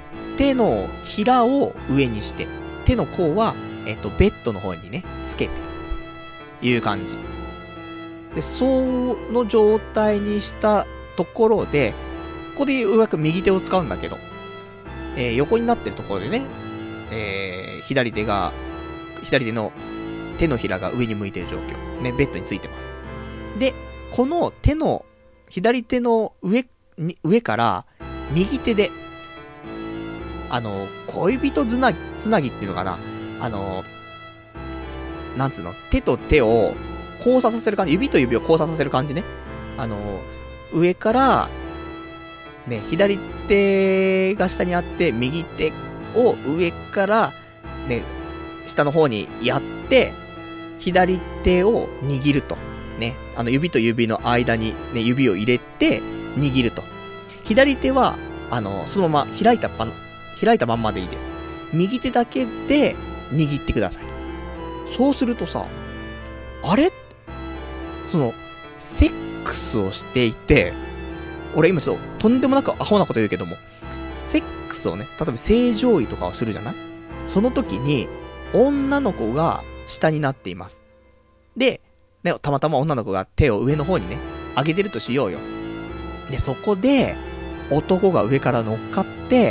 手のひらを上にして、手の甲は、えっと、ベッドの方にね、つけて、いう感じ。で、その状態にしたところで、ここでようやく右手を使うんだけど、えー、横になってるところでね、えー、左手が、左手の手のひらが上に向いてる状況。ね、ベッドについてます。で、この手の、左手の上に、上から、右手で、あの、恋人つなぎ、つなぎっていうのかな、あの、なんつうの、手と手を交差させる感じ、指と指を交差させる感じね。あの、上から、ね、左手が下にあって、右手を上から、ね、下の方にやって、左手を握ると。ね、あの、指と指の間に、ね、指を入れて、握ると。左手は、あの、そのまま開いたパン、開いたまんまでいいです。右手だけで握ってください。そうするとさ、あれその、セックスをしていて、俺今ちょっととんでもなくアホなこと言うけども、セックスをね、例えば正常位とかをするじゃない？その時に、女の子が下になっています。で、ね、たまたま女の子が手を上の方にね、上げてるとしようよ。で、そこで、男が上から乗っかって、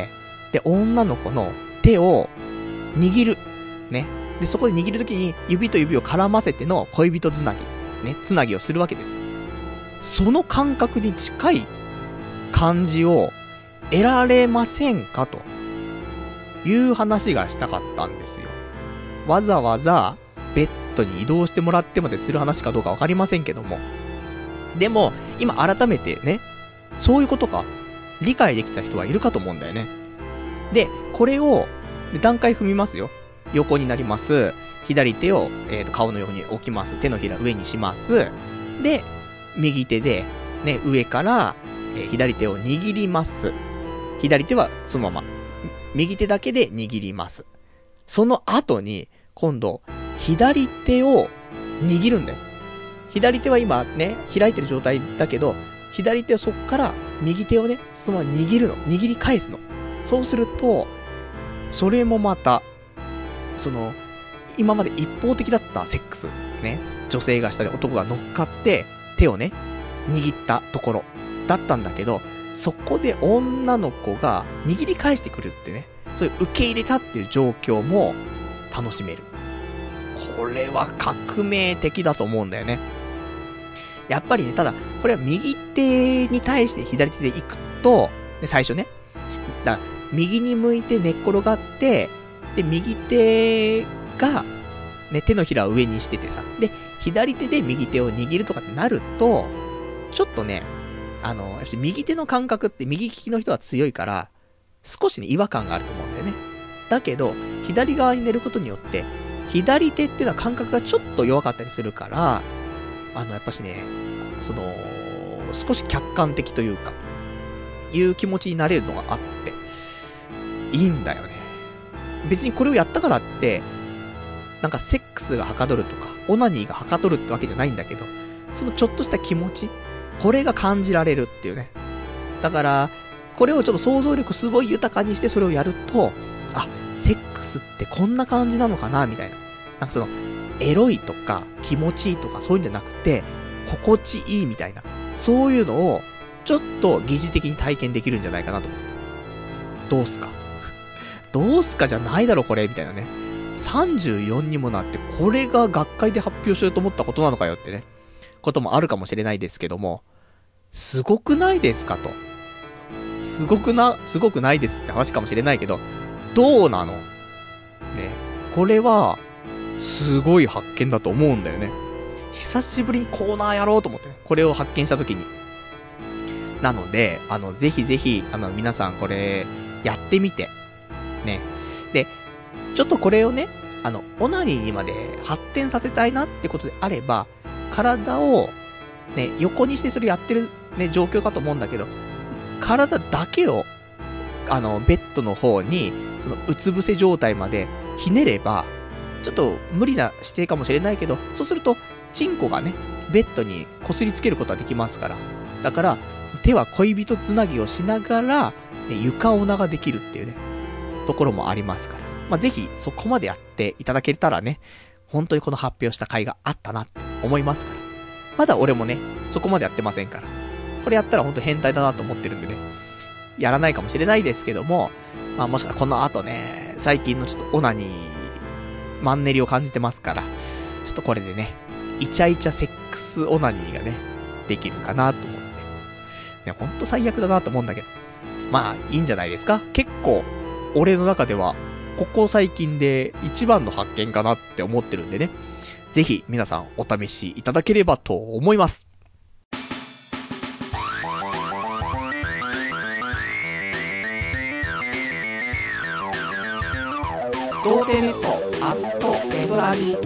で、女の子の手を握る。ね。で、そこで握るときに指と指を絡ませての恋人つなぎ。ね。つなぎをするわけですよ。その感覚に近い感じを得られませんかという話がしたかったんですよ。わざわざベッドに移動してもらってまでする話かどうかわかりませんけども。でも、今改めてね、そういうことか理解できた人はいるかと思うんだよね。で、これを、段階踏みますよ。横になります。左手を、えーと、顔の横に置きます。手のひら上にします。で、右手で、ね、上から、えー、左手を握ります。左手はそのまま。右手だけで握ります。その後に、今度、左手を握るんだよ。左手は今ね、開いてる状態だけど、左手をそっから右手をね、そのまま握るの。握り返すの。そうすると、それもまた、その、今まで一方的だったセックス、ね、女性が下で男が乗っかって、手をね、握ったところ、だったんだけど、そこで女の子が握り返してくるってね、そういう受け入れたっていう状況も楽しめる。これは革命的だと思うんだよね。やっぱりね、ただ、これは右手に対して左手で行くと、で最初ね、だから右に向いて寝っ転がって、で、右手が、ね、手のひらを上にしててさ、で、左手で右手を握るとかってなると、ちょっとね、あの、右手の感覚って右利きの人は強いから、少しね、違和感があると思うんだよね。だけど、左側に寝ることによって、左手っていうのは感覚がちょっと弱かったりするから、あの、やっぱしね、その、少し客観的というか、いう気持ちになれるのがあって、いいんだよね。別にこれをやったからって、なんかセックスがはかどるとか、オナニーがはかどるってわけじゃないんだけど、そのちょっとした気持ち、これが感じられるっていうね。だから、これをちょっと想像力すごい豊かにしてそれをやると、あ、セックスってこんな感じなのかなみたいな。なんかその、エロいとか気持ちいいとかそういうんじゃなくて、心地いいみたいな。そういうのを、ちょっと疑似的に体験できるんじゃないかなと思って。どうすかどうすかじゃないだろこれみたいなね。さんじゅうよんにもなってこれが学会で発表しようと思ったことなのかよってね。こともあるかもしれないですけども。すごくないですかと。すごくな、すごくないですって話かもしれないけど、どうなのね。これは、すごい発見だと思うんだよね。久しぶりにコーナーやろうと思ってね。これを発見したときに。なので、あの、ぜひぜひ、あの、皆さんこれ、やってみて。ね。で、ちょっとこれをね、あの、オナニーにまで発展させたいなってことであれば、体を、ね、横にしてそれやってる、ね、状況かと思うんだけど、体だけを、あの、ベッドの方に、その、うつ伏せ状態までひねれば、ちょっと無理な姿勢かもしれないけど、そうすると、チンコがね、ベッドに擦りつけることはできますから。だから、手は恋人つなぎをしながら、ね、床オナができるっていうね。 ところもありますから。まあ、ぜひそこまでやっていただけたらね、本当にこの発表した回があったなって思いますから。まだ俺もね、そこまでやってませんから。これやったら本当変態だなと思ってるんでね。やらないかもしれないですけども、まあもしかこの後ね、最近のちょっとオナニー、マンネリを感じてますから、ちょっとこれでね、イチャイチャセックスオナニーがね、できるかなと思って。ね、ほんと最悪だなと思うんだけど。まあ、いいんじゃないですか。結構、俺の中では、ここ最近で一番の発見かなって思ってるんでね。ぜひ、皆さんお試しいただければと思います。童貞ネットアットネトラジ。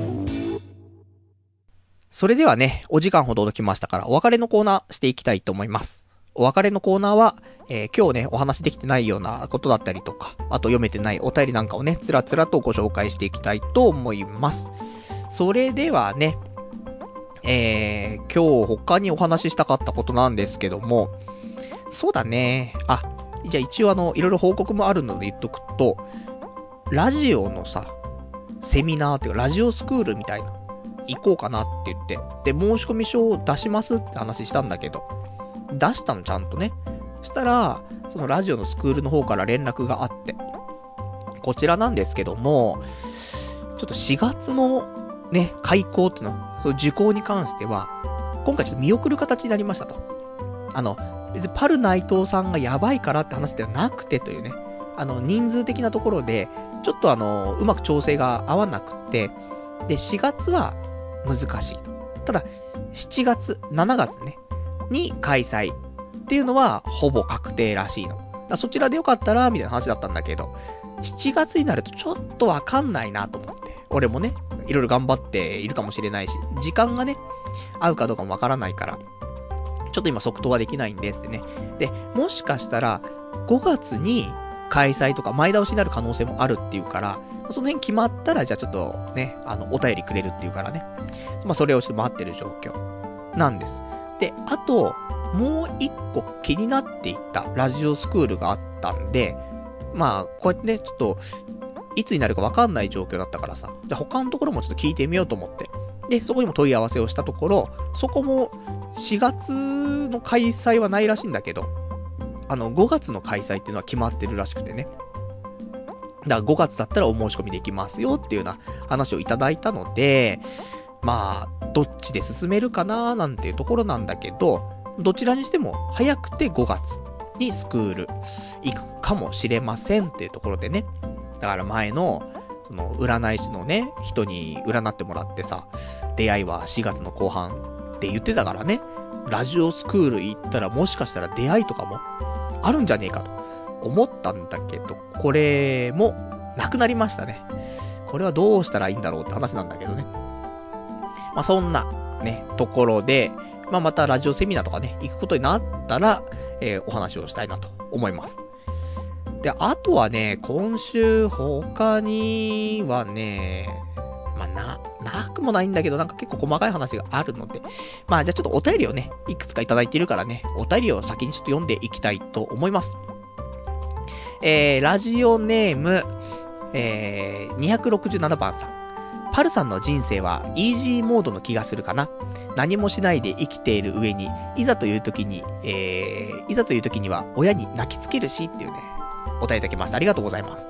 それではね、お時間ほど届きましたから、お別れのコーナーしていきたいと思います。お別れのコーナーは、えー、今日ね、お話できてないようなことだったりとか、あと読めてないお便りなんかをね、つらつらとご紹介していきたいと思います。それではね、えー、今日他にお話ししたかったことなんですけども、そうだね、あ、じゃあ一応あの、いろいろ報告もあるので言っとくと、ラジオのさ、セミナーっていうか、ラジオスクールみたいな、行こうかなって言って、で、申し込み書を出しますって話したんだけど、出したのちゃんとね。したら、そのラジオのスクールの方から連絡があって、こちらなんですけども、ちょっとしがつのね、開講っていうの、その受講に関しては、今回ちょっと見送る形になりましたと。あの、別にパル内藤さんがやばいからって話ではなくてというね、あの、人数的なところで、ちょっとあの、うまく調整が合わなくて、で、しがつは難しいと。ただ、しちがつ、しがつね、に開催っていうのはほぼ確定らしいの。だそちらでよかったらみたいな話だったんだけど、しちがつになるとちょっとわかんないなと思って。俺もね、いろいろ頑張っているかもしれないし、時間がね、合うかどうかもわからないから、ちょっと今即答はできないんですね。で、もしかしたらごがつに開催とか前倒しになる可能性もあるっていうから、その辺決まったらじゃあちょっとね、あの、お便りくれるっていうからね。まあそれをちょっと待ってる状況なんです。で、あと、もう一個気になっていたラジオスクールがあったんで、まあ、こうやってね、ちょっと、いつになるかわかんない状況だったからさ、じゃあ他のところもちょっと聞いてみようと思って。で、そこにも問い合わせをしたところ、そこもしがつの開催はないらしいんだけど、あの、ごがつの開催っていうのは決まってるらしくてね。だからごがつだったらお申し込みできますよっていうような話をいただいたので、まあ、どっちで進めるかなーなんていうところなんだけど、どちらにしても早くてごがつにスクール行くかもしれませんっていうところでね。だから前の、その占い師のね、人に占ってもらってさ、出会いはしがつの後半って言ってたからね、ラジオスクール行ったらもしかしたら出会いとかもあるんじゃねえかと思ったんだけど、これもなくなりましたね。これはどうしたらいいんだろうって話なんだけどね。まあそんなね、ところで、まあまたラジオセミナーとかね、行くことになったら、えー、お話をしたいなと思います。で、あとはね、今週他にはね、まあな、なくもないんだけど、なんか結構細かい話があるので、まあじゃあちょっとお便りをね、いくつかいただいているからね、お便りを先にちょっと読んでいきたいと思います。えー、ラジオネーム、えー、にひゃくろくじゅうななばんさん。パルさんの人生はイージーモードの気がするかな。何もしないで生きている上に、いざという時に、えー、いざという時には親に泣きつけるしっていうね、お答えいただきました。ありがとうございます。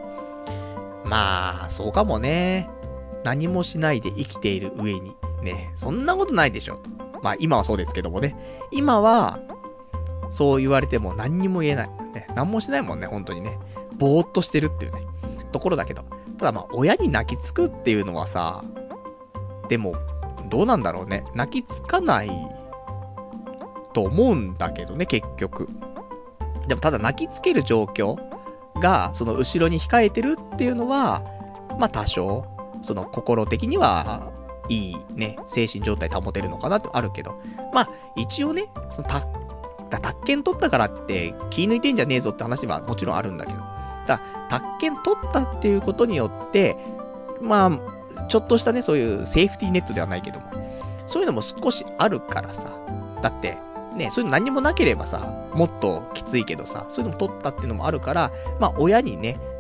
まあ、そうかもね。何もしないで生きている上に、ね、そんなことないでしょと。まあ今はそうですけどもね。今は、そう言われても何にも言えない。ね、何もしないもんね、本当にね。ぼーっとしてるっていうね、ところだけど。ただまあ、親に泣きつくっていうのはさ、でも、どうなんだろうね。泣きつかないと思うんだけどね、結局。でもただ泣きつける状況が、その後ろに控えてるっていうのは、まあ多少、その心的には、いいね、精神状態保てるのかなってあるけど。まあ、一応ね、そのた、だ、宅建取ったからって気抜いてんじゃねえぞって話はもちろんあるんだけど。だ、宅建取ったっていうことによって、まあ、ちょっとしたね、そういうセーフティーネットではないけども、そういうのも少しあるからさ。だって、ね、そういうの何もなければさ、もっときついけどさ、そういうのも取ったっていうのもあるから、まあ、親にね、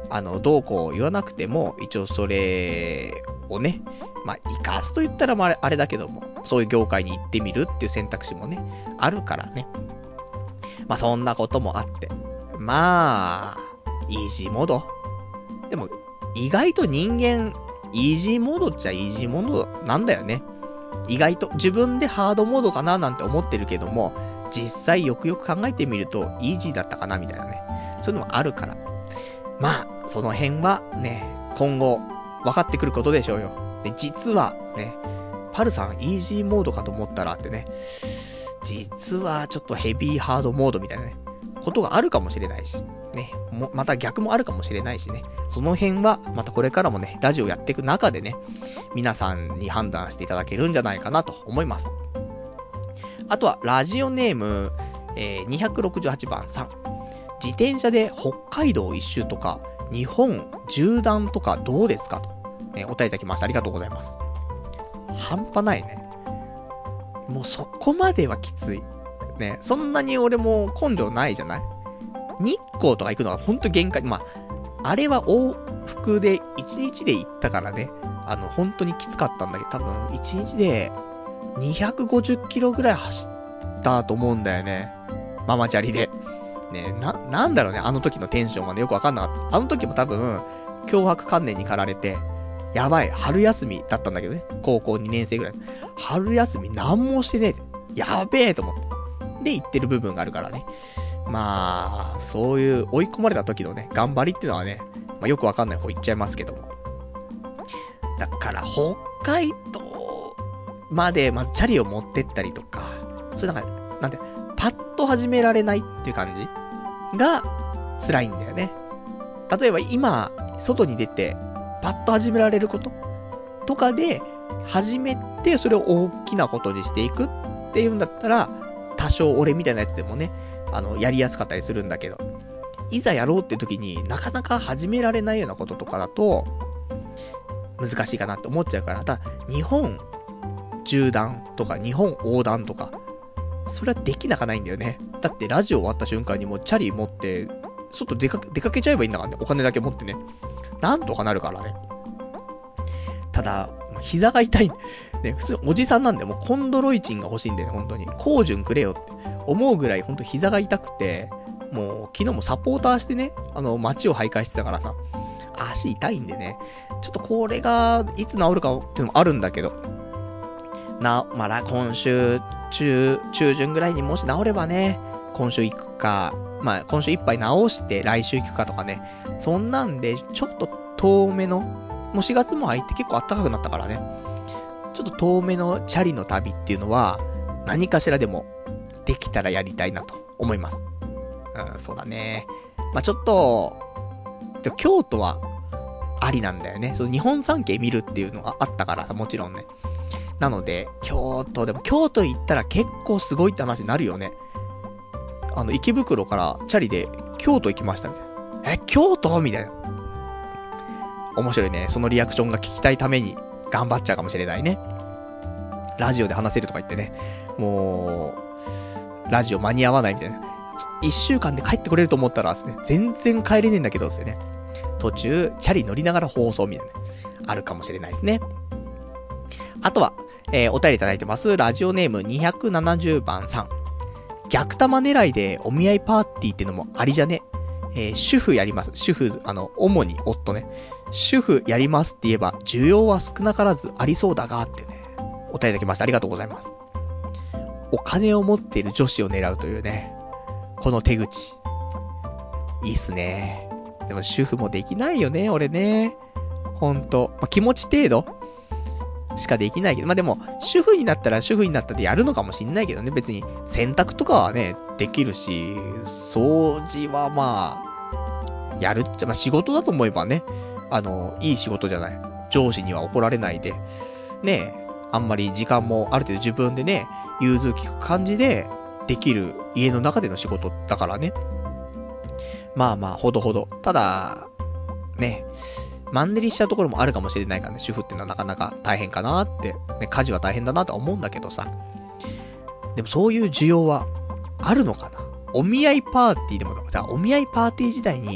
あの、どうこう言わなくても、一応それをね、まあ、生かすと言ったらまああれ、あれだけども、そういう業界に行ってみるっていう選択肢もね、あるからね。まあ、そんなこともあって。まあ、イージーモード。でも、意外と人間、イージーモードっちゃイージーモードなんだよね。意外と、自分でハードモードかななんて思ってるけども、実際よくよく考えてみると、イージーだったかなみたいなね。そういうのもあるから。まあ、その辺はね、今後、分かってくることでしょうよ。で、実はね、パルさんイージーモードかと思ったらってね、実はちょっとヘビーハードモードみたいなね、ことがあるかもしれないし、ね、も、また逆もあるかもしれないしね、その辺はまたこれからもね、ラジオやっていく中でね、皆さんに判断していただけるんじゃないかなと思います。あとは、ラジオネーム、えー、にひゃくろくじゅうはちばんさん。自転車で北海道一周とか、日本縦断とかどうですかと、ね、お便りいただきました。ありがとうございます。半端ないね。もうそこまではきつい。ね、そんなに俺も根性ないじゃない？日光とか行くのはほんと限界。まあ、あれは往復でいちにちで行ったからね、あの、本当にきつかったんだけど、多分いちにちでにひゃくごじゅっキロぐらい走ったと思うんだよね。ママチャリで。ね、な、なんだろうね、あの時のテンションはね、よくわかんなかった。あの時も多分、強迫観念に駆られて、やばい、春休みだったんだけどね。高校にねん生ぐらい。春休みなんもしてねえって。やべえと思って。で、行ってる部分があるからね。まあ、そういう追い込まれた時のね、頑張りっていうのはね、まあよくわかんない方行っちゃいますけども。だから、北海道まで、まずチャリを持ってったりとか、それなんか、なんて、パッと始められないっていう感じが辛いんだよね。例えば今、外に出て、パッと始められることとかで、始めて、それを大きなことにしていくっていうんだったら、多少俺みたいなやつでもね、あの、やりやすかったりするんだけど、いざやろうって時になかなか始められないようなこととかだと、難しいかなって思っちゃうから、ただ、日本縦断とか日本横断とか、それはできなかないんだよね。だってラジオ終わった瞬間にもうチャリ持って、外出かけ、出かけちゃえばいいんだからね。お金だけ持ってね。なんとかなるからね。ただ、膝が痛い。ね、普通おじさんなんで、もうコンドロイチンが欲しいんだよね、本当に。コージュンくれよって思うぐらい、本当膝が痛くて、もう昨日もサポーターしてね、あの、街を徘徊してたからさ、足痛いんでね、ちょっとこれが、いつ治るかっていうのもあるんだけど、な、まだ今週中、中旬ぐらいにもし治ればね、今週行くか、まあ今週いっぱい治して来週行くかとかね、そんなんで、ちょっと遠めの、もうしがつも入って結構暖かくなったからね、ちょっと遠めのチャリの旅っていうのは、何かしらでもできたらやりたいなと思います。うん、そうだね。まあちょっと、でも京都はありなんだよね。その日本三景見るっていうのがあったからさ、もちろんね。なので、京都、でも京都行ったら結構すごいって話になるよね。あの、池袋からチャリで京都行きましたみたいな。え、京都みたいな。面白いね。そのリアクションが聞きたいために頑張っちゃうかもしれないね。ラジオで話せるとか言ってね。もう、ラジオ間に合わないみたいな。一週間で帰ってこれると思ったらですね、全然帰れねえんだけどですね。途中、チャリ乗りながら放送みたいな。あるかもしれないですね。あとは、えー、お便りいただいてます。ラジオネームにひゃくななじゅうばんさん。逆玉狙いでお見合いパーティーってのもありじゃね。えー、主婦やります。主婦、あの、主に夫ね。主婦やりますって言えば、需要は少なからずありそうだが、ってね、お便りいただきました。ありがとうございます。お金を持っている女子を狙うというね、この手口。いいっすね。でも主婦もできないよね、俺ね。ほんと。まあ、気持ち程度しかできないけど、まあ、でも、主婦になったら主婦になったでやるのかもしんないけどね、別に洗濯とかはね、できるし、掃除はまあ、やるっちゃ、まあ仕事だと思えばね、あの、いい仕事じゃない。上司には怒られないで、ねえ、あんまり時間もある程度自分でね、融通きく感じでできる家の中での仕事だからね。まあまあ、ほどほど。ただ、ね、マンネリしちゃうところもあるかもしれないからね、主婦ってのはなかなか大変かなって、ね、家事は大変だなとは思うんだけどさ。でもそういう需要はあるのかな。お見合いパーティーでも、じゃあお見合いパーティー時代に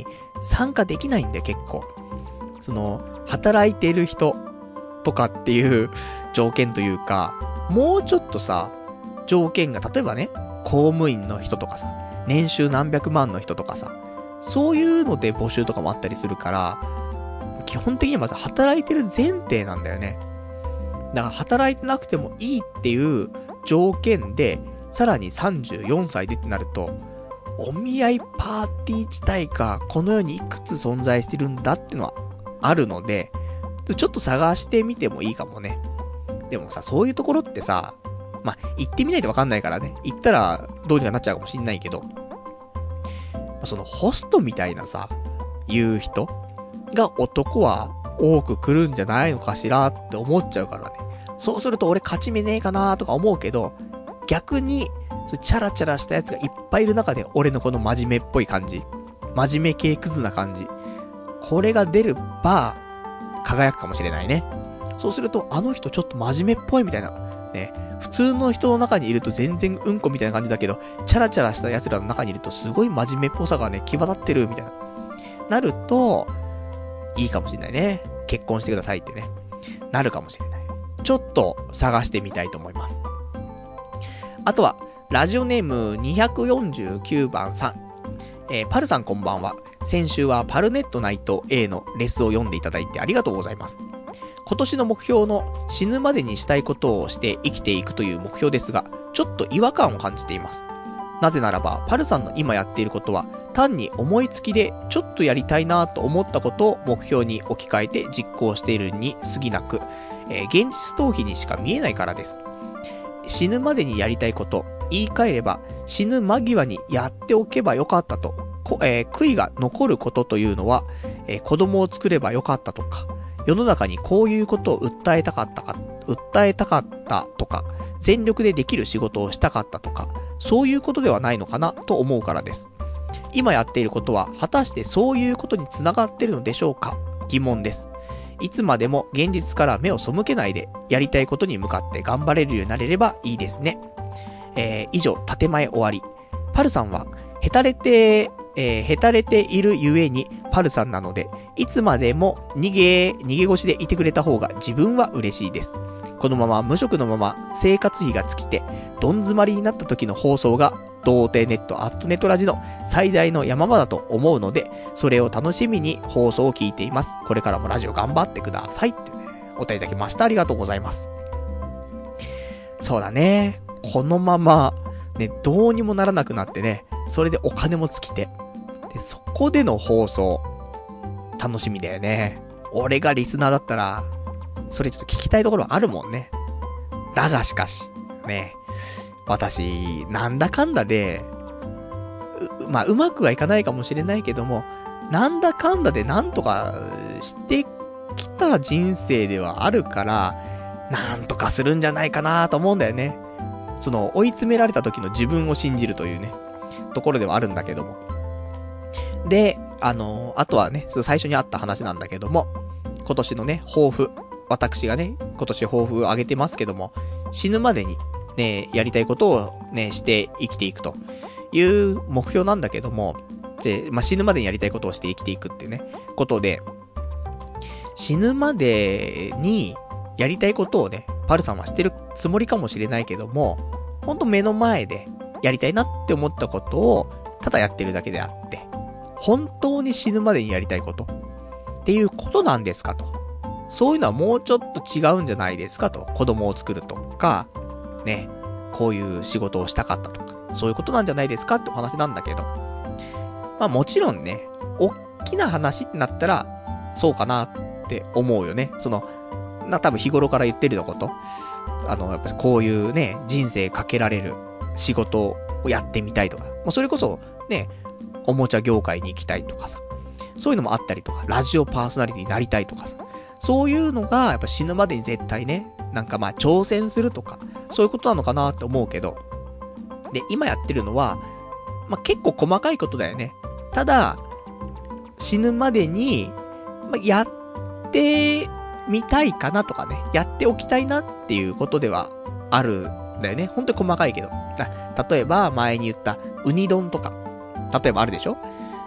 参加できないんだよ、結構。その、働いている人とかっていう条件というか、もうちょっとさ、条件が、例えばね、公務員の人とかさ、年収何百万の人とかさ、そういうので募集とかもあったりするから、基本的にはまず働いてる前提なんだよね。だから働いてなくてもいいっていう条件で、さらにさんじゅうよんさいでってなると、お見合いパーティー自体がこの世にいくつ存在してるんだってのはあるので、ちょっと探してみてもいいかもね。でもさ、そういうところってさ、まあ、行ってみないとわかんないからね。行ったらどうにかなっちゃうかもしんないけど、そのホストみたいなさ、言う人が男は多く来るんじゃないのかしらって思っちゃうからね。そうすると俺勝ち目ねえかなとか思うけど、逆に、チャラチャラしたやつがいっぱいいる中で俺のこの真面目っぽい感じ。真面目系クズな感じ。これが出るば、輝くかもしれないね。そうすると、あの人ちょっと真面目っぽいみたいな。ね。普通の人の中にいると全然うんこみたいな感じだけど、チャラチャラした奴らの中にいるとすごい真面目っぽさがね、際立ってるみたいな。なると、いいかもしれないね。結婚してくださいってね。なるかもしれない。ちょっと探してみたいと思います。あとは、ラジオネームにひゃくよんじゅうきゅうばんさん。えー、パルさんこんばんは。先週はパルネットナイト A のレスを読んでいただいてありがとうございます。今年の目標の死ぬまでにしたいことをして生きていくという目標ですが、ちょっと違和感を感じています。なぜならば、パルさんの今やっていることは、単に思いつきでちょっとやりたいなと思ったことを目標に置き換えて実行しているに過ぎなく、えー、現実逃避にしか見えないからです。死ぬまでにやりたいこと、言い換えれば死ぬ間際にやっておけばよかったと、えー、悔いが残ることというのは、えー、子供を作ればよかったとか、世の中にこういうことを訴えたかったか、訴えたかったとか、全力でできる仕事をしたかったとか、そういうことではないのかなと思うからです。今やっていることは果たしてそういうことにつながっているのでしょうか？疑問です。いつまでも現実から目を背けないで、やりたいことに向かって頑張れるようになれればいいですね。えー、以上、建前終わり。パルさんは、へたれて、えー、へたれているゆえにパルさんなので、いつまでも逃げ、逃げ腰でいてくれた方が自分は嬉しいです。このまま無職のまま生活費が尽きて、どん詰まりになった時の放送が、童貞ネットアットネットラジの最大の山場だと思うので、それを楽しみに放送を聞いています。これからもラジオ頑張ってくださいってね、お便りいただきました。ありがとうございます。そうだね。このまま、ね、どうにもならなくなってね、それでお金も尽きて、で、そこでの放送、楽しみだよね。俺がリスナーだったら、それちょっと聞きたいところあるもんね。だがしかし、ね、私、なんだかんだで、う、まあ、うまくはいかないかもしれないけども、なんだかんだでなんとかしてきた人生ではあるから、なんとかするんじゃないかなと思うんだよね。その、追い詰められた時の自分を信じるというね、ところではあるんだけども。で、あのー、あとはね、最初にあった話なんだけども、今年のね、抱負。私がね、今年抱負を上げてますけども、死ぬまでにね、やりたいことをね、して生きていくという目標なんだけども、で、まあ、死ぬまでにやりたいことをして生きていくっていうね、ことで、死ぬまでにやりたいことをね、パルさんはしてるつもりかもしれないけども、ほんと目の前でやりたいなって思ったことをただやってるだけであって、本当に死ぬまでにやりたいことっていうことなんですかと。そういうのはもうちょっと違うんじゃないですかと。子供を作るとか、ね、こういう仕事をしたかったとか、そういうことなんじゃないですかってお話なんだけど。まあもちろんね、おっきな話ってなったら、そうかなって思うよね。その、な、多分日頃から言ってるのこと。あの、やっぱりこういうね、人生かけられる仕事をやってみたいとか。もうそれこそ、ね、おもちゃ業界に行きたいとかさ。そういうのもあったりとか、ラジオパーソナリティになりたいとかさ。そういうのが、やっぱ死ぬまでに絶対ね、なんかまあ挑戦するとか、そういうことなのかなって思うけど。で、今やってるのは、まあ結構細かいことだよね。ただ、死ぬまでに、まあ、やってみたいかなとかね、やっておきたいなっていうことではあるんだよね。本当に細かいけど。あ、例えば前に言ったウニ丼とか、例えばあるでしょ？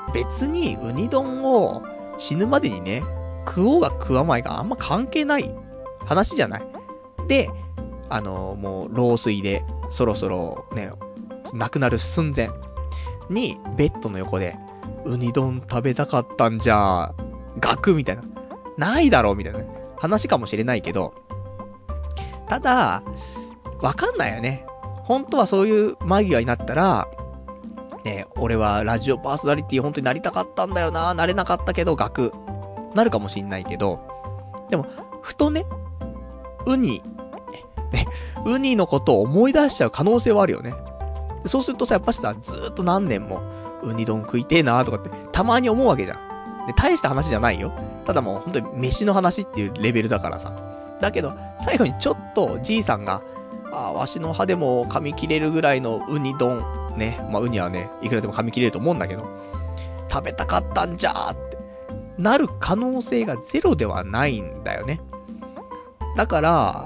別にウニ丼を死ぬまでにね、食おうが食わないがあんま関係ない話じゃない。で、あのー、もう老衰でそろそろね、亡くなる寸前にベッドの横でウニ丼食べたかったんじゃ、ガクみたいな。ないだろうみたいな話かもしれないけど、ただ、わかんないよね。本当はそういう間際になったら、ね、俺はラジオパーソナリティ本当になりたかったんだよな、なれなかったけど、ガク。なるかもしんないけど、でも、ふとね、ウニ、ね、ウニのことを思い出しちゃう可能性はあるよね。そうするとさ、やっぱしさ、ずーっと何年も、ウニ丼食いてえなーとかって、たまに思うわけじゃん。で、大した話じゃないよ。ただもう、本当に飯の話っていうレベルだからさ。だけど、最後にちょっと、じいさんが、あ、わしの歯でも噛み切れるぐらいのウニ丼、ね。まあ、ウニはね、いくらでも噛み切れると思うんだけど、食べたかったんじゃーって、なる可能性がゼロではないんだよね。だから、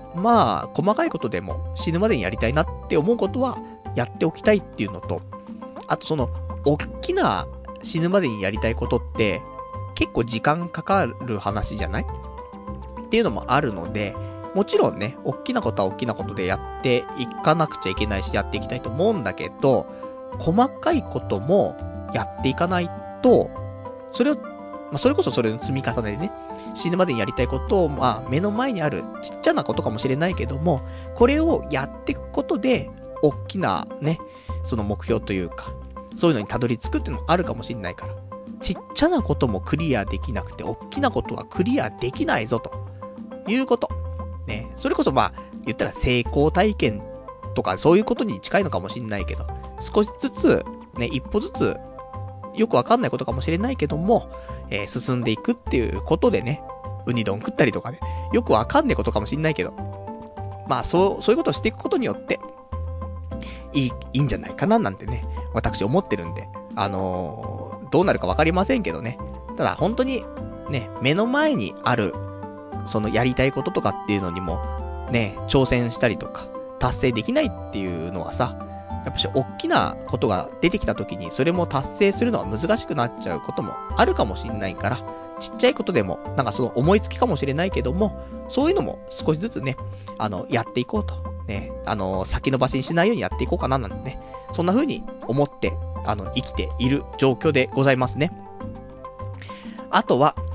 まあ、細かいことでも死ぬまでにやりたいなって思うことはやっておきたいっていうのと、あとその、おっきな死ぬまでにやりたいことって、結構時間かかる話じゃない？っていうのもあるので、もちろんね、おっきなことはおっきなことでやっていかなくちゃいけないし、やっていきたいと思うんだけど、細かいこともやっていかないと、それを、まあ、それこそそれの積み重ねでね、死ぬまでにやりたいことを、まあ、目の前にあるちっちゃなことかもしれないけども、これをやっていくことで、おっきなね、その目標というか、そういうのにたどり着くっていうのもあるかもしれないから、ちっちゃなこともクリアできなくて、おっきなことはクリアできないぞ、ということ。ね、それこそまあ、言ったら成功体験とかそういうことに近いのかもしれないけど、少しずつ、ね、一歩ずつ、よくわかんないことかもしれないけども、えー、進んでいくっていうことでね、ウニ丼食ったりとかね、よくわかんないことかもしれないけど、まあそう、そういうことをしていくことによって、いい、いいんじゃないかななんてね、私思ってるんで、あのー、どうなるかわかりませんけどね、ただ本当に、ね、目の前にある、そのやりたいこととかっていうのにも、ね、挑戦したりとか、達成できないっていうのはさ、やっぱし、大きなことが出てきた時に、それも達成するのは難しくなっちゃうこともあるかもしれないから、ちっちゃいことでも、なんかその思いつきかもしれないけども、そういうのも少しずつね、あの、やっていこうと。ね、あの、先延ばしにしないようにやっていこうかななんてね、そんな風に思って、あの、生きている状況でございますね。あとは、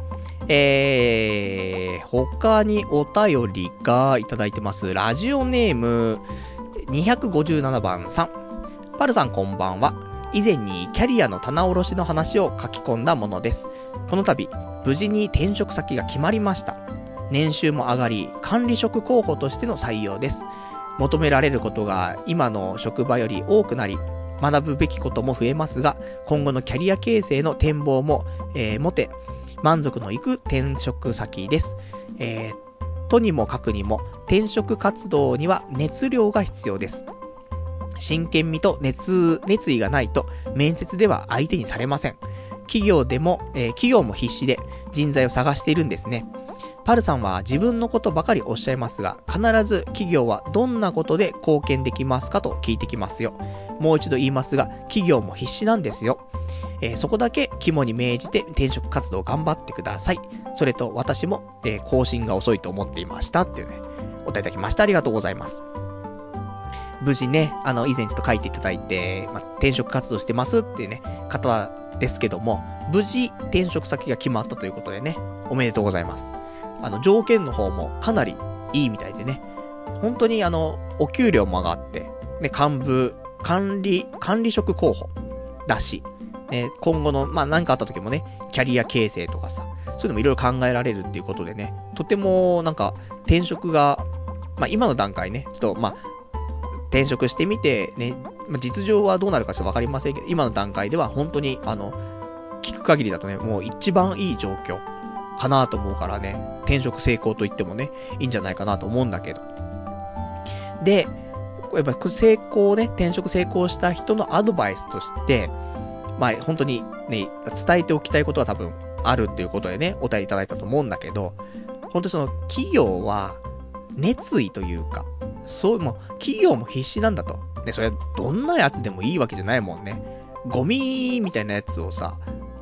えー、他にお便りがいただいてます。ラジオネーム、にひゃくごじゅうななばんさん。パルさんこんばんは。以前にキャリアの棚卸しの話を書き込んだものです。この度、無事に転職先が決まりました。年収も上がり、管理職候補としての採用です。求められることが今の職場より多くなり、学ぶべきことも増えますが、今後のキャリア形成の展望も、えー、持て、満足のいく転職先です。えー、とにもかくにも転職活動には熱量が必要です。真剣味と熱、熱意がないと面接では相手にされません。企業でも、えー、企業も必死で人材を探しているんですね。パルさんは自分のことばかりおっしゃいますが、必ず企業はどんなことで貢献できますかと聞いてきますよ。もう一度言いますが、企業も必死なんですよ。えー、そこだけ肝に銘じて転職活動頑張ってください。それと私も、えー、更新が遅いと思っていましたっていうね、お答えいただきました。ありがとうございます。無事ね、あの以前ちょっと書いていただいて、まあ、転職活動してますっていうね方ですけども、無事転職先が決まったということでね、おめでとうございます。あの条件の方もかなりいいみたいでね、本当にあのお給料も上がって、ね、幹部管理管理職候補だし。ね、今後の、まあ、何かあった時もね、キャリア形成とかさ、そういうのもいろいろ考えられるっていうことでね、とても、なんか、転職が、まあ、今の段階ね、ちょっと、まあ、転職してみて、ね、まあ、実情はどうなるかちょっとわかりませんけど、今の段階では本当に、あの、聞く限りだとね、もう一番いい状況かなと思うからね、転職成功と言ってもね、いいんじゃないかなと思うんだけど。で、やっぱ成功ね、転職成功した人のアドバイスとして、まあ本当にね、伝えておきたいことは多分あるっていうことでね、お便りいただいたと思うんだけど、本当にその企業は熱意というか、そう、もう企業も必死なんだと。ね、それはどんなやつでもいいわけじゃないもんね。ゴミみたいなやつをさ、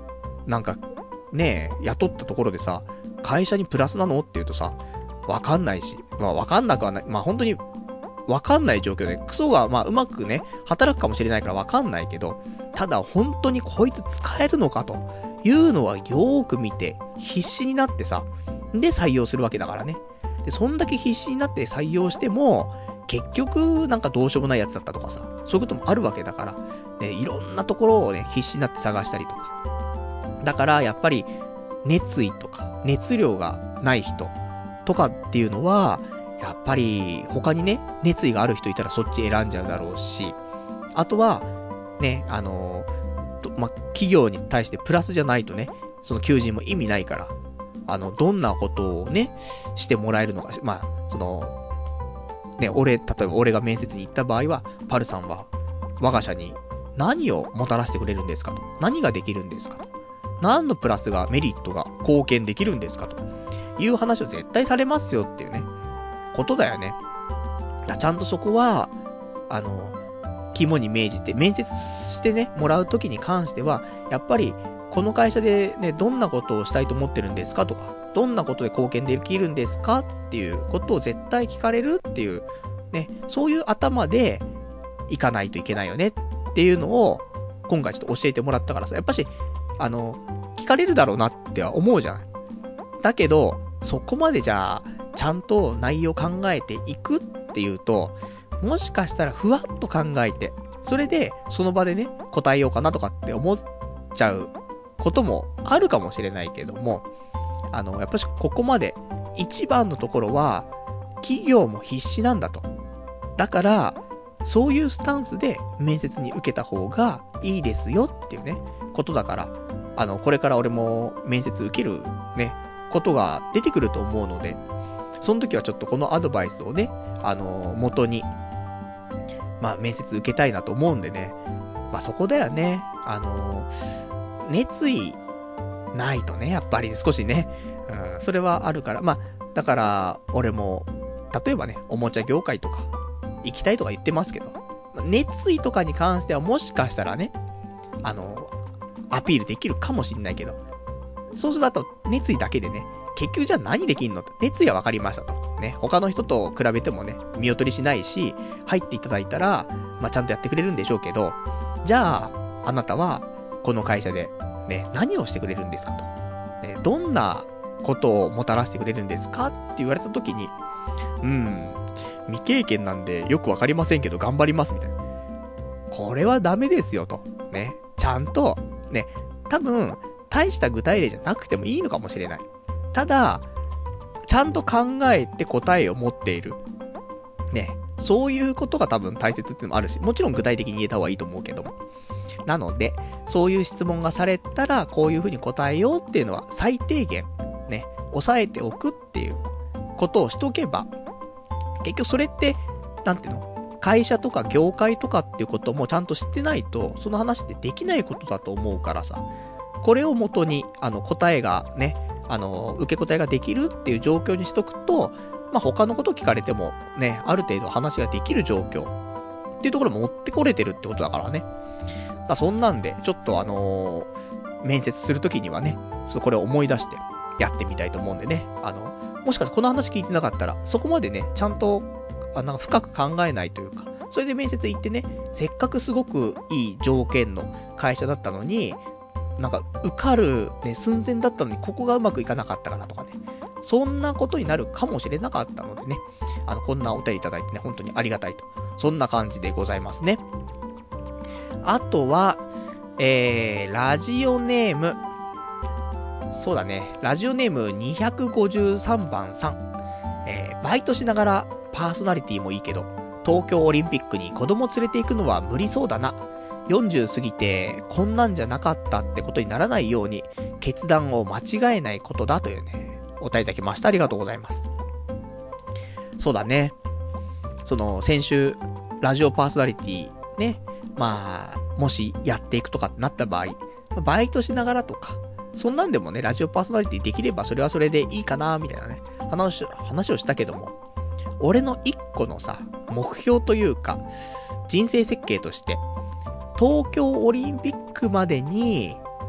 なんか、ねえ、雇ったところでさ、会社にプラスなのって言うとさ、わかんないし、まあわかんなくはない、まあ本当に、わかんない状況で、クソがまあうまくね、働くかもしれないからわかんないけど、ただ本当にこいつ使えるのかというのはよーく見て、必死になってさ、で採用するわけだからね。で、そんだけ必死になって採用しても、結局なんかどうしようもないやつだったとかさ、そういうこともあるわけだから、ね、いろんなところをね、必死になって探したりとか。だからやっぱり、熱意とか、熱量がない人とかっていうのは、やっぱり他にね、熱意がある人いたらそっち選んじゃうだろうし、あとは、ね、あのー、ま、企業に対してプラスじゃないとね、その求人も意味ないから、あの、どんなことをね、してもらえるのか、まあ、その、ね、俺、例えば俺が面接に行った場合は、パルさんは、我が社に何をもたらしてくれるんですかと。何ができるんですかと。何のプラスが、メリットが貢献できるんですかという話を絶対されますよっていうね、ことだよね。ちゃんとそこは、あの、肝に銘じて、面接してね、もらうときに関しては、やっぱり、この会社でね、どんなことをしたいと思ってるんですかとか、どんなことで貢献できるんですかっていうことを絶対聞かれるっていう、ね、そういう頭で行かないといけないよねっていうのを、今回ちょっと教えてもらったからさ、やっぱし、あの、聞かれるだろうなっては思うじゃない。だけど、そこまでじゃあ、ちゃんと内容考えていくっていうと、もしかしたらふわっと考えて、それで、その場でね、答えようかなとかって思っちゃうこともあるかもしれないけども、あの、やっぱしここまで、一番のところは、企業も必死なんだと。だから、そういうスタンスで面接に受けた方がいいですよっていうね、ことだから、あの、これから俺も面接受けるね、ことが出てくると思うので、その時はちょっとこのアドバイスをね、あの、元に、まあ面接受けたいなと思うんでね、まあそこだよね、あの、熱意ないとね、やっぱり少しね、うん、それはあるから、まあ、だから、俺も、例えばね、おもちゃ業界とか、行きたいとか言ってますけど、熱意とかに関してはもしかしたらね、あの、アピールできるかもしんないけど、そうすると熱意だけでね、結局じゃあ何できんのと、熱意は分かりましたと。ね、他の人と比べてもね、見劣りしないし、入っていただいたら、まあ、ちゃんとやってくれるんでしょうけど、じゃあ、あなたは、この会社で、ね、何をしてくれるんですかと。ね、どんなことをもたらしてくれるんですかって言われた時に、うん、未経験なんでよくわかりませんけど頑張りますみたいな。これはダメですよと。ね、ちゃんと、ね、多分、大した具体例じゃなくてもいいのかもしれない。ただ、ちゃんと考えて答えを持っている。ね、そういうことが多分大切っていうのもあるし、もちろん具体的に言えた方がいいと思うけども。なので、そういう質問がされたら、こういう風に答えようっていうのは最低限、ね、抑えておくっていうことをしとけば、結局それって、なんていうの、会社とか業界とかっていうこともちゃんと知ってないと、その話ってできないことだと思うからさ、これをもとに、あの、答えがね、あの、受け答えができるっていう状況にしとくと、まあ、他のこと聞かれても、ね、ある程度話ができる状況っていうところも持ってこれてるってことだからね。だそんなんで、ちょっとあのー、面接するときにはね、ちょっとこれを思い出してやってみたいと思うんでね。あの、もしかしてこの話聞いてなかったら、そこまでね、ちゃんと、あなんか深く考えないというか、それで面接行ってね、せっかくすごくいい条件の会社だったのに、なんか受かる、ね、寸前だったのに、ここがうまくいかなかったかなとかね。そんなことになるかもしれなかったのでね、あの、こんなお便りいただいてね、本当にありがたいと。そんな感じでございますね。あとは、えー、ラジオネーム。そうだね。ラジオネームにひゃくごじゅうさんばんさん。えー、バイトしながらパーソナリティもいいけど、東京オリンピックに子供連れて行くのは無理そうだな。よんじゅう過ぎて、こんなんじゃなかったってことにならないように、決断を間違えないことだというね、お答えいただきました。ありがとうございます。そうだね。その、先週、ラジオパーソナリティ、ね、まあ、もしやっていくとかってなった場合、バイトしながらとか、そんなんでもね、ラジオパーソナリティできればそれはそれでいいかな、みたいなね、話、話をしたけども、俺の一個のさ、目標というか、人生設計として、東京オリンピックまでに、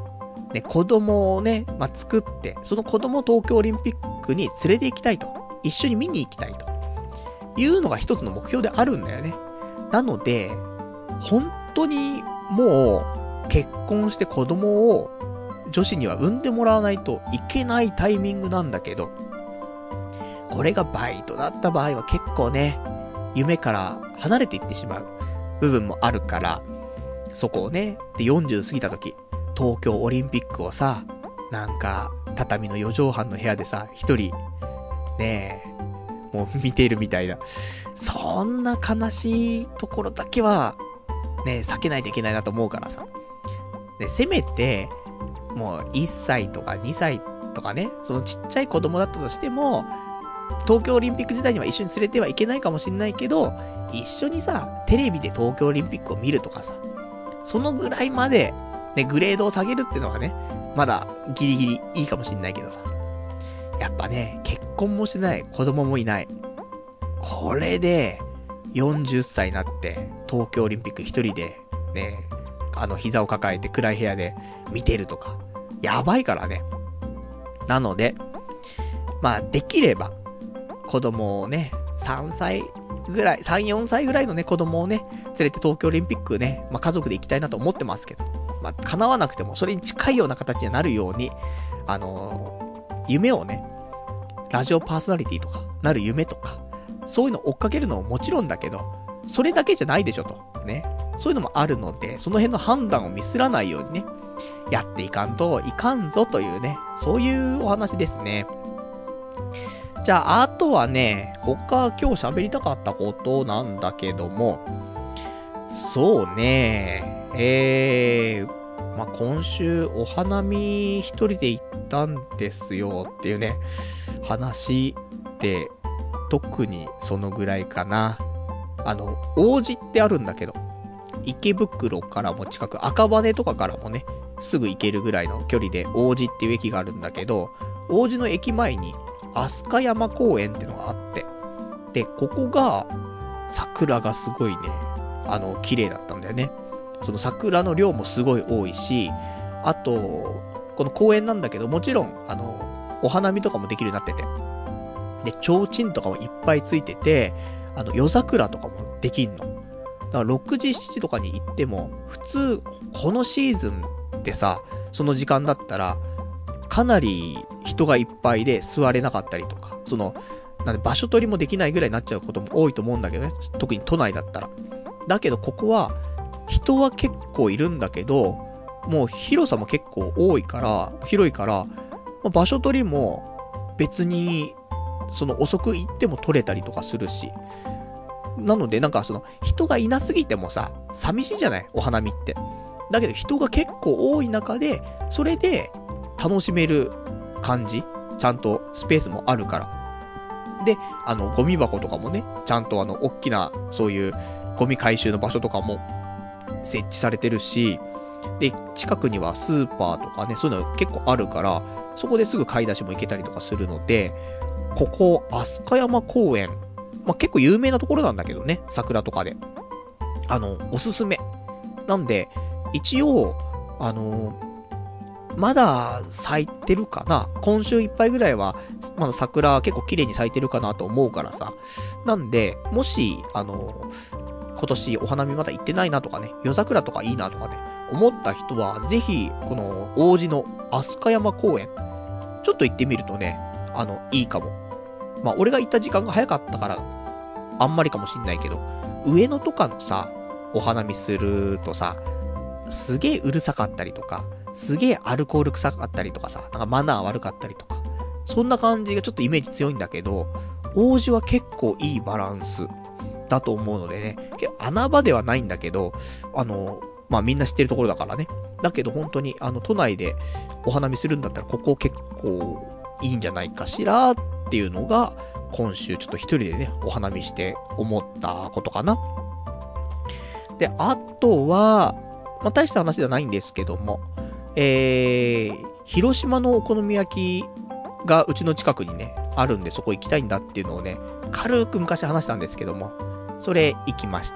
ね、子供をね、まあ、作って、その子供を東京オリンピックに連れて行きたいと。一緒に見に行きたいと。いうのが一つの目標であるんだよね。なので、本当にもう結婚して子供を女子には産んでもらわないといけないタイミングなんだけど、これがバイトだった場合は結構ね、夢から離れていってしまう部分もあるから、そこをね、でよんじゅう過ぎた時、東京オリンピックをさ、なんか畳のよじょうはんの部屋でさ、一人ねえ、もう見ているみたいな、そんな悲しいところだけはね、避けないといけないなと思うからさ。で、せめてもういっさいとかにさいとかね、そのちっちゃい子供だったとしても、東京オリンピック時代には一緒に連れてはいけないかもしれないけど、一緒にさ、テレビで東京オリンピックを見るとかさ、そのぐらいまで、ね、グレードを下げるっていうのがね、まだギリギリいいかもしれないけどさ。やっぱね、結婚もしてない、子供もいない。これで、よんじゅっさいになって、東京オリンピック一人で、ね、あの膝を抱えて暗い部屋で見てるとか、やばいからね。なので、まあ、できれば、子供をね、さんさいぐらい、さん、よんさいぐらいのね、子供をね、連れて東京オリンピックね、まあ家族で行きたいなと思ってますけど、まあ叶わなくてもそれに近いような形になるように、あのー、夢をね、ラジオパーソナリティとか、なる夢とか、そういうの追っかけるのももちろんだけど、それだけじゃないでしょと、ね。そういうのもあるので、その辺の判断をミスらないようにね、やっていかんといかんぞというね、そういうお話ですね。じゃあ、あとはね、他今日喋りたかったことなんだけども、そうね、えー、まあ、今週お花見一人で行ったんですよっていうね、話で、特にそのぐらいかな。あの、王子ってあるんだけど、池袋からも近く、赤羽とかからもね、すぐ行けるぐらいの距離で王子っていう駅があるんだけど、王子の駅前に飛鳥山公園っていうのがあって、で、ここが桜がすごいね、あの、綺麗だったんだよね。その桜の量もすごい多いし、あと、この公園なんだけど、もちろん、あの、お花見とかもできるようになってて、で、提灯とかもいっぱいついてて、あの、夜桜とかもできんの。だからろくじ、しちじとかに行っても、普通、このシーズンってさ、その時間だったら、かなり人がいっぱいで座れなかったりとか、その、なんで場所取りもできないぐらいになっちゃうことも多いと思うんだけどね。特に都内だったら。だけどここは、人は結構いるんだけど、もう広さも結構多いから、広いから、場所取りも別に、その遅く行っても取れたりとかするし。なのでなんかその人がいなすぎてもさ、寂しいじゃないお花見って。だけど人が結構多い中で、それで楽しめる感じちゃんとスペースもあるから。で、あの、ゴミ箱とかもね、ちゃんとあの、大きな、そういうゴミ回収の場所とかも設置されてるし、で、近くにはスーパーとかね、そういうの結構あるから、そこですぐ買い出しも行けたりとかするので、ここ、飛鳥山公園、まあ、結構有名なところなんだけどね、桜とかで。あの、おすすめ。なんで、一応、あの、まだ咲いてるかな今週いっぱいぐらいは、まだ桜結構綺麗に咲いてるかなと思うからさ。なんで、もし、あの、今年お花見まだ行ってないなとかね、夜桜とかいいなとかね、思った人は、ぜひ、この、王子の飛鳥山公園、ちょっと行ってみるとね、あの、いいかも。まあ、俺が行った時間が早かったから、あんまりかもしんないけど、上野とかのさ、お花見するとさ、すげえうるさかったりとか、すげえアルコール臭かったりとかさ、なんかマナー悪かったりとか、そんな感じがちょっとイメージ強いんだけど、王子は結構いいバランスだと思うのでね、穴場ではないんだけど、あの、まあ、みんな知ってるところだからね。だけど本当に、あの、都内でお花見するんだったら、ここ結構いいんじゃないかしらっていうのが、今週ちょっと一人でね、お花見して思ったことかな。で、あとは、まあ、大した話ではないんですけども、えー、広島のお好み焼きがうちの近くにね、あるんでそこ行きたいんだっていうのをね、軽く昔話したんですけども、それ行きました。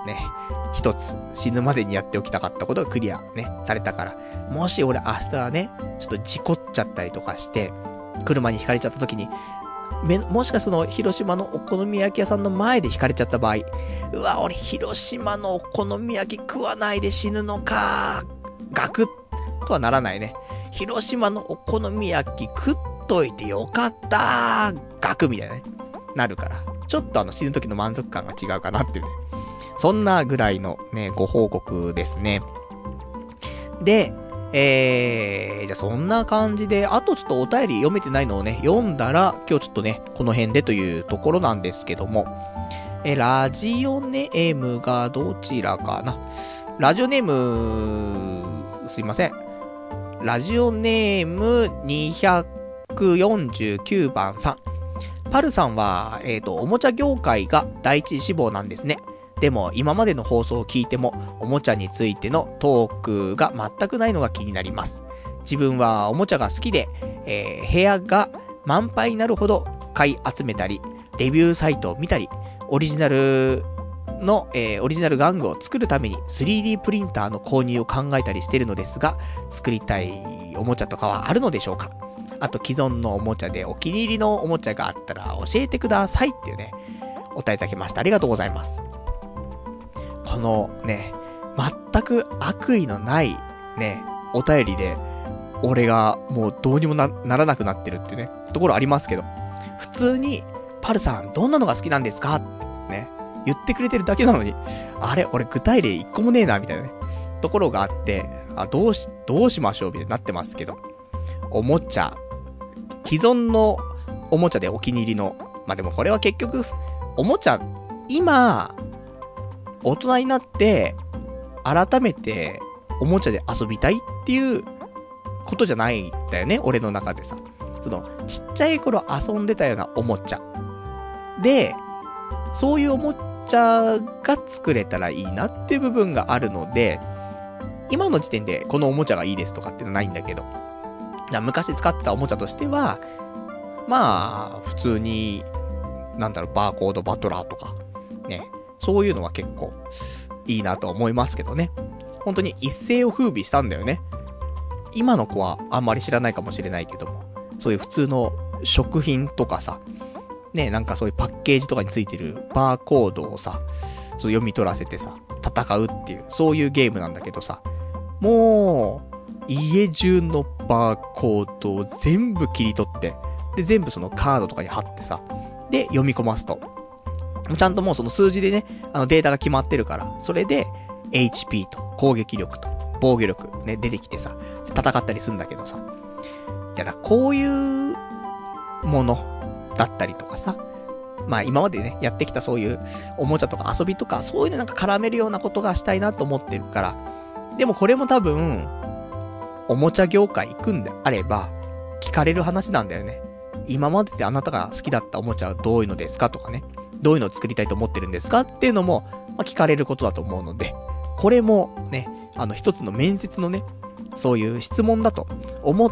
ね、一つ死ぬまでにやっておきたかったことがクリアね、されたから、もし俺明日はね、ちょっと事故っちゃったりとかして、車にひかれちゃった時に、め、もしかその広島のお好み焼き屋さんの前でひかれちゃった場合、うわ、俺広島のお好み焼き食わないで死ぬのか、ガクッとはならないね。広島のお好み焼き食っといてよかったガクみたいなね、なるから、ちょっとあの死ぬ時の満足感が違うかなっていうね。そんなぐらいのね、ご報告ですね。で、えー、じゃあそんな感じで、あとちょっとお便り読めてないのをね、読んだら、今日ちょっとね、この辺でというところなんですけども、え、ラジオネームがどちらかな。ラジオネーム、すいません。ラジオネームにひゃくよんじゅうきゅうばんさん。パルさんは、えっと、おもちゃ業界が第一志望なんですね。でも今までの放送を聞いてもおもちゃについてのトークが全くないのが気になります。自分はおもちゃが好きで、えー、部屋が満杯になるほど買い集めたり、レビューサイトを見たり、オリジナルの、えー、オリジナル玩具を作るために スリーディー プリンターの購入を考えたりしているのですが、作りたいおもちゃとかはあるのでしょうか？あと既存のおもちゃでお気に入りのおもちゃがあったら教えてくださいっていうね、お答えいただきました。ありがとうございます。このね、全く悪意のないね、お便りで、俺がもうどうにも な, ならなくなってるっていうね、ところありますけど、普通に、パルさんどんなのが好きなんですかってね、言ってくれてるだけなのに、あれ、俺具体例一個もねえな、みたいなね、ところがあって、あ、どうし、どうしましょうみたいになってますけど、おもちゃ、既存のおもちゃでお気に入りの、まあ、でもこれは結局、おもちゃ、今、大人になって、改めて、おもちゃで遊びたいっていうことじゃないんだよね、俺の中でさ。その、ちっちゃい頃遊んでたようなおもちゃ。で、そういうおもちゃが作れたらいいなっていう部分があるので、今の時点でこのおもちゃがいいですとかってのはないんだけど、昔使ってたおもちゃとしては、まあ、普通に、なんだろう、バーコードバトラーとか、ね。そういうのは結構いいなと思いますけどね。本当に一世を風靡したんだよね。今の子はあんまり知らないかもしれないけども、そういう普通の食品とかさ、ね、なんかそういうパッケージとかについてるバーコードをさ、そう読み取らせてさ、戦うっていう、そういうゲームなんだけどさ、もう、家中のバーコードを全部切り取って、で、全部そのカードとかに貼ってさ、で、読み込ますと。ちゃんともうその数字でね、あのデータが決まってるから、それで エイチピー と攻撃力と防御力ね、出てきてさ、戦ったりするんだけどさ。いやだ、こういうものだったりとかさ、まあ今までね、やってきたそういうおもちゃとか遊びとか、そういうのなんか絡めるようなことがしたいなと思ってるから、でもこれも多分、おもちゃ業界行くんであれば、聞かれる話なんだよね。今までであなたが好きだったおもちゃはどういうのですかとかね。どういうのを作りたいと思ってるんですかっていうのも、まあ、聞かれることだと思うので、これもね、あの一つの面接のね、そういう質問だと思って、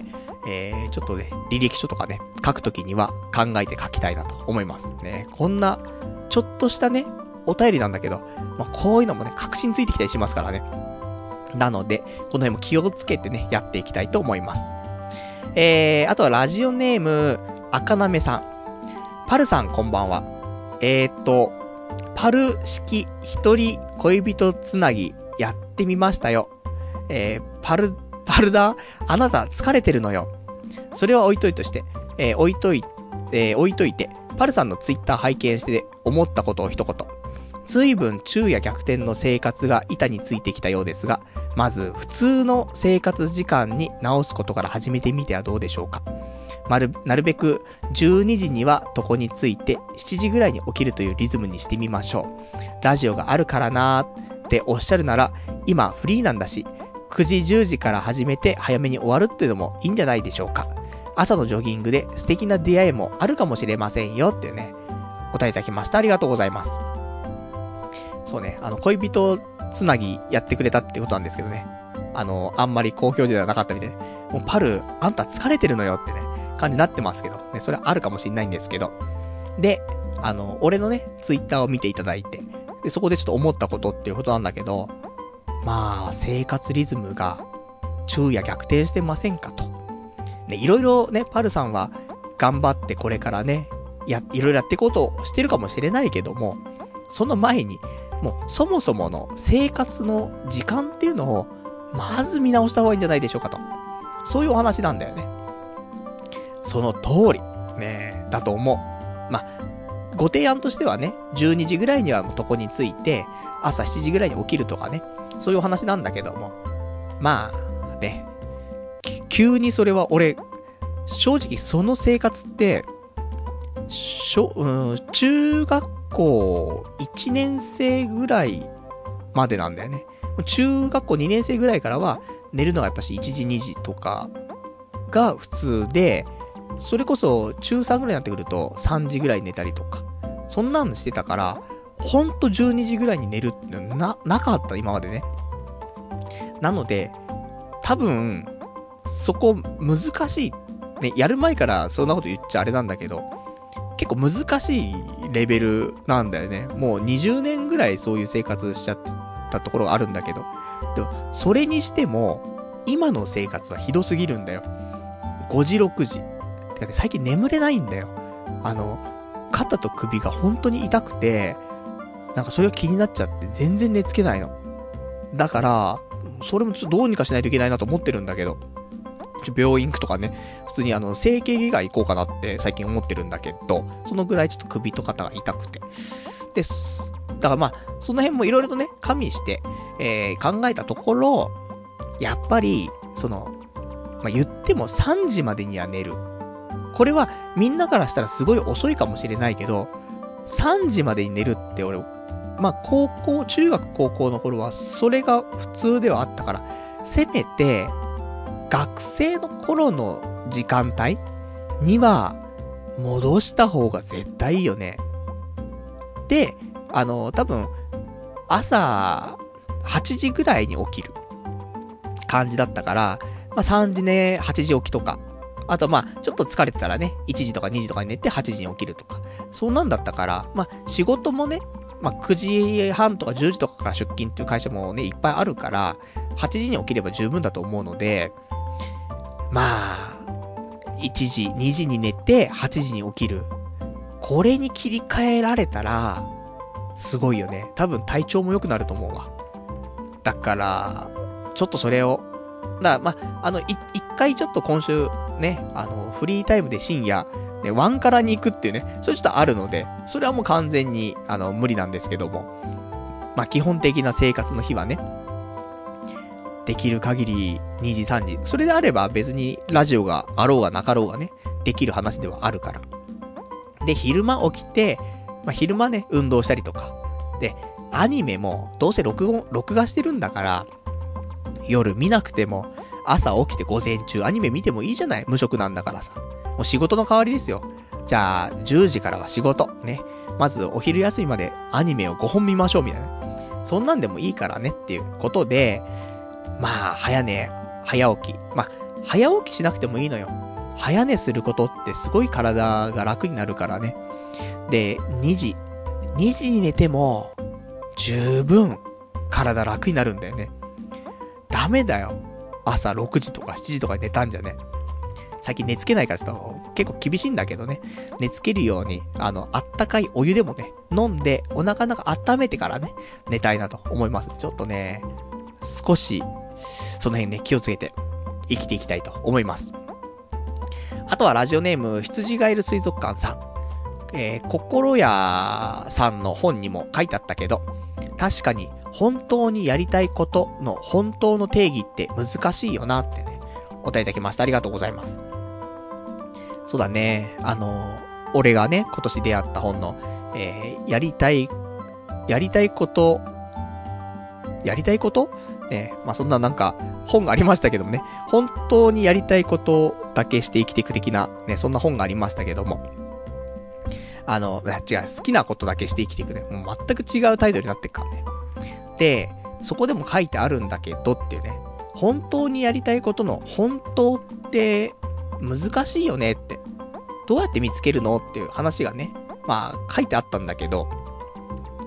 えー、ちょっとね、履歴書とかね、書くときには考えて書きたいなと思いますね。こんな、ちょっとしたね、お便りなんだけど、まあ、こういうのもね、確信ついてきたりしますからね。なので、この辺も気をつけてね、やっていきたいと思います。えー、あとはラジオネーム、赤なめさん。パルさんこんばんは。えーっと、パル式一人恋人つなぎやってみましたよ。えー、パル、パルだあなた疲れてるのよ。それは置いといとして、えー、置いといて、えー、置いといて、パルさんのツイッター拝見して思ったことを一言。随分昼夜逆転の生活が板についてきたようですが、まず普通の生活時間に直すことから始めてみてはどうでしょうか。まる、なるべくじゅうにじには床についてしちじぐらいに起きるというリズムにしてみましょう。ラジオがあるからなーっておっしゃるなら、今フリーなんだし、くじじゅうじから始めて早めに終わるっていうのもいいんじゃないでしょうか。朝のジョギングで素敵な出会いもあるかもしれませんよっていうね、お答えいただきました。ありがとうございます。そうね、あの、恋人つなぎやってくれたってことなんですけどね。あの、あんまり好評ではなかったみたいで、もうパル、あんた疲れてるのよってね、感じになってますけど、ね、それはあるかもしれないんですけど。で、あの、俺のね、ツイッターを見ていただいて、 で、そこでちょっと思ったことっていうことなんだけど、まあ、生活リズムが昼夜逆転してませんかと。ね、いろいろね、パルさんは頑張ってこれからね、や、いろいろやっていこうとしてるかもしれないけども、その前に、もうそもそもの生活の時間っていうのを、まず見直した方がいいんじゃないでしょうかと。そういうお話なんだよね。その通り、ね、だと思う。まあ、ご提案としてはね、じゅうにじぐらいにはもう床に着いて、朝しちじぐらいに起きるとかね、そういうお話なんだけども、まあ、ね、急にそれは俺、正直その生活って、しょ、うん、中学校いちねん生ぐらいまでなんだよね。中学校にねん生ぐらいからは寝るのがやっぱしいちじにじとかが普通で、それこそ中さんぐらいになってくるとさんじぐらい寝たりとか、そんなのしてたから、ほんとじゅうにじぐらいに寝るってな、なかった今までね。なので、多分、そこ難しい。ね、やる前からそんなこと言っちゃあれなんだけど、結構難しいレベルなんだよね。もうにじゅうねんぐらいそういう生活しちゃったところがあるんだけど。でも、それにしても、今の生活はひどすぎるんだよ。ごじ、ろくじ。てかね、最近眠れないんだよ。あの、肩と首が本当に痛くて、なんかそれが気になっちゃって全然寝つけないの。だから、それもちょっとどうにかしないといけないなと思ってるんだけど、ちょ病院行くとかね、普通にあの、整形外科行こうかなって最近思ってるんだけど、そのぐらいちょっと首と肩が痛くて。で、だからまあ、その辺もいろいろとね、加味して、えー、考えたところ、やっぱり、その、まあ、言ってもさんじまでには寝る。これはみんなからしたらすごい遅いかもしれないけど、さんじまでに寝るって俺、まあ高校、中学高校の頃はそれが普通ではあったから、せめて学生の頃の時間帯には戻した方が絶対いいよね。で、あの、多分朝はちじぐらいに起きる感じだったから、まあさんじね、はちじ起きとか、あとまあ、ちょっと疲れてたらね、いちじとかにじとかに寝てはちじに起きるとか。そんなんだったから、まあ、仕事もね、まあ、くじはんとかじゅうじとかから出勤っていう会社もね、いっぱいあるから、はちじに起きれば十分だと思うので、まあ、いちじ、にじに寝てはちじに起きる。これに切り替えられたら、すごいよね。多分体調も良くなると思うわ。だから、ちょっとそれを、だまあ、あの、い、一回ちょっと今週、ね、あの、フリータイムで深夜、ね、ワンカラに行くっていうね、それちょっとあるので、それはもう完全に、あの、無理なんですけども、まあ、基本的な生活の日はね、できる限りにじ、さんじ、それであれば別にラジオがあろうがなかろうがね、できる話ではあるから。で、昼間起きて、まあ、昼間ね、運動したりとか。で、アニメも、どうせ録音、録画してるんだから、夜見なくても、朝起きて午前中アニメ見てもいいじゃない？無職なんだからさ。もう仕事の代わりですよ。じゃあ、じゅうじからは仕事。ね。まずお昼休みまでアニメをごほん見ましょうみたいな。そんなんでもいいからねっていうことで、まあ、早寝、早起き。まあ、早起きしなくてもいいのよ。早寝することってすごい体が楽になるからね。で、にじ。にじに寝ても、十分体楽になるんだよね。ダメだよ。朝ろくじとかしちじとかに寝たんじゃね。最近寝つけないからちょっと結構厳しいんだけどね。寝つけるように、あの、あったかいお湯でもね、飲んでお腹の中温めてからね、寝たいなと思います。ちょっとね、少し、その辺ね、気をつけて生きていきたいと思います。あとはラジオネーム、羊ガエル水族館さん。えー、心屋さんの本にも書いてあったけど、確かに本当にやりたいことの本当の定義って難しいよなってね、お答えいただきました。ありがとうございます。そうだね、あの、俺がね、今年出会った本の、えー、やりたい、やりたいこと、やりたいことね、まあ、そんななんか、本がありましたけどもね、本当にやりたいことだけして生きていく的な、ね、そんな本がありましたけども、あの、違う、好きなことだけして生きていくね。もう全く違うタイトルになってるからね。で、そこでも書いてあるんだけどっていうね、本当にやりたいことの本当って難しいよねって。どうやって見つけるのっていう話がね、まあ書いてあったんだけど、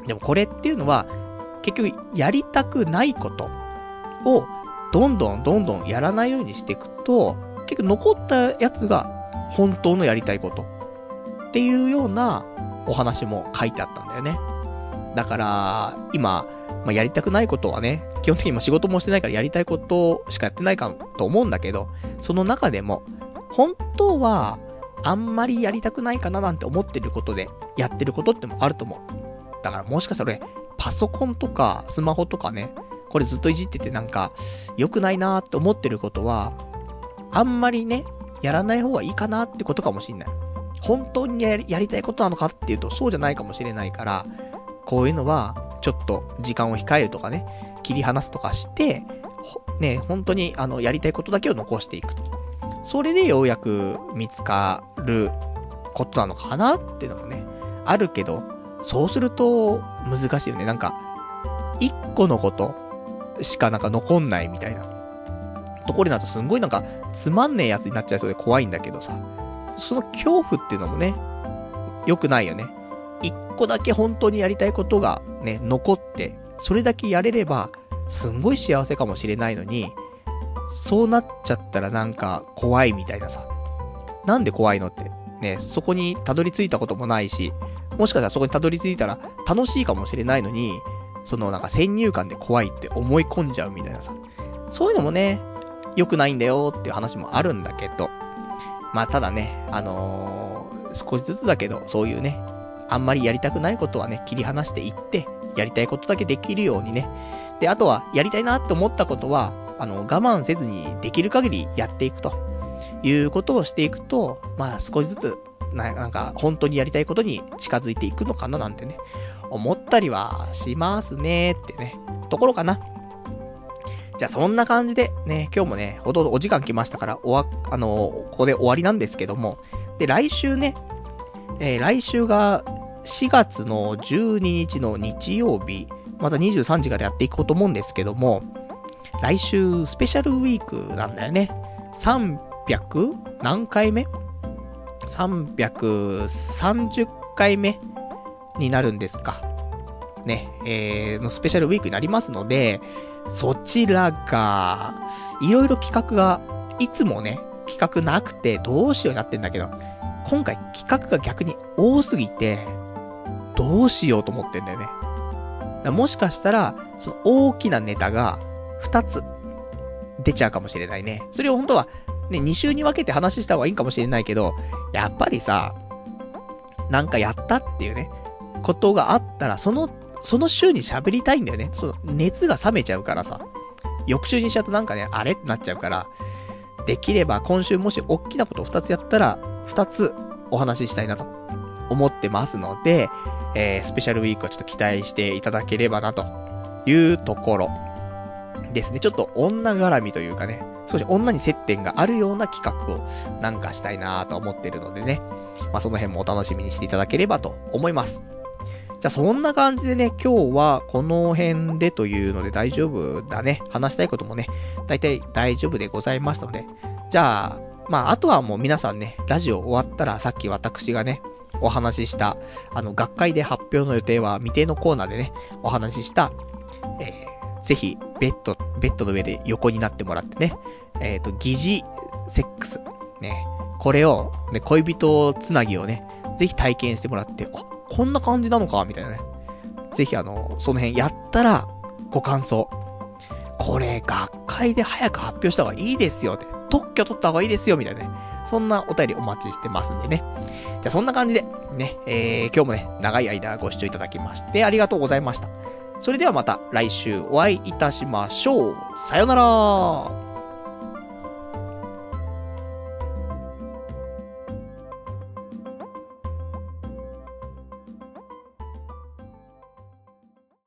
でもこれっていうのは、結局やりたくないことをどんどんどんどんやらないようにしていくと、結局残ったやつが本当のやりたいことっていうようなお話も書いてあったんだよね。だから今、まあ、やりたくないことはね、基本的に今仕事もしてないからやりたいことしかやってないかと思うんだけど、その中でも本当はあんまりやりたくないかななんて思ってることでやってることってもあると思う。だからもしかしたら俺パソコンとかスマホとかね、これずっといじっててなんか良くないなーって思ってることはあんまりねやらない方がいいかなってことかもしんない。本当にやり、やりたいことなのかっていうとそうじゃないかもしれないから、こういうのはちょっと時間を控えるとかね、切り離すとかしてね、本当にあのやりたいことだけを残していくと。それでようやく見つかることなのかなっていうのもねあるけど、そうすると難しいよね。なんか一個のことしかなんか残んないみたいなところになるとすんごいなんかつまんねえやつになっちゃいそうで怖いんだけどさ、その恐怖っていうのもね良くないよね。一個だけ本当にやりたいことがね残ってそれだけやれればすんごい幸せかもしれないのに、そうなっちゃったらなんか怖いみたいなさ。なんで怖いのってね、そこにたどり着いたこともないし、もしかしたらそこにたどり着いたら楽しいかもしれないのに、そのなんか先入観で怖いって思い込んじゃうみたいなさ、そういうのもね良くないんだよっていう話もあるんだけど、まあただね、あのー、少しずつだけどそういうね、あんまりやりたくないことはね切り離していって、やりたいことだけできるようにね。で、あとはやりたいなって思ったことはあの我慢せずにできる限りやっていくということをしていくと、まあ少しずつな、なんか本当にやりたいことに近づいていくのかななんてね思ったりはしますねってねところかな。じゃあそんな感じでね、今日もねほとんどお時間来ましたからおわあのここで終わりなんですけども、で来週ね、えー、来週がしがつのじゅうににちの日曜日、またにじゅうさんじからやっていこうと思うんですけども、来週スペシャルウィークなんだよね。さんびゃく何回目 ?さんびゃくさんじゅっかいめになるんですかね、えー、のスペシャルウィークになりますので、そちらがいろいろ企画がいつもね企画なくてどうしようになってんだけど、今回企画が逆に多すぎてどうしようと思ってんだよね。だからもしかしたらその大きなネタがふたつ出ちゃうかもしれないね。それを本当はねに週に分けて話した方がいいかもしれないけど、やっぱりさ、なんかやったっていうねことがあったらそのその週に喋りたいんだよね。その熱が冷めちゃうからさ、翌週にしちゃうとなんかねあれってなっちゃうから、できれば今週もし大きなことをふたつやったらふたつお話ししたいなと思ってますので、えー、スペシャルウィークはちょっと期待していただければなというところですね。ちょっと女絡みというかね、少し女に接点があるような企画をなんかしたいなと思ってるのでね、まあその辺もお楽しみにしていただければと思います。じゃあそんな感じでね、今日はこの辺でというので大丈夫だね。話したいこともね、だいたい大丈夫でございましたので、じゃあ、まああとはもう皆さんね、ラジオ終わったらさっき私がね、お話しした、あの学会で発表の予定は未定のコーナーでね、お話しした、えー、ぜひベッド、ベッドの上で横になってもらってね、えっと、疑似セックス。ね、これを、ね、恋人つなぎをね、ぜひ体験してもらって、あ、こんな感じなのかみたいなね。ぜひあの、その辺やったら、ご感想。これ、学会で早く発表した方がいいですよって。特許取った方がいいですよみたいなね。そんなお便りお待ちしてますんでね。じゃあそんな感じで、ね、えー、今日もね、長い間ご視聴いただきまして、ありがとうございました。それではまた来週お会いいたしましょう。さよなら。